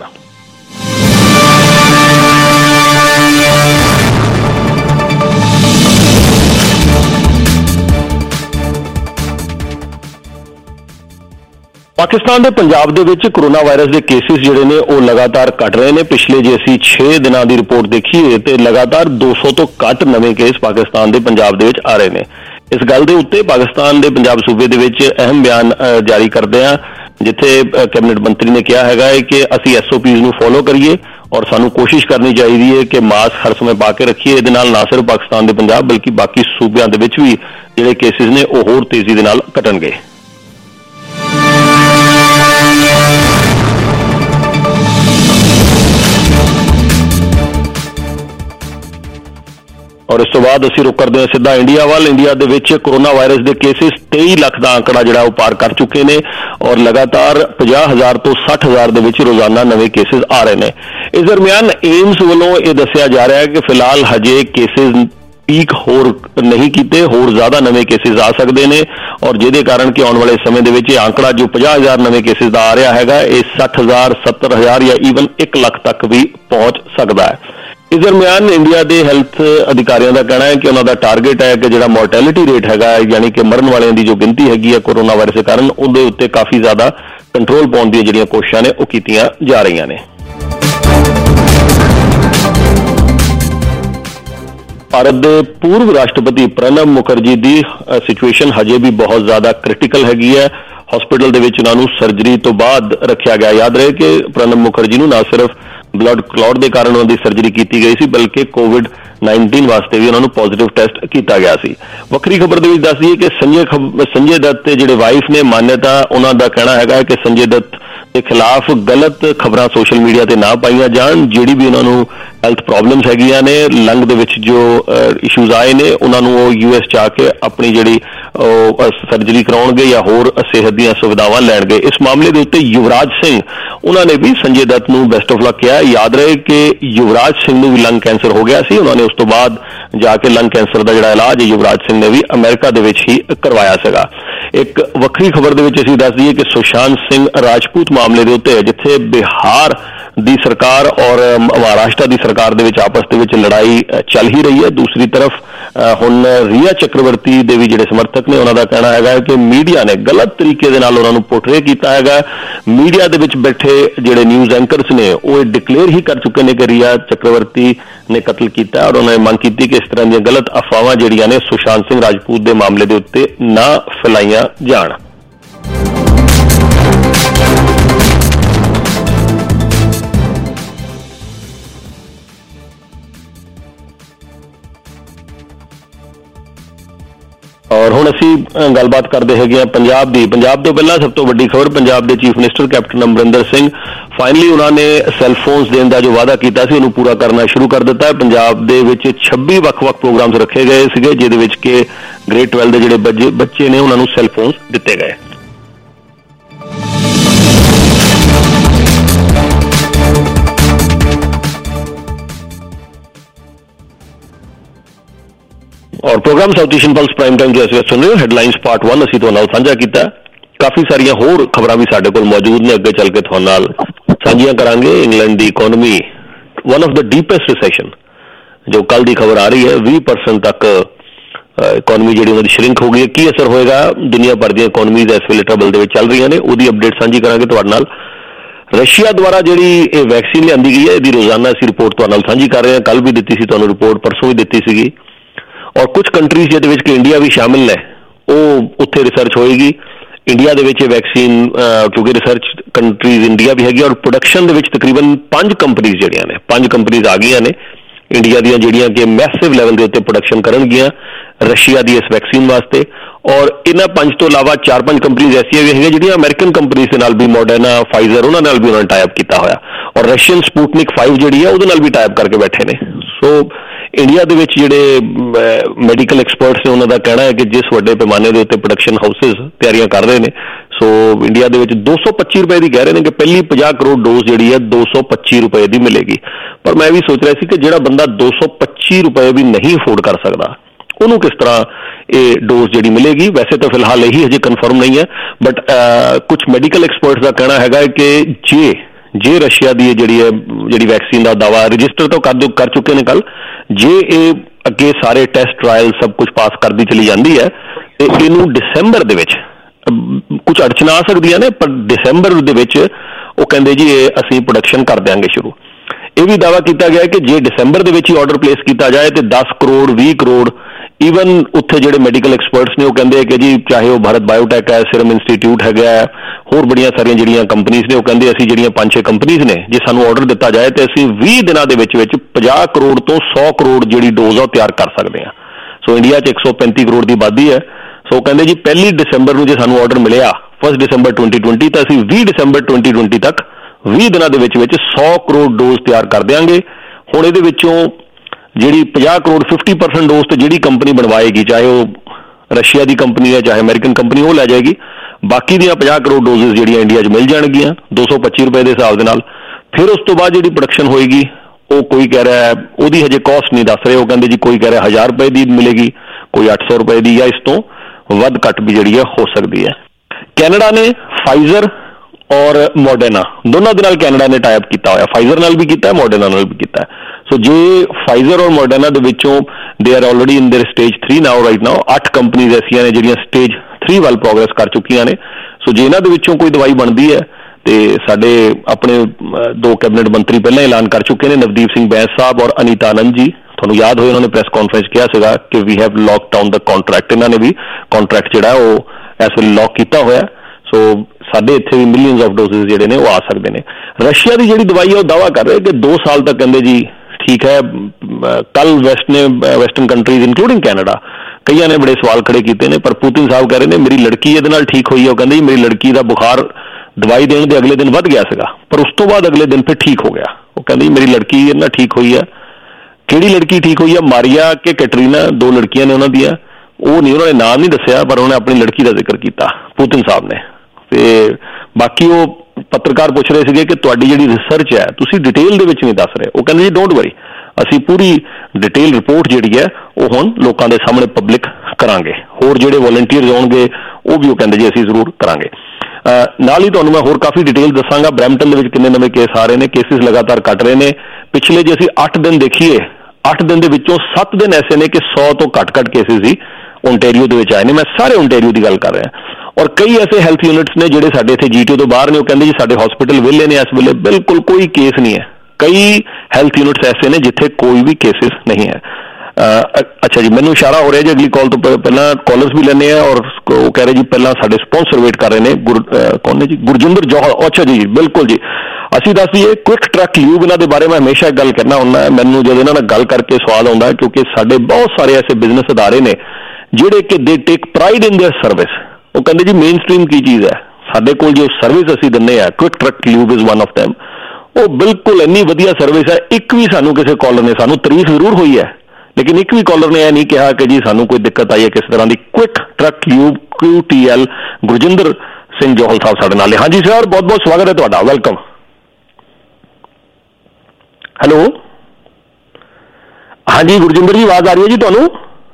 Speaker 6: ਪਾਕਿਸਤਾਨ ਦੇ ਪੰਜਾਬ ਦੇ ਵਿੱਚ ਕੋਰੋਨਾ ਵਾਇਰਸ ਦੇ ਕੇਸਿਸ ਜਿਹੜੇ ਨੇ ਉਹ ਲਗਾਤਾਰ ਘਟ ਰਹੇ ਨੇ। ਪਿਛਲੇ ਜੇ ਅਸੀਂ ਛੇ ਦਿਨਾਂ ਦੀ ਰਿਪੋਰਟ ਦੇਖੀਏ ਤੇ ਲਗਾਤਾਰ ਦੋ ਸੌ ਤੋਂ ਘੱਟ ਨਵੇਂ ਕੇਸ ਪਾਕਿਸਤਾਨ ਦੇ ਪੰਜਾਬ ਦੇ ਵਿੱਚ ਆ ਰਹੇ ਨੇ। ਇਸ ਗੱਲ ਦੇ ਉੱਤੇ ਪਾਕਿਸਤਾਨ ਦੇ ਪੰਜਾਬ ਸੂਬੇ ਦੇ ਵਿੱਚ ਅਹਿਮ ਬਿਆਨ ਜਾਰੀ ਕਰਦੇ ਆ ਜਿੱਥੇ ਕੈਬਨਿਟ ਮੰਤਰੀ ਨੇ ਕਿਹਾ ਹੈਗਾ ਹੈ ਕਿ ਅਸੀਂ ਐਸ ਓ ਪੀਜ਼ ਨੂੰ ਫੋਲੋ ਕਰੀਏ ਔਰ ਸਾਨੂੰ ਕੋਸ਼ਿਸ਼ ਕਰਨੀ ਚਾਹੀਦੀ ਹੈ ਕਿ ਮਾਸਕ ਹਰ ਸਮੇਂ ਪਾ ਕੇ ਰੱਖੀਏ। ਇਹਦੇ ਨਾਲ ਨਾ ਸਿਰਫ ਪਾਕਿਸਤਾਨ ਦੇ ਪੰਜਾਬ ਬਲਕਿ ਬਾਕੀ ਸੂਬਿਆਂ ਦੇ ਵਿੱਚ ਵੀ ਜਿਹੜੇ ਕੇਸਿਸ ਨੇ ਉਹ ਹੋਰ ਤੇਜ਼ੀ ਦੇ ਨਾਲ ਘਟਣਗੇ। ਔਰ ਇਸ ਤੋਂ ਬਾਅਦ ਅਸੀਂ ਰੁਕ ਕਰਦੇ ਹਾਂ ਸਿੱਧਾ ਇੰਡੀਆ ਵੱਲ। ਇੰਡੀਆ ਦੇ ਵਿੱਚ ਕੋਰੋਨਾ ਵਾਇਰਸ ਦੇ ਕੇਸਿਸ ਤੇਈ ਲੱਖ ਦਾ ਅੰਕੜਾ ਜਿਹੜਾ ਉਹ ਪਾਰ ਕਰ ਚੁੱਕੇ ਨੇ ਔਰ ਲਗਾਤਾਰ ਪੰਜਾਹ ਹਜ਼ਾਰ ਤੋਂ ਸੱਠ ਹਜ਼ਾਰ ਦੇ ਵਿੱਚ ਰੋਜ਼ਾਨਾ ਨਵੇਂ ਕੇਸਿਸ ਆ ਰਹੇ ਨੇ। ਇਸ ਦਰਮਿਆਨ ਏਮਸ ਵੱਲੋਂ ਇਹ ਦੱਸਿਆ ਜਾ ਰਿਹਾ ਹੈ ਕਿ ਫਿਲਹਾਲ ਹਜੇ ਕੇਸਿਸ ਪੀਕ ਹੋਰ ਨਹੀਂ ਕੀਤੇ, ਹੋਰ ਜ਼ਿਆਦਾ ਨਵੇਂ ਕੇਸਿਸ ਆ ਸਕਦੇ ਨੇ ਔਰ ਜਿਹਦੇ ਕਾਰਨ ਕਿ ਆਉਣ ਵਾਲੇ ਸਮੇਂ ਦੇ ਵਿੱਚ ਇਹ ਅੰਕੜਾ ਜੋ ਪੰਜਾਹ ਹਜ਼ਾਰ ਨਵੇਂ ਕੇਸਿਸ ਦਾ ਆ ਰਿਹਾ ਹੈਗਾ ਇਹ ਸੱਠ ਹਜ਼ਾਰ ਸੱਤਰ ਹਜ਼ਾਰ ਜਾਂ ਈਵਨ ਇੱਕ ਲੱਖ ਤੱਕ ਵੀ ਪਹੁੰਚ ਸਕਦਾ ਹੈ। ਇਸ ਦਰਮਿਆਨ ਇੰਡੀਆ ਦੇ ਹੈਲਥ ਅਧਿਕਾਰੀਆਂ ਦਾ ਕਹਿਣਾ ਹੈ ਕਿ ਉਹਨਾਂ ਦਾ ਟਾਰਗੇਟ ਹੈ ਕਿ ਜਿਹੜਾ ਮੋਰਟੈਲਿਟੀ ਰੇਟ ਹੈਗਾ ਯਾਨੀ ਕਿ ਮਰਨ ਵਾਲਿਆਂ ਦੀ ਜੋ ਗਿਣਤੀ ਹੈਗੀ ਹੈ ਕੋਰੋਨਾ ਵਾਇਰਸ ਦੇ ਕਾਰਨ ਉਹਦੇ ਉੱਤੇ ਕਾਫੀ ਜ਼ਿਆਦਾ ਕੰਟਰੋਲ ਪਾਉਣ ਦੀਆਂ ਜਿਹੜੀਆਂ ਕੋਸ਼ਿਸ਼ਾਂ ਨੇ ਉਹ ਕੀਤੀਆਂ ਜਾ ਰਹੀਆਂ ਨੇ। ਭਾਰਤ ਦੇ ਪੂਰਵ ਰਾਸ਼ਟਰਪਤੀ ਪ੍ਰਣਬ ਮੁਖਰਜੀ ਦੀ ਸਿਚੁਏਸ਼ਨ ਹਜੇ ਵੀ ਬਹੁਤ ਜ਼ਿਆਦਾ ਕ੍ਰਿਟੀਕਲ ਹੈਗੀ ਹੈ। ਹਸਪੀਟਲ ਦੇ ਵਿੱਚ ਉਹਨਾਂ ਨੂੰ ਸਰਜਰੀ ਤੋਂ ਬਾਅਦ ਰੱਖਿਆ ਗਿਆ। ਯਾਦ ਰਹੇ ਕਿ ਪ੍ਰਣਬ ਮੁਖਰਜੀ ਨੂੰ ਨਾ ਸਿਰਫ ਬਲੱਡ ਕਲੌਟ ਦੇ ਕਾਰਨ ਉਹਨਾਂ ਦੀ ਸਰਜਰੀ ਕੀਤੀ ਗਈ ਸੀ ਬਲਕਿ ਕੋਵਿਡ ਨਾਈਨਟੀਨ ਵਾਸਤੇ ਵੀ ਉਹਨਾਂ ਨੂੰ ਪੋਜ਼ਿਟਿਵ ਟੈਸਟ ਕੀਤਾ ਗਿਆ ਸੀ। ਵੱਖਰੀ ਖਬਰ ਦੇ ਵਿੱਚ ਦੱਸ ਦਈਏ ਕਿ ਸੰਜੇ ਸੰਜੇ ਦੱਤ ਦੇ ਜਿਹੜੇ ਵਾਈਫ ਨੇ ਮਾਨਿਅਤਾ ਉਹਨਾਂ ਦਾ ਕਹਿਣਾ ਹੈਗਾ ਕਿ ਸੰਜੇ ਦੱਤ ਦੇ ਖਿਲਾਫ ਗਲਤ ਖਬਰਾਂ ਸੋਸ਼ਲ ਮੀਡੀਆ ਤੇ ਨਾ ਪਾਈਆਂ ਜਾਣ। ਜਿਹੜੀ ਵੀ ਉਹਨਾਂ ਨੂੰ ਹੈਲਥ ਪ੍ਰੋਬਲਮਸ ਹੈਗੀਆਂ ਨੇ, ਲੰਗ ਦੇ ਵਿੱਚ ਜੋ ਇਸ਼ੂਜ਼ ਆਏ ਨੇ, ਉਹਨਾਂ ਨੂੰ ਉਹ ਯੂ ਐਸ 'ਚ ਆ ਕੇ ਆਪਣੀ ਜਿਹੜੀ ਸਰਜਰੀ ਕਰਾਉਣਗੇ ਜਾਂ ਹੋਰ ਸਿਹਤ ਦੀਆਂ ਸੁਵਿਧਾਵਾਂ ਲੈਣਗੇ। ਇਸ ਮਾਮਲੇ ਦੇ ਉੱਤੇ ਯੁਵਰਾਜ ਸਿੰਘ ਉਹਨਾਂ ਨੇ ਵੀ ਸੰਜੇ ਦੱਤ ਨੂੰ ਬੈਸਟ ਆਫ ਲੱਕ ਕਿਹਾ। ਯਾਦ ਰਹੇ ਕਿ ਯੁਵਰਾਜ ਸਿੰਘ ਨੂੰ ਵੀ ਲੰਗ ਕੈਂਸਰ ਹੋ ਗਿਆ ਸੀ। ਉਹਨਾਂ ਨੇ ਉਸ ਤੋਂ ਬਾਅਦ ਜਾ ਕੇ ਲੰਗ ਕੈਂਸਰ ਦਾ ਜਿਹੜਾ ਇਲਾਜ ਯੁਵਰਾਜ ਸਿੰਘ ਨੇ ਵੀ ਅਮਰੀਕਾ ਦੇ ਵਿੱਚ ਹੀ ਕਰਵਾਇਆ ਸੀਗਾ। ਇੱਕ ਵੱਖਰੀ ਖਬਰ ਦੇ ਵਿੱਚ ਅਸੀਂ ਦੱਸ ਦਈਏ ਕਿ ਸੁਸ਼ਾਂਤ ਸਿੰਘ ਰਾਜਪੂਤ ਮਾਮਲੇ ਦੇ ਉੱਤੇ ਜਿੱਥੇ ਬਿਹਾਰ ਦੀ ਸਰਕਾਰ ਔਰ ਮਹਾਰਾਸ਼ਟਰ ਦੀ ਸਰਕਾਰ ਦੇ ਵਿੱਚ ਆਪਸ ਦੇ ਵਿੱਚ ਲੜਾਈ ਚੱਲ ਹੀ ਰਹੀ ਹੈ, ਦੂਸਰੀ ਤਰਫ ਹੁਣ ਰੀਆ ਚੱਕਰਵਰਤੀ ਦੇ ਵੀ ਜਿਹੜੇ ਸਮਰਥਕ ਨੇ ਉਹਨਾਂ ਦਾ ਕਹਿਣਾ ਹੈਗਾ ਕਿ ਮੀਡੀਆ ਨੇ ਗਲਤ ਤਰੀਕੇ ਦੇ ਨਾਲ ਉਹਨਾਂ ਨੂੰ ਪੋਰਟਰੇ ਕੀਤਾ ਹੈਗਾ। ਮੀਡੀਆ ਦੇ ਵਿੱਚ ਬੈਠੇ ਜਿਹੜੇ ਨਿਊਜ਼ ਐਂਕਰਸ ਨੇ ਉਹ ਡਿਕਲੇਅਰ ਹੀ ਕਰ ਚੁੱਕੇ ਨੇ ਕਿ ਰੀਆ ਚੱਕਰਵਰਤੀ ਨੇ ਕਤਲ ਕੀਤਾ ਔਰ ਉਹਨਾਂ ਨੇ ਮੰਗ ਕੀਤੀ ਕਿ ਇਸ ਤਰ੍ਹਾਂ ਦੀਆਂ ਗਲਤ ਅਫਵਾਹਾਂ ਜਿਹੜੀਆਂ ਨੇ ਸੁਸ਼ਾਂਤ ਸਿੰਘ ਰਾਜਪੂਤ ਦੇ ਮਾਮਲੇ ਦੇ ਉੱਤੇ ਨਾ ਫੈਲਾਈਆਂ ਜਾਣ। ਔਰ ਹੁਣ ਅਸੀਂ ਗੱਲਬਾਤ ਕਰਦੇ ਹੈਗੇ ਹਾਂ ਪੰਜਾਬ ਦੀ। ਪੰਜਾਬ ਤੋਂ ਪਹਿਲਾਂ ਸਭ ਤੋਂ ਵੱਡੀ ਖਬਰ, ਪੰਜਾਬ ਦੇ chief minister captain Amarinder Singh finally ਉਹਨਾਂ ਨੇ ਸੈੱਲਫੋਨਸ ਦੇਣ ਦਾ ਜੋ ਵਾਅਦਾ ਕੀਤਾ ਸੀ ਉਹਨੂੰ ਪੂਰਾ ਕਰਨਾ ਸ਼ੁਰੂ ਕਰ ਦਿੱਤਾ ਹੈ। ਪੰਜਾਬ ਦੇ ਵਿੱਚ ਛੱਬੀ ਵੱਖ-ਵੱਖ ਪ੍ਰੋਗਰਾਮਸ ਰੱਖੇ ਗਏ ਸੀਗੇ ਜਿਹਦੇ ਵਿੱਚ ਕਿ ਗ੍ਰੇਡ ਟਵੈਲਵ ਦੇ ਜਿਹੜੇ ਬੱਚੇ ਨੇ ਉਹਨਾਂ ਨੂੰ ਸੈੱਲਫੋਨਸ ਦਿੱਤੇ ਗਏ। ਔਰ program South Asian plus prime time ਜੋ ਅਸੀਂ ਸੁਣ ਰਹੇ ਹੋ ਹੈਡਲਾਈਨਸ ਪਾਰਟ ਇੱਕ ਅਸੀਂ ਤੁਹਾਡੇ ਨਾਲ ਸਾਂਝਾ ਕੀਤਾ। ਕਾਫੀ ਸਾਰੀਆਂ ਹੋਰ ਖਬਰਾਂ ਵੀ ਸਾਡੇ ਕੋਲ ਮੌਜੂਦ ਨੇ, ਅੱਗੇ ਚੱਲ ਕੇ ਤੁਹਾਡੇ ਨਾਲ ਸਾਂਝੀਆਂ ਕਰਾਂਗੇ। ਇੰਗਲੈਂਡ ਦੀ economy one of the deepest recession ਜੋ ਕੱਲ ਦੀ ਖਬਰ ਆ ਰਹੀ ਹੈ, ਵੀਹ ਪਰਸੈਂਟ ਤੱਕ ਇਕੋਨਮੀ ਜਿਹੜੀ ਉਹਨਾਂ ਦੀ ਸ਼ਰਿੰਕ ਹੋ ਗਈ ਹੈ। ਕੀ ਅਸਰ ਹੋਏਗਾ ਦੁਨੀਆ ਭਰ ਦੀਆਂ ਇਕੋਨਮੀਜ਼ ਇਸ ਵੇਲੇ ਟਰਬਲ ਦੇ ਵਿੱਚ ਚੱਲ ਰਹੀਆਂ ਨੇ, ਉਹਦੀ ਅਪਡੇਟ ਸਾਂਝੀ ਕਰਾਂਗੇ ਤੁਹਾਡੇ ਨਾਲ। ਰਸ਼ੀਆ ਦੁਆਰਾ ਜਿਹੜੀ ਇਹ ਵੈਕਸੀਨ ਲਿਆਂਦੀ ਗਈ ਹੈ ਇਹਦੀ ਰੋਜ਼ਾਨਾ ਅਸੀਂ ਰਿਪੋਰਟ ਤੁਹਾਡੇ ਨਾਲ ਸਾਂਝੀ ਕਰ ਰਹੇ ਹਾਂ। ਕੱਲ ਵੀ ਦਿੱਤੀ ਸੀ ਤੁਹਾਨੂੰ ਰਿਪੋਰਟ, ਪਰਸੋਂ ਵੀ ਦਿੱਤੀ ਸੀਗੀ। ਔਰ ਕੁਝ ਕੰਟਰੀਜ਼ ਜਿਹਦੇ ਵਿੱਚ ਕਿ ਇੰਡੀਆ ਵੀ ਸ਼ਾਮਿਲ ਨੇ ਉਹ ਉੱਥੇ ਰਿਸਰਚ ਹੋਏਗੀ। ਇੰਡੀਆ ਦੇ ਵਿੱਚ ਇਹ ਵੈਕਸੀਨ ਕਿਉਂਕਿ ਰਿਸਰਚ ਕੰਟਰੀਜ਼ ਇੰਡੀਆ ਵੀ ਹੈਗੀ ਔਰ ਪ੍ਰੋਡਕਸ਼ਨ ਦੇ ਵਿੱਚ ਤਕਰੀਬਨ ਪੰਜ ਕੰਪਨੀਜ਼ ਜਿਹੜੀਆਂ ਨੇ ਪੰਜ ਕੰਪਨੀਜ਼ ਆ ਗਈਆਂ ਨੇ ਇੰਡੀਆ ਦੀਆਂ ਜਿਹੜੀਆਂ ਕਿ ਮੈਸਿਵ ਲੈਵਲ ਦੇ ਉੱਤੇ ਪ੍ਰੋਡਕਸ਼ਨ ਕਰਨਗੀਆਂ ਰਸ਼ੀਆ ਦੀ ਇਸ ਵੈਕਸੀਨ ਵਾਸਤੇ। ਔਰ ਇਹਨਾਂ ਪੰਜ ਤੋਂ ਇਲਾਵਾ ਚਾਰ ਪੰਜ ਕੰਪਨੀਜ਼ ਐਸੀਆਂ ਵੀ ਹੈਗੀਆਂ ਜਿਹੜੀਆਂ ਅਮਰੀਕਨ ਕੰਪਨੀਜ਼ ਦੇ ਨਾਲ ਵੀ, ਮੋਡਰਨਾ, ਫਾਈਜ਼ਰ, ਉਹਨਾਂ ਨਾਲ ਵੀ ਉਹਨਾਂ ਨੇ ਟਾਈਪ ਕੀਤਾ ਹੋਇਆ। ਔਰ ਰਸ਼ੀਅਨ ਸਪੂਟਨਿਕ ਫਾਈਵ ਜਿਹੜੀ ਹੈ ਉਹਦੇ ਨਾਲ ਵੀ ਟਾਈਪ ਕਰਕੇ ਬੈਠੇ ਨੇ। ਸੋ ਇੰਡੀਆ ਦੇ ਵਿੱਚ ਜਿਹੜੇ ਮੈਡੀਕਲ ਐਕਸਪਰਟਸ ਨੇ ਉਹਨਾਂ ਦਾ ਕਹਿਣਾ ਹੈ ਕਿ ਜਿਸ ਵੱਡੇ ਪੈਮਾਨੇ ਦੇ ਉੱਤੇ ਪ੍ਰੋਡਕਸ਼ਨ ਹਾਊਸਿਸ ਤਿਆਰੀਆਂ ਕਰ ਰਹੇ ਨੇ, ਸੋ ਇੰਡੀਆ ਦੇ ਵਿੱਚ ਦੋ ਸੌ ਪੱਚੀ ਰੁਪਏ ਦੀ ਕਹਿ ਰਹੇ ਨੇ ਕਿ ਪਹਿਲੀ ਪੰਜਾਹ ਕਰੋੜ ਡੋਜ਼ ਜਿਹੜੀ ਹੈ ਦੋ ਸੌ ਪੱਚੀ ਰੁਪਏ ਦੀ ਮਿਲੇਗੀ। ਪਰ ਮੈਂ ਵੀ ਸੋਚ ਰਿਹਾ ਸੀ ਕਿ ਜਿਹੜਾ ਬੰਦਾ ਦੋ ਸੌ ਪੱਚੀ ਰੁਪਏ ਵੀ ਨਹੀਂ ਅਫੋਰਡ ਕਰ ਸਕਦਾ ਉਹਨੂੰ ਕਿਸ ਤਰ੍ਹਾਂ ਇਹ ਡੋਜ਼ ਜਿਹੜੀ ਮਿਲੇਗੀ। ਵੈਸੇ ਤਾਂ ਫਿਲਹਾਲ ਇਹੀ ਹਜੇ ਕਨਫਰਮ ਨਹੀਂ ਹੈ, ਬਟ ਕੁਝ ਮੈਡੀਕਲ ਐਕਸਪਰਟਸ ਦਾ ਕਹਿਣਾ ਹੈਗਾ ਕਿ ਜੇ ਜੇ ਰਸ਼ੀਆ ਦੀ ਜਿਹੜੀ ਹੈ ਜਿਹੜੀ ਵੈਕਸੀਨ ਦਾ ਦਾਵਾ ਰਜਿਸਟਰ ਤੋਂ ਕਰ ਕਰ ਚੁੱਕੇ ਨੇ ਕੱਲ, ਜੇ ਇਹ ਅੱਗੇ ਸਾਰੇ ਟੈਸਟ ਟਰਾਇਲ ਸਭ ਕੁਝ ਪਾਸ ਕਰਦੀ ਚਲੀ ਜਾਂਦੀ ਹੈ ਤੇ ਇਹਨੂੰ ਦਸੰਬਰ ਦੇ ਵਿੱਚ ਕੁਝ ਅੜਚਣਾਂ ਆ ਸਕਦੀਆਂ ਨੇ, ਪਰ ਦਸੰਬਰ ਦੇ ਵਿੱਚ ਉਹ ਕਹਿੰਦੇ ਜੀ ਇਹ ਅਸੀਂ ਪ੍ਰੋਡਕਸ਼ਨ ਕਰ ਦਿਆਂਗੇ ਸ਼ੁਰੂ। ਇਹ ਵੀ ਦਾਅਵਾ ਕੀਤਾ ਗਿਆ ਕਿ ਜੇ ਦਸੰਬਰ ਦੇ ਵਿੱਚ ਹੀ ਆਰਡਰ ਪਲੇਸ ਕੀਤਾ ਜਾਏ ਤੇ ਦਸ ਕਰੋੜ ਵੀਹ ਕਰੋੜ ਈਵਨ ਉੱਥੇ ਜਿਹੜੇ ਮੈਡੀਕਲ ਐਕਸਪਰਟਸ ਨੇ ਉਹ ਕਹਿੰਦੇ ਕਿ ਜੀ ਚਾਹੇ ਉਹ ਭਾਰਤ ਬਾਇਓਟੈਕ ਹੈ, ਸਿਰਮ ਇੰਸਟੀਚਿਊਟ ਹੈਗਾ, ਹੋਰ ਬੜੀਆਂ ਸਾਰੀਆਂ ਜਿਹੜੀਆਂ ਕੰਪਨੀਜ਼ ਨੇ ਉਹ ਕਹਿੰਦੇ ਅਸੀਂ ਜਿਹੜੀਆਂ ਪੰਜ ਛੇ ਕੰਪਨੀਜ਼ ਨੇ ਜੇ ਸਾਨੂੰ ਆਰਡਰ ਦਿੱਤਾ ਜਾਏ ਤੇ ਅਸੀਂ ਵੀਹ ਦਿਨਾਂ ਦੇ ਵਿੱਚ ਵਿੱਚ ਪੰਜਾਹ ਕਰੋੜ ਤੋਂ ਸੌ ਕਰੋੜ ਜਿਹੜੀ ਡੋਜ਼ ਆ ਉਹ ਤਿਆਰ ਕਰ ਸਕਦੇ ਹਾਂ। ਸੋ ਇੰਡੀਆ 'ਚ ਇੱਕ ਸੌ ਪੈਂਤੀ ਕਰੋੜ ਦੀ ਆਬਾਦੀ ਹੈ। ਸੋ ਕਹਿੰਦੇ ਜੀ ਪਹਿਲੀ ਦਸੰਬਰ ਨੂੰ ਜੇ ਸਾਨੂੰ ਆਰਡਰ ਮਿਲਿਆ ਫਸਟ ਦਸੰਬਰ ਟਵੈਂਟੀ ਟਵੈਂਟੀ ਤਾਂ ਅਸੀਂ ਵੀਹ ਦਸੰਬਰ ਟਵੈਂਟੀ ਟਵੈਂਟੀ ਤੱਕ ਵੀਹ ਦਿਨਾਂ ਦੇ ਵਿੱਚ ਵਿੱਚ ਸੌ ਕਰੋੜ ਡੋਜ਼ ਤਿਆਰ ਕਰ ਦਿਆਂਗੇ। ਹੁਣ ਇਹਦੇ ਵਿੱਚੋਂ ਜਿਹੜੀ ਪੰਜਾਹ ਕਰੋੜ ਫਿਫਟੀ ਪਰਸੈਂਟ ਡੋਜ਼ ਤੇ ਜਿਹੜੀ ਕੰਪਨੀ ਬਣਵਾਏਗੀ, ਚਾਹੇ ਉਹ ਰਸ਼ੀਆ ਦੀ ਕੰਪਨੀ ਹੈ ਚਾਹੇ ਅਮਰੀਕਨ ਕੰਪਨੀ, ਉਹ ਲੈ ਜਾਏਗੀ। ਬਾਕੀ ਦੀਆਂ ਪੰਜਾਹ ਕਰੋੜ ਡੋਜ਼ਸ ਜਿਹੜੀਆਂ ਇੰਡੀਆ 'ਚ ਮਿਲ ਜਾਣਗੀਆਂ ਦੋ ਸੌ ਪੱਚੀ ਰੁਪਏ ਦੇ ਹਿਸਾਬ ਦੇ ਨਾਲ। ਫਿਰ ਉਸ ਤੋਂ ਬਾਅਦ ਜਿਹੜੀ ਪ੍ਰੋਡਕਸ਼ਨ ਹੋਏਗੀ ਉਹ ਕੋਈ ਕਹਿ ਰਿਹਾ ਉਹਦੀ ਹਜੇ ਕਾਸਟ ਨਹੀਂ ਦੱਸ ਰਹੇ, ਉਹ ਕਹਿੰਦੇ ਜੀ ਕੋਈ ਕਹਿ ਰਿਹਾ ਹਜ਼ਾਰ ਰੁਪਏ ਦੀ ਮਿਲੇਗੀ, ਕੋਈ ਅੱਠ ਸੌ ਰੁਪਏ ਦੀ, ਜਾਂ ਇਸ ਤੋਂ ਵੱਧ ਘੱਟ ਵੀ ਜਿਹੜੀ ਹੈ ਹੋ ਸਕਦੀ ਹੈ। ਕੈਨੇਡਾ ਨੇ ਫਾਈਜ਼ਰ ਔਰ ਮੋਡਰਨਾ ਦੋਨਾਂ ਦੇ ਨਾਲ ਕੈਨੇਡਾ ਨੇ ਟਾਈਪ ਕੀਤਾ ਹੋਇਆ, ਫਾਈਜ਼ਰ ਨਾਲ ਵੀ ਕੀਤਾ, ਮੋਡਰਨਾ ਨਾਲ ਵੀ ਕੀਤਾ। ਸੋ ਜੇ ਫਾਈਜ਼ਰ ਔਰ ਮੋਡਰਨਾ ਦੇ ਵਿੱਚੋਂ they are already in their stage three now right now, ਅੱਠ ਕੰਪਨੀਜ਼ ਐਸੀਆਂ ਨੇ ਜਿਹੜੀਆਂ ਸਟੇਜ ਥ੍ਰੀ ਵੱਲ ਪ੍ਰੋਗਰੈਸ ਕਰ ਚੁੱਕੀਆਂ ਨੇ। ਸੋ ਜੇ ਇਹਨਾਂ ਦੇ ਵਿੱਚੋਂ ਕੋਈ ਦਵਾਈ ਬਣਦੀ ਹੈ ਤੇ ਸਾਡੇ ਆਪਣੇ ਦੋ ਕੈਬਨਿਟ ਮੰਤਰੀ ਪਹਿਲਾਂ ਐਲਾਨ ਕਰ ਚੁੱਕੇ ਨੇ, ਨਵਦੀਪ ਸਿੰਘ ਬੈਂਸ ਸਾਹਿਬ ਔਰ ਅਨੀਤਾ ਆਨੰਦ ਜੀ। ਤੁਹਾਨੂੰ ਯਾਦ ਹੋਏ ਉਹਨਾਂ ਨੇ ਪ੍ਰੈਸ ਕਾਨਫਰੰਸ ਕਿਹਾ ਸੀਗਾ ਕਿ we have lock down the contract. ਇਹਨਾਂ ਨੇ ਵੀ ਕੰਟਰੈਕਟ ਜਿਹੜਾ ਉਹ ਇਸ ਵੇਲੇ ਲੌਕ ਕੀਤਾ ਹੋਇਆ। ਸੋ ਸਾਡੇ ਇੱਥੇ ਵੀ ਮਿਲੀਅਨਸ ਆਫ ਡੋਜ਼ਸ ਜਿਹੜੇ ਨੇ ਉਹ ਆ ਸਕਦੇ ਨੇ। ਰਸ਼ੀਆ ਦੀ ਜਿਹੜੀ ਦਵਾਈ ਹੈ ਉਹ ਦਾਅਵਾ ਕਰ ਰਹੇ ਕਿ ਦੋ ਸਾਲ ਤੱਕ ਕਹਿੰਦੇ ਜੀ ਠੀਕ ਹੈ। ਕੱਲ ਵੈਸਟ ਨੇ ਵੈਸਟਰਨ ਕੰਟਰੀਜ਼ ਇਨਕਲੂਡਿੰਗ ਕੈਨੇਡਾ ਕਈਆਂ ਨੇ ਬੜੇ ਸਵਾਲ ਖੜੇ ਕੀਤੇ ਨੇ, ਪਰ ਪੁਤਿਨ ਸਾਹਿਬ ਕਹਿ ਰਹੇ ਨੇ ਮੇਰੀ ਲੜਕੀ ਇਹਦੇ ਨਾਲ ਠੀਕ ਹੋਈ ਹੈ। ਉਹ ਕਹਿੰਦੇ ਜੀ ਮੇਰੀ ਲੜਕੀ ਦਾ ਬੁਖਾਰ ਦਵਾਈ ਦੇਣ ਦੇ ਅਗਲੇ ਦਿਨ ਵੱਧ ਗਿਆ ਸੀਗਾ, ਪਰ ਉਸ ਤੋਂ ਬਾਅਦ ਅਗਲੇ ਦਿਨ ਫਿਰ ਠੀਕ ਹੋ ਗਿਆ। ਉਹ ਕਹਿੰਦੇ ਮੇਰੀ ਲੜਕੀ ਇਹਨਾਂ ਠੀਕ ਹੋਈ ਆ। ਕਿਹੜੀ ਲੜਕੀ ਠੀਕ ਹੋਈ ਆ? ਮਾਰੀਆ ਕਿ ਕੈਟਰੀਨਾ, ਦੋ ਲੜਕੀਆਂ ਨੇ ਉਹਨਾਂ ਦੀਆਂ। ਉਹ ਨਹੀਂ, ਉਹਨਾਂ ਨੇ ਨਾਮ ਨਹੀਂ ਦੱਸਿਆ, ਪਰ ਉਹਨੇ ਆਪਣੀ ਲੜਕੀ ਦਾ ਜ਼ਿਕਰ ਕੀਤਾ ਪੁਤਿਨ ਸਾਹਿਬ ਨੇ। ਤੇ ਬਾਕੀ ਉਹ ਪੱਤਰਕਾਰ ਪੁੱਛ ਰਹੇ ਸੀਗੇ ਕਿ ਤੁਹਾਡੀ ਜਿਹੜੀ ਰਿਸਰਚ ਹੈ ਤੁਸੀਂ ਡਿਟੇਲ ਦੇ ਵਿੱਚ ਨਹੀਂ ਦੱਸ ਰਹੇ। ਉਹ ਕਹਿੰਦੇ ਜੀ ਡੋਂਟ ਵਰੀ, ਅਸੀਂ ਪੂਰੀ ਡਿਟੇਲ ਰਿਪੋਰਟ ਜਿਹੜੀ ਹੈ ਉਹ ਹੁਣ ਲੋਕਾਂ ਦੇ ਸਾਹਮਣੇ ਪਬਲਿਕ ਕਰਾਂਗੇ। ਹੋਰ ਜਿਹੜੇ ਵੋਲੰਟੀਅਰਸ ਆਉਣਗੇ ਉਹ ਵੀ ਉਹ ਕਹਿੰਦੇ ਜੀ ਅਸੀਂ ਜ਼ਰੂਰ ਕਰਾਂਗੇ। ਨਾਲ ਹੀ ਤੁਹਾਨੂੰ ਮੈਂ ਹੋਰ ਕਾਫੀ ਡਿਟੇਲ ਦੱਸਾਂਗਾ। ਬਰੈਂਪਟਨ ਦੇ ਵਿੱਚ ਕਿੰਨੇ ਨਵੇਂ ਕੇਸ ਆ ਰਹੇ ਨੇ, ਕੇਸਿਸ ਲਗਾਤਾਰ ਘਟ ਰਹੇ ਨੇ। ਪਿਛਲੇ ਜੇ ਅਸੀਂ ਅੱਠ ਦਿਨ ਦੇਖੀਏ, ਅੱਠ ਦਿਨ ਦੇ ਵਿੱਚੋਂ ਸੱਤ ਦਿਨ ਐਸੇ ਨੇ ਕਿ ਸੌ ਤੋਂ ਘੱਟ ਘੱਟ ਕੇਸਿਸ ਹੀ ਓਨਟੇਰੀਓ ਦੇ ਵਿੱਚ ਆਏ ਨੇ। ਮੈਂ ਸਾਰੇ ਓਨਟੇਰੀਓ ਦੀ ਗੱਲ ਕਰ ਰਿਹਾ। ਔਰ ਕਈ ਐਸੇ ਹੈਲਥ ਯੂਨਿਟਸ ਨੇ ਜਿਹੜੇ ਸਾਡੇ ਇੱਥੇ ਜੀਟੀਓ ਤੋਂ ਬਾਹਰ ਨੇ। ਉਹ ਕਹਿੰਦੇ ਜੀ ਸਾਡੇ ਹਸਪੀਟਲ ਵਿਹਲੇ ਨੇ ਇਸ ਵੇਲੇ, ਬਿਲਕੁਲ ਕੋਈ ਕੇਸ ਨਹੀਂ ਹੈ। ਕਈ ਹੈਲਥ ਯੂਨਿਟਸ ਐਸੇ ਨੇ ਜਿੱਥੇ ਕੋਈ ਵੀ ਕੇਸਿਸ ਨਹੀਂ ਹੈ। ਅੱਛਾ ਜੀ, ਮੈਨੂੰ ਇਸ਼ਾਰਾ ਹੋ ਰਿਹਾ ਜੀ ਅਗਲੀ ਕਾਲ ਤੋਂ ਪਹਿਲਾਂ ਕਾਲਰਸ ਵੀ ਲੈਂਦੇ ਆ। ਔਰ ਉਹ ਕਹਿ ਰਹੇ ਜੀ ਪਹਿਲਾਂ ਸਾਡੇ ਸਪੌਂਸਰ ਵੇਟ ਕਰ ਰਹੇ ਨੇ। ਗੁਰ ਕੌਣ ਨੇ ਜੀ? ਗੁਰਜਿੰਦਰ ਜੌਹਲ। ਅੱਛਾ ਜੀ, ਬਿਲਕੁਲ ਜੀ। ਅਸੀਂ ਦੱਸ ਦਈਏ ਕੁਇਕ ਟਰੱਕ ਲਿਊਬ, ਇਹਨਾਂ ਦੇ ਬਾਰੇ ਮੈਂ ਹਮੇਸ਼ਾ ਗੱਲ ਕਰਨਾ ਹੁੰਦਾ। ਮੈਨੂੰ ਜਦੋਂ ਇਹਨਾਂ ਨਾਲ ਗੱਲ ਕਰਕੇ ਸਵਾਲ ਆਉਂਦਾ, ਕਿਉਂਕਿ ਸਾਡੇ ਬਹੁਤ ਸਾਰੇ ਐਸੇ ਬਿਜ਼ਨਸ ਅਦਾਰੇ ਨੇ ਜਿਹੜੇ ਕਿ they take pride in their service. ਉਹ ਕਹਿੰਦੇ ਜੀ ਮੇਨ ਸਟ੍ਰੀਮ ਕੀ ਚੀਜ਼ ਹੈ, ਸਾਡੇ ਕੋਲ ਜੋ ਸਰਵਿਸ ਅਸੀਂ ਦਿੰਦੇ ਆ, Quick Truck Lube is one of them. ਉਹ ਬਿਲਕੁਲ ਇੰਨੀ ਵਧੀਆ ਸਰਵਿਸ ਹੈ। ਇੱਕ ਵੀ ਸਾਨੂੰ ਕਿਸੇ ਕਾਲਰ ਨੇ, ਸਾਨੂੰ ਤਾਰੀਫ ਜ਼ਰੂਰ ਹੋਈ ਹੈ, ਲੇਕਿਨ ਇੱਕ ਵੀ ਕਾਲਰ ਨੇ ਇਹ ਨਹੀਂ ਕਿਹਾ ਕਿ ਜੀ ਸਾਨੂੰ ਕੋਈ ਦਿੱਕਤ ਆਈ ਹੈ ਕਿਸ ਤਰ੍ਹਾਂ ਦੀ। Quick Truck Lube Q T L, Gurjinder Singh Johal Sahib ਸਾਡੇ ਨਾਲ। ਹਾਂਜੀ ਸਰ, ਬਹੁਤ ਬਹੁਤ ਸਵਾਗਤ ਹੈ ਤੁਹਾਡਾ, ਵੈਲਕਮ। ਹੈਲੋ, ਹਾਂਜੀ ਗੁਰਜਿੰਦਰ ਜੀ, ਆਵਾਜ਼ ਆ ਰਹੀ ਹੈ ਜੀ ਤੁਹਾਨੂੰ?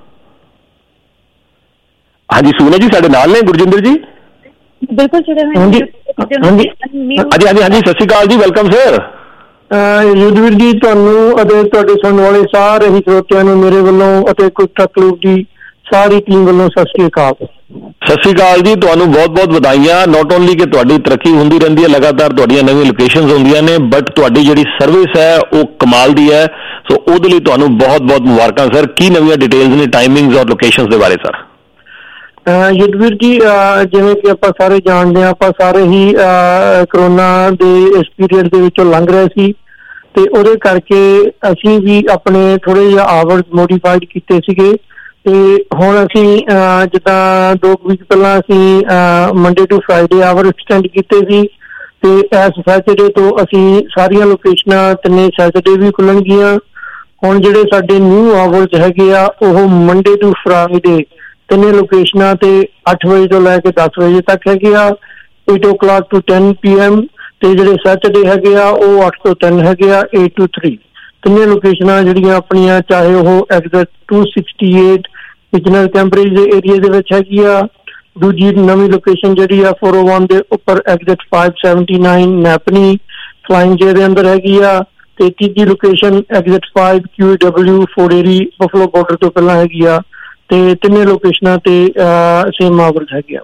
Speaker 6: ਹਾਂਜੀ ਸੂਨਾ ਜੀ ਸਾਡੇ ਨਾਲ ਨੇ ਗੁਰਜਿੰਦਰ ਜੀ।
Speaker 7: ਬਿਲਕੁਲ
Speaker 6: ਹਾਂਜੀ ਹਾਂਜੀ ਹਾਂਜੀ ਹਾਂਜੀ, ਸਤਿ ਸ਼੍ਰੀ ਅਕਾਲ ਜੀ, ਵੈਲਕਮ ਸਰ।
Speaker 11: ਯੁੱਧਵੀਰ ਜੀ, ਤੁਹਾਨੂੰ ਅਤੇ ਤੁਹਾਡੇ ਸੁਣਨ ਵਾਲੇ ਸਾਰੇ ਹੀ ਸਰੋਤਿਆਂ ਨੂੰ ਮੇਰੇ ਵੱਲੋਂ ਅਤੇ ਕੁਇਕ ਟਰੱਕ ਲਿਊਬ ਦੀ ਸਾਰੀ ਟੀਮ ਵੱਲੋਂ ਸਤਿ ਸ਼੍ਰੀ ਅਕਾਲ।
Speaker 6: ਸਤਿ ਸ਼੍ਰੀ ਅਕਾਲ ਜੀ, ਤੁਹਾਨੂੰ ਬਹੁਤ ਬਹੁਤ ਵਧਾਈਆਂ। ਨਾਟ ਓਨਲੀ ਕਿ ਤੁਹਾਡੀ ਤਰੱਕੀ ਹੁੰਦੀ ਰਹਿੰਦੀ ਹੈ, ਲਗਾਤਾਰ ਤੁਹਾਡੀਆਂ ਨਵੀਆਂ ਲੋਕੇਸ਼ਨਸ ਹੁੰਦੀਆਂ ਨੇ, ਬਟ ਤੁਹਾਡੀ ਜਿਹੜੀ ਸਰਵਿਸ ਹੈ ਉਹ ਕਮਾਲ ਦੀ ਹੈ। ਸੋ ਉਹਦੇ ਲਈ ਤੁਹਾਨੂੰ ਬਹੁਤ ਬਹੁਤ ਮੁਬਾਰਕਾਂ ਸਰ। ਕੀ ਨਵੀਆਂ ਡਿਟੇਲਸ ਨੇ ਟਾਈਮਿੰਗਸ ਔਰ ਲੋਕੇਸ਼ਨਸ ਦੇ ਬਾਰੇ ਸਰ?
Speaker 11: ਯੁੱਧਵੀਰ ਜੀ, ਜਿਵੇਂ ਕਿ ਆਪਾਂ ਸਾਰੇ ਜਾਣਦੇ ਹਾਂ, ਆਪਾਂ ਸਾਰੇ ਹੀ ਕਰੋਨਾ ਦੇ ਇਸ ਪੀਰੀਅਡ ਦੇ ਵਿੱਚੋਂ ਲੰਘ ਰਹੇ ਸੀ, ਤੇ ਉਹਦੇ ਕਰਕੇ ਅਸੀਂ ਵੀ ਆਪਣੇ ਥੋੜੇ ਜਿਹੇ ਆਵਰਸ ਮੋਡੀਫਾਈਡ ਕੀਤੇ ਸੀਗੇ। ਤੇ ਹੁਣ ਅਸੀਂ ਜਿੱਦਾਂ ਦੋ ਵੀਕ ਪਹਿਲਾਂ ਅਸੀਂ Monday to Friday hour extend ਕੀਤੇ ਸੀ, ਤੇ ਇਸ ਸੈਟਰਡੇ ਤੋਂ ਅਸੀਂ ਸਾਰੀਆਂ ਲੋਕੇਸ਼ਨਾਂ ਤਿੰਨੇ ਸੈਟਰਡੇ ਵੀ ਖੁੱਲਣਗੀਆਂ। ਹੁਣ ਜਿਹੜੇ ਸਾਡੇ ਨਿਊ ਆਵਰਸ ਹੈਗੇ ਆ ਉਹ ਮੰਡੇ ਟੂ ਫਰਾਈਡੇ ਤਿੰਨੇ ਲੋਕੇਸ਼ਨਾਂ ਤੇ ਅੱਠ ਵਜੇ ਤੋਂ ਲੈ ਕੇ ਦਸ ਵਜੇ ਤੱਕ ਹੈਗੇ ਆ, eight o'clock to ten P M. ਤੇ ਜਿਹੜੇ ਸੈਟਰਡੇ ਹੈਗੇ ਆ ਉਹ ਅੱਠ ਤੋਂ ਤਿੰਨ ਹੈਗੇ ਆ, ਏਟ ਟੂ ਥ੍ਰੀ। ਤਿੰਨੇ ਲੋਕੇਸ਼ਨਾਂ ਜਿਹੜੀਆਂ ਆਪਣੀਆਂ, ਚਾਹੇ ਉਹ ਐਗਜ਼ੈਟ ਟੂ ਸਿਕਸਟੀ ਏਟ ਵਿਜਨਰ ਕੈਂਬਰਿਜ ਦੇ ਏਰੀਏ ਦੇ ਵਿੱਚ ਹੈਗੀ ਆ। ਦੂਜੀ ਨਵੀਂ ਲੋਕੇਸ਼ਨ ਜਿਹੜੀ ਆ ਫੋਰ ਓ ਵਨ ਦੇ ਉੱਪਰ exit five seventy nine Napanee Flying J ਦੇ ਅੰਦਰ ਹੈਗੀ ਆ। ਤੇ ਤੀਜੀ location exit five Q W Fort Erie Buffalo border ਤੋਂ ਪਹਿਲਾਂ ਹੈਗੀ ਆ। ਤੇ ਤਿੰਨੇ ਲੋਕੇਸ਼ਨਾਂ ਤੇ ਸੇਮ ਆਵਰਸ ਹੈਗੇ ਆ।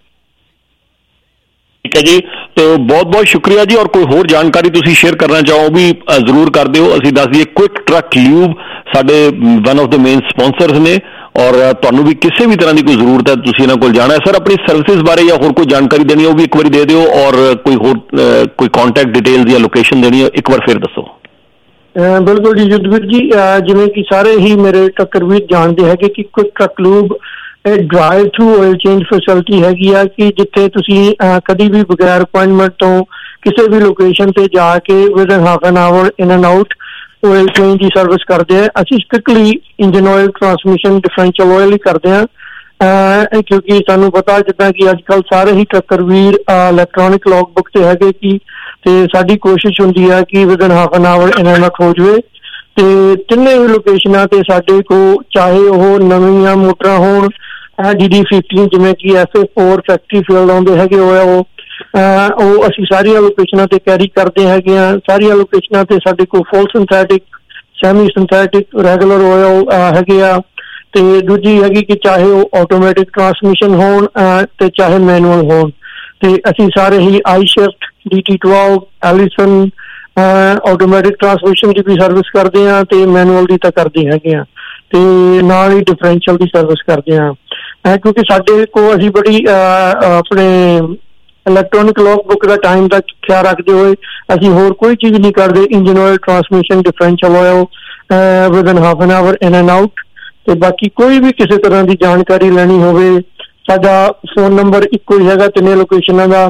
Speaker 6: ਠੀਕ ਹੈ ਜੀ, ਤੇ ਬਹੁਤ ਬਹੁਤ ਸ਼ੁਕਰੀਆ ਜੀ। ਔਰ ਕੋਈ ਹੋਰ ਜਾਣਕਾਰੀ ਤੁਸੀਂ ਸ਼ੇਅਰ ਕਰਨਾ ਚਾਹੋ ਵੀ ਜ਼ਰੂਰ ਕਰ ਦਿਓ। ਅਸੀਂ ਦੱਸ ਦਈਏ ਕੁਇਕ ਟਰੱਕ ਲਿਊਬ ਸਾਡੇ one of the main sponsors ਨੇ, ਔਰ ਤੁਹਾਨੂੰ ਵੀ ਕਿਸੇ ਵੀ ਤਰ੍ਹਾਂ ਦੀ ਕੋਈ ਜ਼ਰੂਰਤ ਹੈ ਤੁਸੀਂ ਇਹਨਾਂ ਕੋਲ ਜਾਣਾ ਹੈ। ਸਰ ਆਪਣੀ ਸਰਵਿਸਿਜ਼ ਬਾਰੇ ਜਾਂ ਹੋਰ ਕੋਈ ਜਾਣਕਾਰੀ ਦੇਣੀ ਉਹ ਵੀ ਇੱਕ ਵਾਰੀ ਦੇ ਦਿਓ, ਔਰ ਕੋਈ ਹੋਰ ਕੋਈ ਕੰਟੈਕਟ ਡਿਟੇਲਸ ਜਾਂ ਲੋਕੇਸ਼ਨ ਦੇਣੀ ਹੈ ਇੱਕ ਵਾਰ ਫਿਰ ਦੱਸੋ।
Speaker 11: ਬਿਲਕੁਲ ਜੀ ਯੁੱਧਵੀਰ ਜੀ, ਜਿਵੇਂ ਕਿ ਸਾਰੇ ਹੀ ਮੇਰੇ ਟੱਕਰ ਵੀਰ ਜਾਣਦੇ ਹੈਗੇ ਕਿ Quick Truck Lube drive through oil change facility ਹੈਗੀ ਆ, ਕਿ ਜਿੱਥੇ ਤੁਸੀਂ ਕਦੀ ਵੀ ਬਗੈਰ ਅਪੁਆਇੰਟਮੈਂਟ ਤੋਂ ਕਿਸੇ ਵੀ ਲੋਕੇਸ਼ਨ ਤੇ ਜਾ ਕੇ within half an hour in and out oil change ਦੀ ਸਰਵਿਸ ਕਰਦੇ ਆ। ਅਸੀਂ strictly engine oil, transmission, differential oil ਹੀ ਕਰਦੇ ਹਾਂ, ਕਿਉਂਕਿ ਸਾਨੂੰ ਪਤਾ ਜਿੱਦਾਂ ਕਿ ਅੱਜ ਕੱਲ੍ਹ ਸਾਰੇ ਹੀ ਟੱਕਰ ਵੀਰ ਇਲੈਕਟ੍ਰੋਨਿਕ ਲੌਗ ਬੁੱਕ ਤੇ ਹੈਗੇ ਕਿ, ਤੇ ਸਾਡੀ ਕੋਸ਼ਿਸ਼ ਹੁੰਦੀ ਹੈ ਕਿ within half an hour in and out ਹੋ ਜਾਵੇ। ਤੇ ਤਿੰਨੇ ਲੋਕੇਸ਼ਨਾਂ ਤੇ ਸਾਡੇ ਕੋਲ ਚਾਹੇ ਉਹ ਨਵੀਆਂ ਮੋਟਰਾਂ ਹੋਣ, ਡੀ ਡੀ ਫਿਫਟੀਨ ਜਿਵੇਂ ਕਿ F A four factory filled ਆਉਂਦੇ ਹੈਗੇ ਹੋਇਆ, ਉਹ ਉਹ ਅਸੀਂ ਸਾਰੀਆਂ ਲੋਕੇਸ਼ਨਾਂ ਤੇ ਕੈਰੀ ਕਰਦੇ ਹੈਗੇ ਆ। ਸਾਰੀਆਂ ਲੋਕੇਸ਼ਨਾਂ ਤੇ ਸਾਡੇ ਕੋਲ full synthetic, semi synthetic, regular oil ਹੈਗੇ ਆ। ਤੇ ਦੂਜੀ ਹੈਗੀ ਕਿ ਚਾਹੇ ਉਹ ਆਟੋਮੈਟਿਕ ਟਰਾਂਸਮਿਸ਼ਨ ਹੋਣ ਤੇ ਚਾਹੇ ਮੈਨੂਅਲ ਹੋਣ, ਤੇ ਅਸੀਂ ਸਾਰੇ ਹੀ I shift, D T twelve, Allison automatic transmission ਦੀ ਵੀ ਸਰਵਿਸ ਕਰਦੇ ਹਾਂ, ਤੇ ਮੈਨੂਅਲ ਦੀ ਤਾਂ ਕਰਦੇ ਹੈਗੇ ਆ, ਤੇ ਨਾਲ ਹੀ ਡਿਫਰੈਂਸ਼ੀਅਲ ਦੀ ਸਰਵਿਸ ਕਰਦੇ ਹਾਂ। ਕਿਉਂਕਿ ਸਾਡੇ ਕੋਲ ਅਸੀਂ ਬੜੀ ਆਪਣੇ ਇਲੈਕਟ੍ਰੋਨਿਕ ਲੌਗ ਬੁੱਕ ਦਾ ਟਾਈਮ ਦਾ ਖਿਆਲ ਰੱਖਦੇ ਹੋਏ ਅਸੀਂ ਹੋਰ ਕੋਈ ਚੀਜ਼ ਨਹੀਂ ਕਰਦੇ। Engine oil, transmission, differential oil within half an hour in and out. ਤੇ ਬਾਕੀ ਕੋਈ ਵੀ ਕਿਸੇ ਤਰ੍ਹਾਂ ਦੀ ਜਾਣਕਾਰੀ ਲੈਣੀ ਹੋਵੇ, ਸਾਡਾ ਫੋਨ ਨੰਬਰ ਇੱਕੋ ਹੀ ਹੈਗਾ ਤਿੰਨੇ ਲੋਕੇਸ਼ਨਾਂ ਦਾ,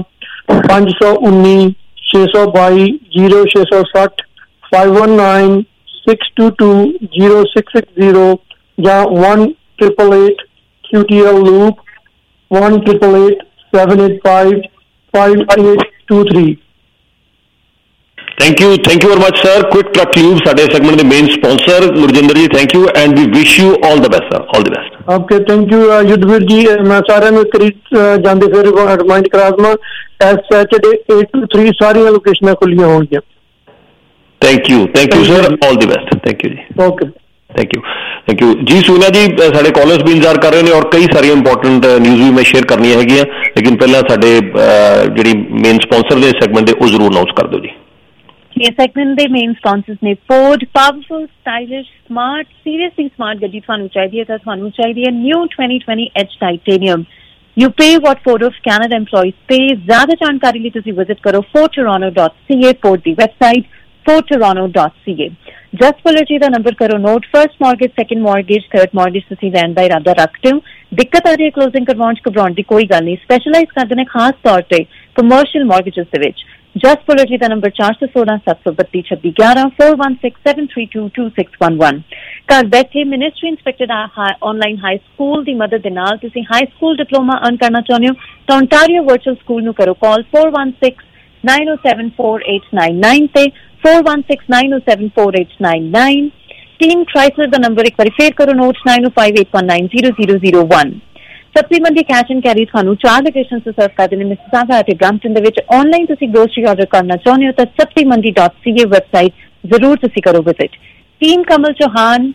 Speaker 11: पांच सौ उन्नी छे सौ बाई जीरो छे सौ सठ five one nine six two two zero six six zero या one triple eight Q T L lube one triple eight seven eight five five eight to three.
Speaker 6: Thank you thank you very much sir. Quick Truck Lube साडे segment दे main sponsor Gurjinder ji, thank you and we wish you all the best sir, all the best.
Speaker 11: Okay thank you Yudhveer ji. मैं सारे ਨੂੰ ਕਰੀ ਜਾਂਦੇ ਫਿਰ remind ਕਰਾ ਦਵਾਂ ਐਸ ਸੈਚਰਡੇ एट टू थ्री ਸਾਰੀਆਂ ਲੋਕੇਸ਼ਨਾਂ ਖੁੱਲੀਆਂ ਹੋਣਗੀਆਂ।
Speaker 6: Thank you thank you sir, all the best. Thank you जी।
Speaker 11: Okay
Speaker 6: thank you thank you जी। सुना जी साडे कॉलर्स भी इंतजार कर रहे हैं और कई सारी इंपॉर्टेंट न्यूज़ भी मैं शेयर करनी हैगियां, लेकिन पहला साडे ਜਿਹੜੀ मेन स्पॉन्सर ਦੇ ਸੈਗਮੈਂਟ ਦੇ ਉਹ ਜ਼ਰੂਰ ਅਨਾਉਂਸ ਕਰ ਦਿਓ ਜੀ।
Speaker 7: ये सेगमेंट दे मेन स्पॉन्सर्स ने Ford, powerful, stylish, smart, seriously smart गड्डी थानू चाहिए तो थानू चाहिए new twenty twenty H Titanium. You pay what Ford of Canada employees pay. ज्यादा जानकारी लिए तुसी विजिट करो Ford Toronto dot C A, Ford दी website Ford Toronto dot C A. Just Fuller ji का नंबर करो note, first mortgage, second mortgage, third mortgage तुसी land दा इरादा रखते हो, दिक्कत आ रही है क्लोजिंग करवाउण च घबराउण दी कोई गल नहीं। स्पैशलाइज करदे ने खास तौर पे कमर्शियल मॉर्गेजेस दे विच। जस्ट फुलर जी का नंबर चार सौ सोलह सत्त सौ बत्ती छब्बी ग्यारह four one six seven three two two six one one. घर बैठे ministry inspected online high school की मदद के नाल तुसी हाई स्कूल डिप्लोमा अर्न करना चाहते हो तो ओंटारियो वर्चुअल स्कूल नू करो call four one six nine O seven four eight nine nine ते four one six nine O seven four eight nine nine. Team Chrysler का नंबर एक बार फिर करो note nine O five eight one nine zero zero zero one. सब्जी मंडी cash and carry थानू चार लोकेशन से सर्व करते हैं, मिसिसागा ते ब्रैम्पटन दे विच। ऑनलाइन तुसी ग्रोसरी ऑर्डर करना चाहते हो तो सब्जी मंडी डॉट सी ए वेबसाइट जरूर तुसी करो visit. Team Kamal Chauhan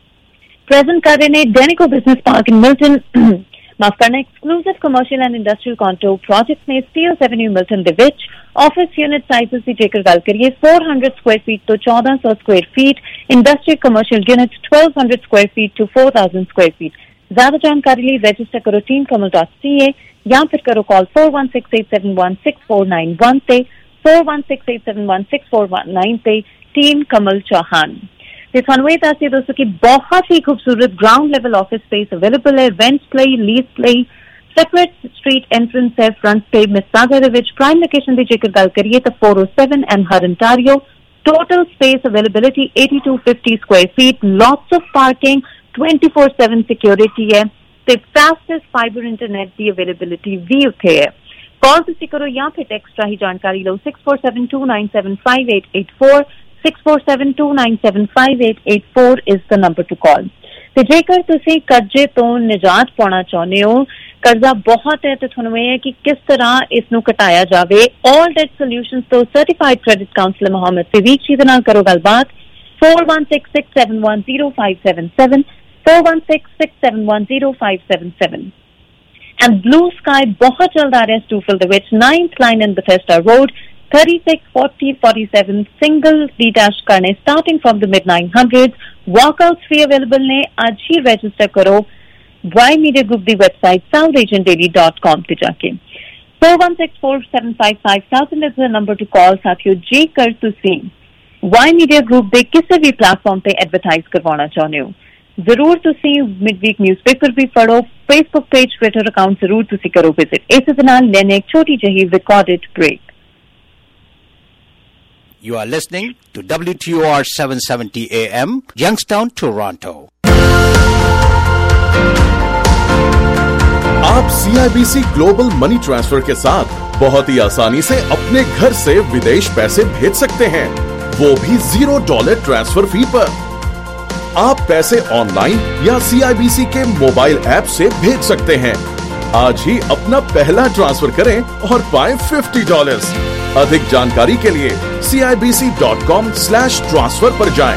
Speaker 7: present कर रहे हैं Denico business park in Milton माफ करना exclusive commercial and industrial condo project ने स्टील्स एवेन्यू मिल्टन दे विच। ऑफिस यूनिट साइजेस की जेकर गल करिए फोर हंड्रेड स्क्वायर फीट तो चौदह सौ square feet, industrial commercial unit twelve hundred square feet to four thousand square feet. ज्यादा जानकारी लिए रजिस्टर करो टीम कमल डॉट सी ए या फिर करो call four one six eight seven one six four nine one से four one six eight seven one six four one nine से team Kamal Chauhan. थानू ये दस दोस्तों की बहुत ही खूबसूरत ground level office space available है। Rent play, lease play, separate street entrance है फ्रंट पे मिसिसागा दे विच। प्राइम लोकेशन की जेकर गल करिए तो four O seven and her Ontario. Total space availability eighty two fifty square feet, lots of parking, twenty four seven security है ते फास्टेस्ट फाइबर इंटरनेट की अवेलेबिलिटी भी उत्थे है। कॉल तुसी करो या फिर एक्स्ट्रा ही जानकारी लो six four seven two nine seven five eight eight four six four seven two nine seven five eight eight four is the number to call. ते जेकर तुसी कर्जे तो निजात पाना चाहते हो, कर्जा बहुत है तो तुहानू ये है कि किस तरह इसनू घटाया जावे, ऑल डेट सॉल्यूशंस तो certified credit counsellor Mohammad Siddiq ji दे नाल करो गलबात four one six six seven one zero five seven seven four one six six seven one zero five seven seven. And Blue Sky बहुत जल्द आ रहा है स्टूफिल दे विच, ninth line in Bethesda Road, thirty six forty forty seven single D dash करने starting from the mid nine hundred. वॉकआउट्स free available ने, आज ही रजिस्टर करो वाई मीडिया ग्रुप की website South Asian Daily dot com पे जाके। Four one six four seven five five thousand is the number to call. साथियों जेकर तुसी वाई मीडिया ग्रुप के किसी भी प्लेटफॉर्म पे एडवरटाइज करवाना चाहते हो जरूर तुसी मिडवीक न्यूज़पेपर भी पढ़ो, फेसबुक पेज, ट्विटर अकाउंट जरूर तुसी करो विजिट। इस दे नाल लेने एक छोटी जही recorded break.
Speaker 12: You are listening to W T O R seven seventy A M, Youngstown, Toronto.
Speaker 13: आप C I B C global money transfer के साथ बहुत ही आसानी से अपने घर से विदेश पैसे भेज सकते हैं, वो भी जीरो डॉलर ट्रांसफर फी पर। आप पैसे ऑनलाइन या C I B C के मोबाइल ऐप से भेज सकते हैं। आज ही अपना पहला ट्रांसफर करें और पाएं फिफ्टी डॉलर्स। अधिक जानकारी के लिए C I B C dot com slash transfer पर जाएं।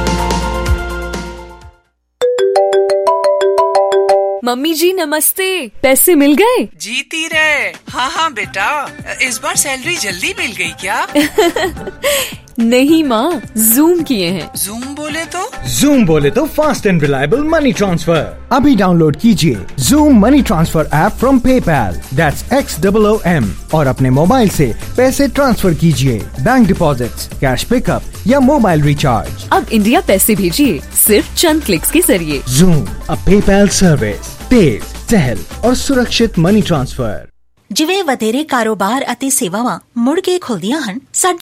Speaker 14: मम्मी जी नमस्ते, पैसे मिल गए?
Speaker 15: जीती रहे। हाँ हाँ बेटा, इस बार सैलरी जल्दी मिल गई क्या?
Speaker 14: नहीं माँ, जूम किए हैं।
Speaker 15: जूम बोले तो?
Speaker 16: जूम बोले तो fast and reliable money transfer. अभी डाउनलोड कीजिए Xoom money transfer app from PayPal, that's X double O M, और अपने मोबाइल से पैसे ट्रांसफर कीजिए, बैंक डिपॉजिट्स, कैश पिकअप या मोबाइल रिचार्ज।
Speaker 14: अब इंडिया पैसे भेजिए सिर्फ चंद क्लिक्स के जरिए।
Speaker 16: जूम, अ पेपैल सर्विस, तेज, सहल और सुरक्षित मनी ट्रांसफर।
Speaker 17: ਜਿਵੇਂ ਵਧੇਰੇ ਕਾਰੋਬਾਰ ਅਤੇ ਸੇਵਾਵਾਂ ਮੁੜ ਕੇ ਖੁੱਲਦੀਆਂ ਹਨ,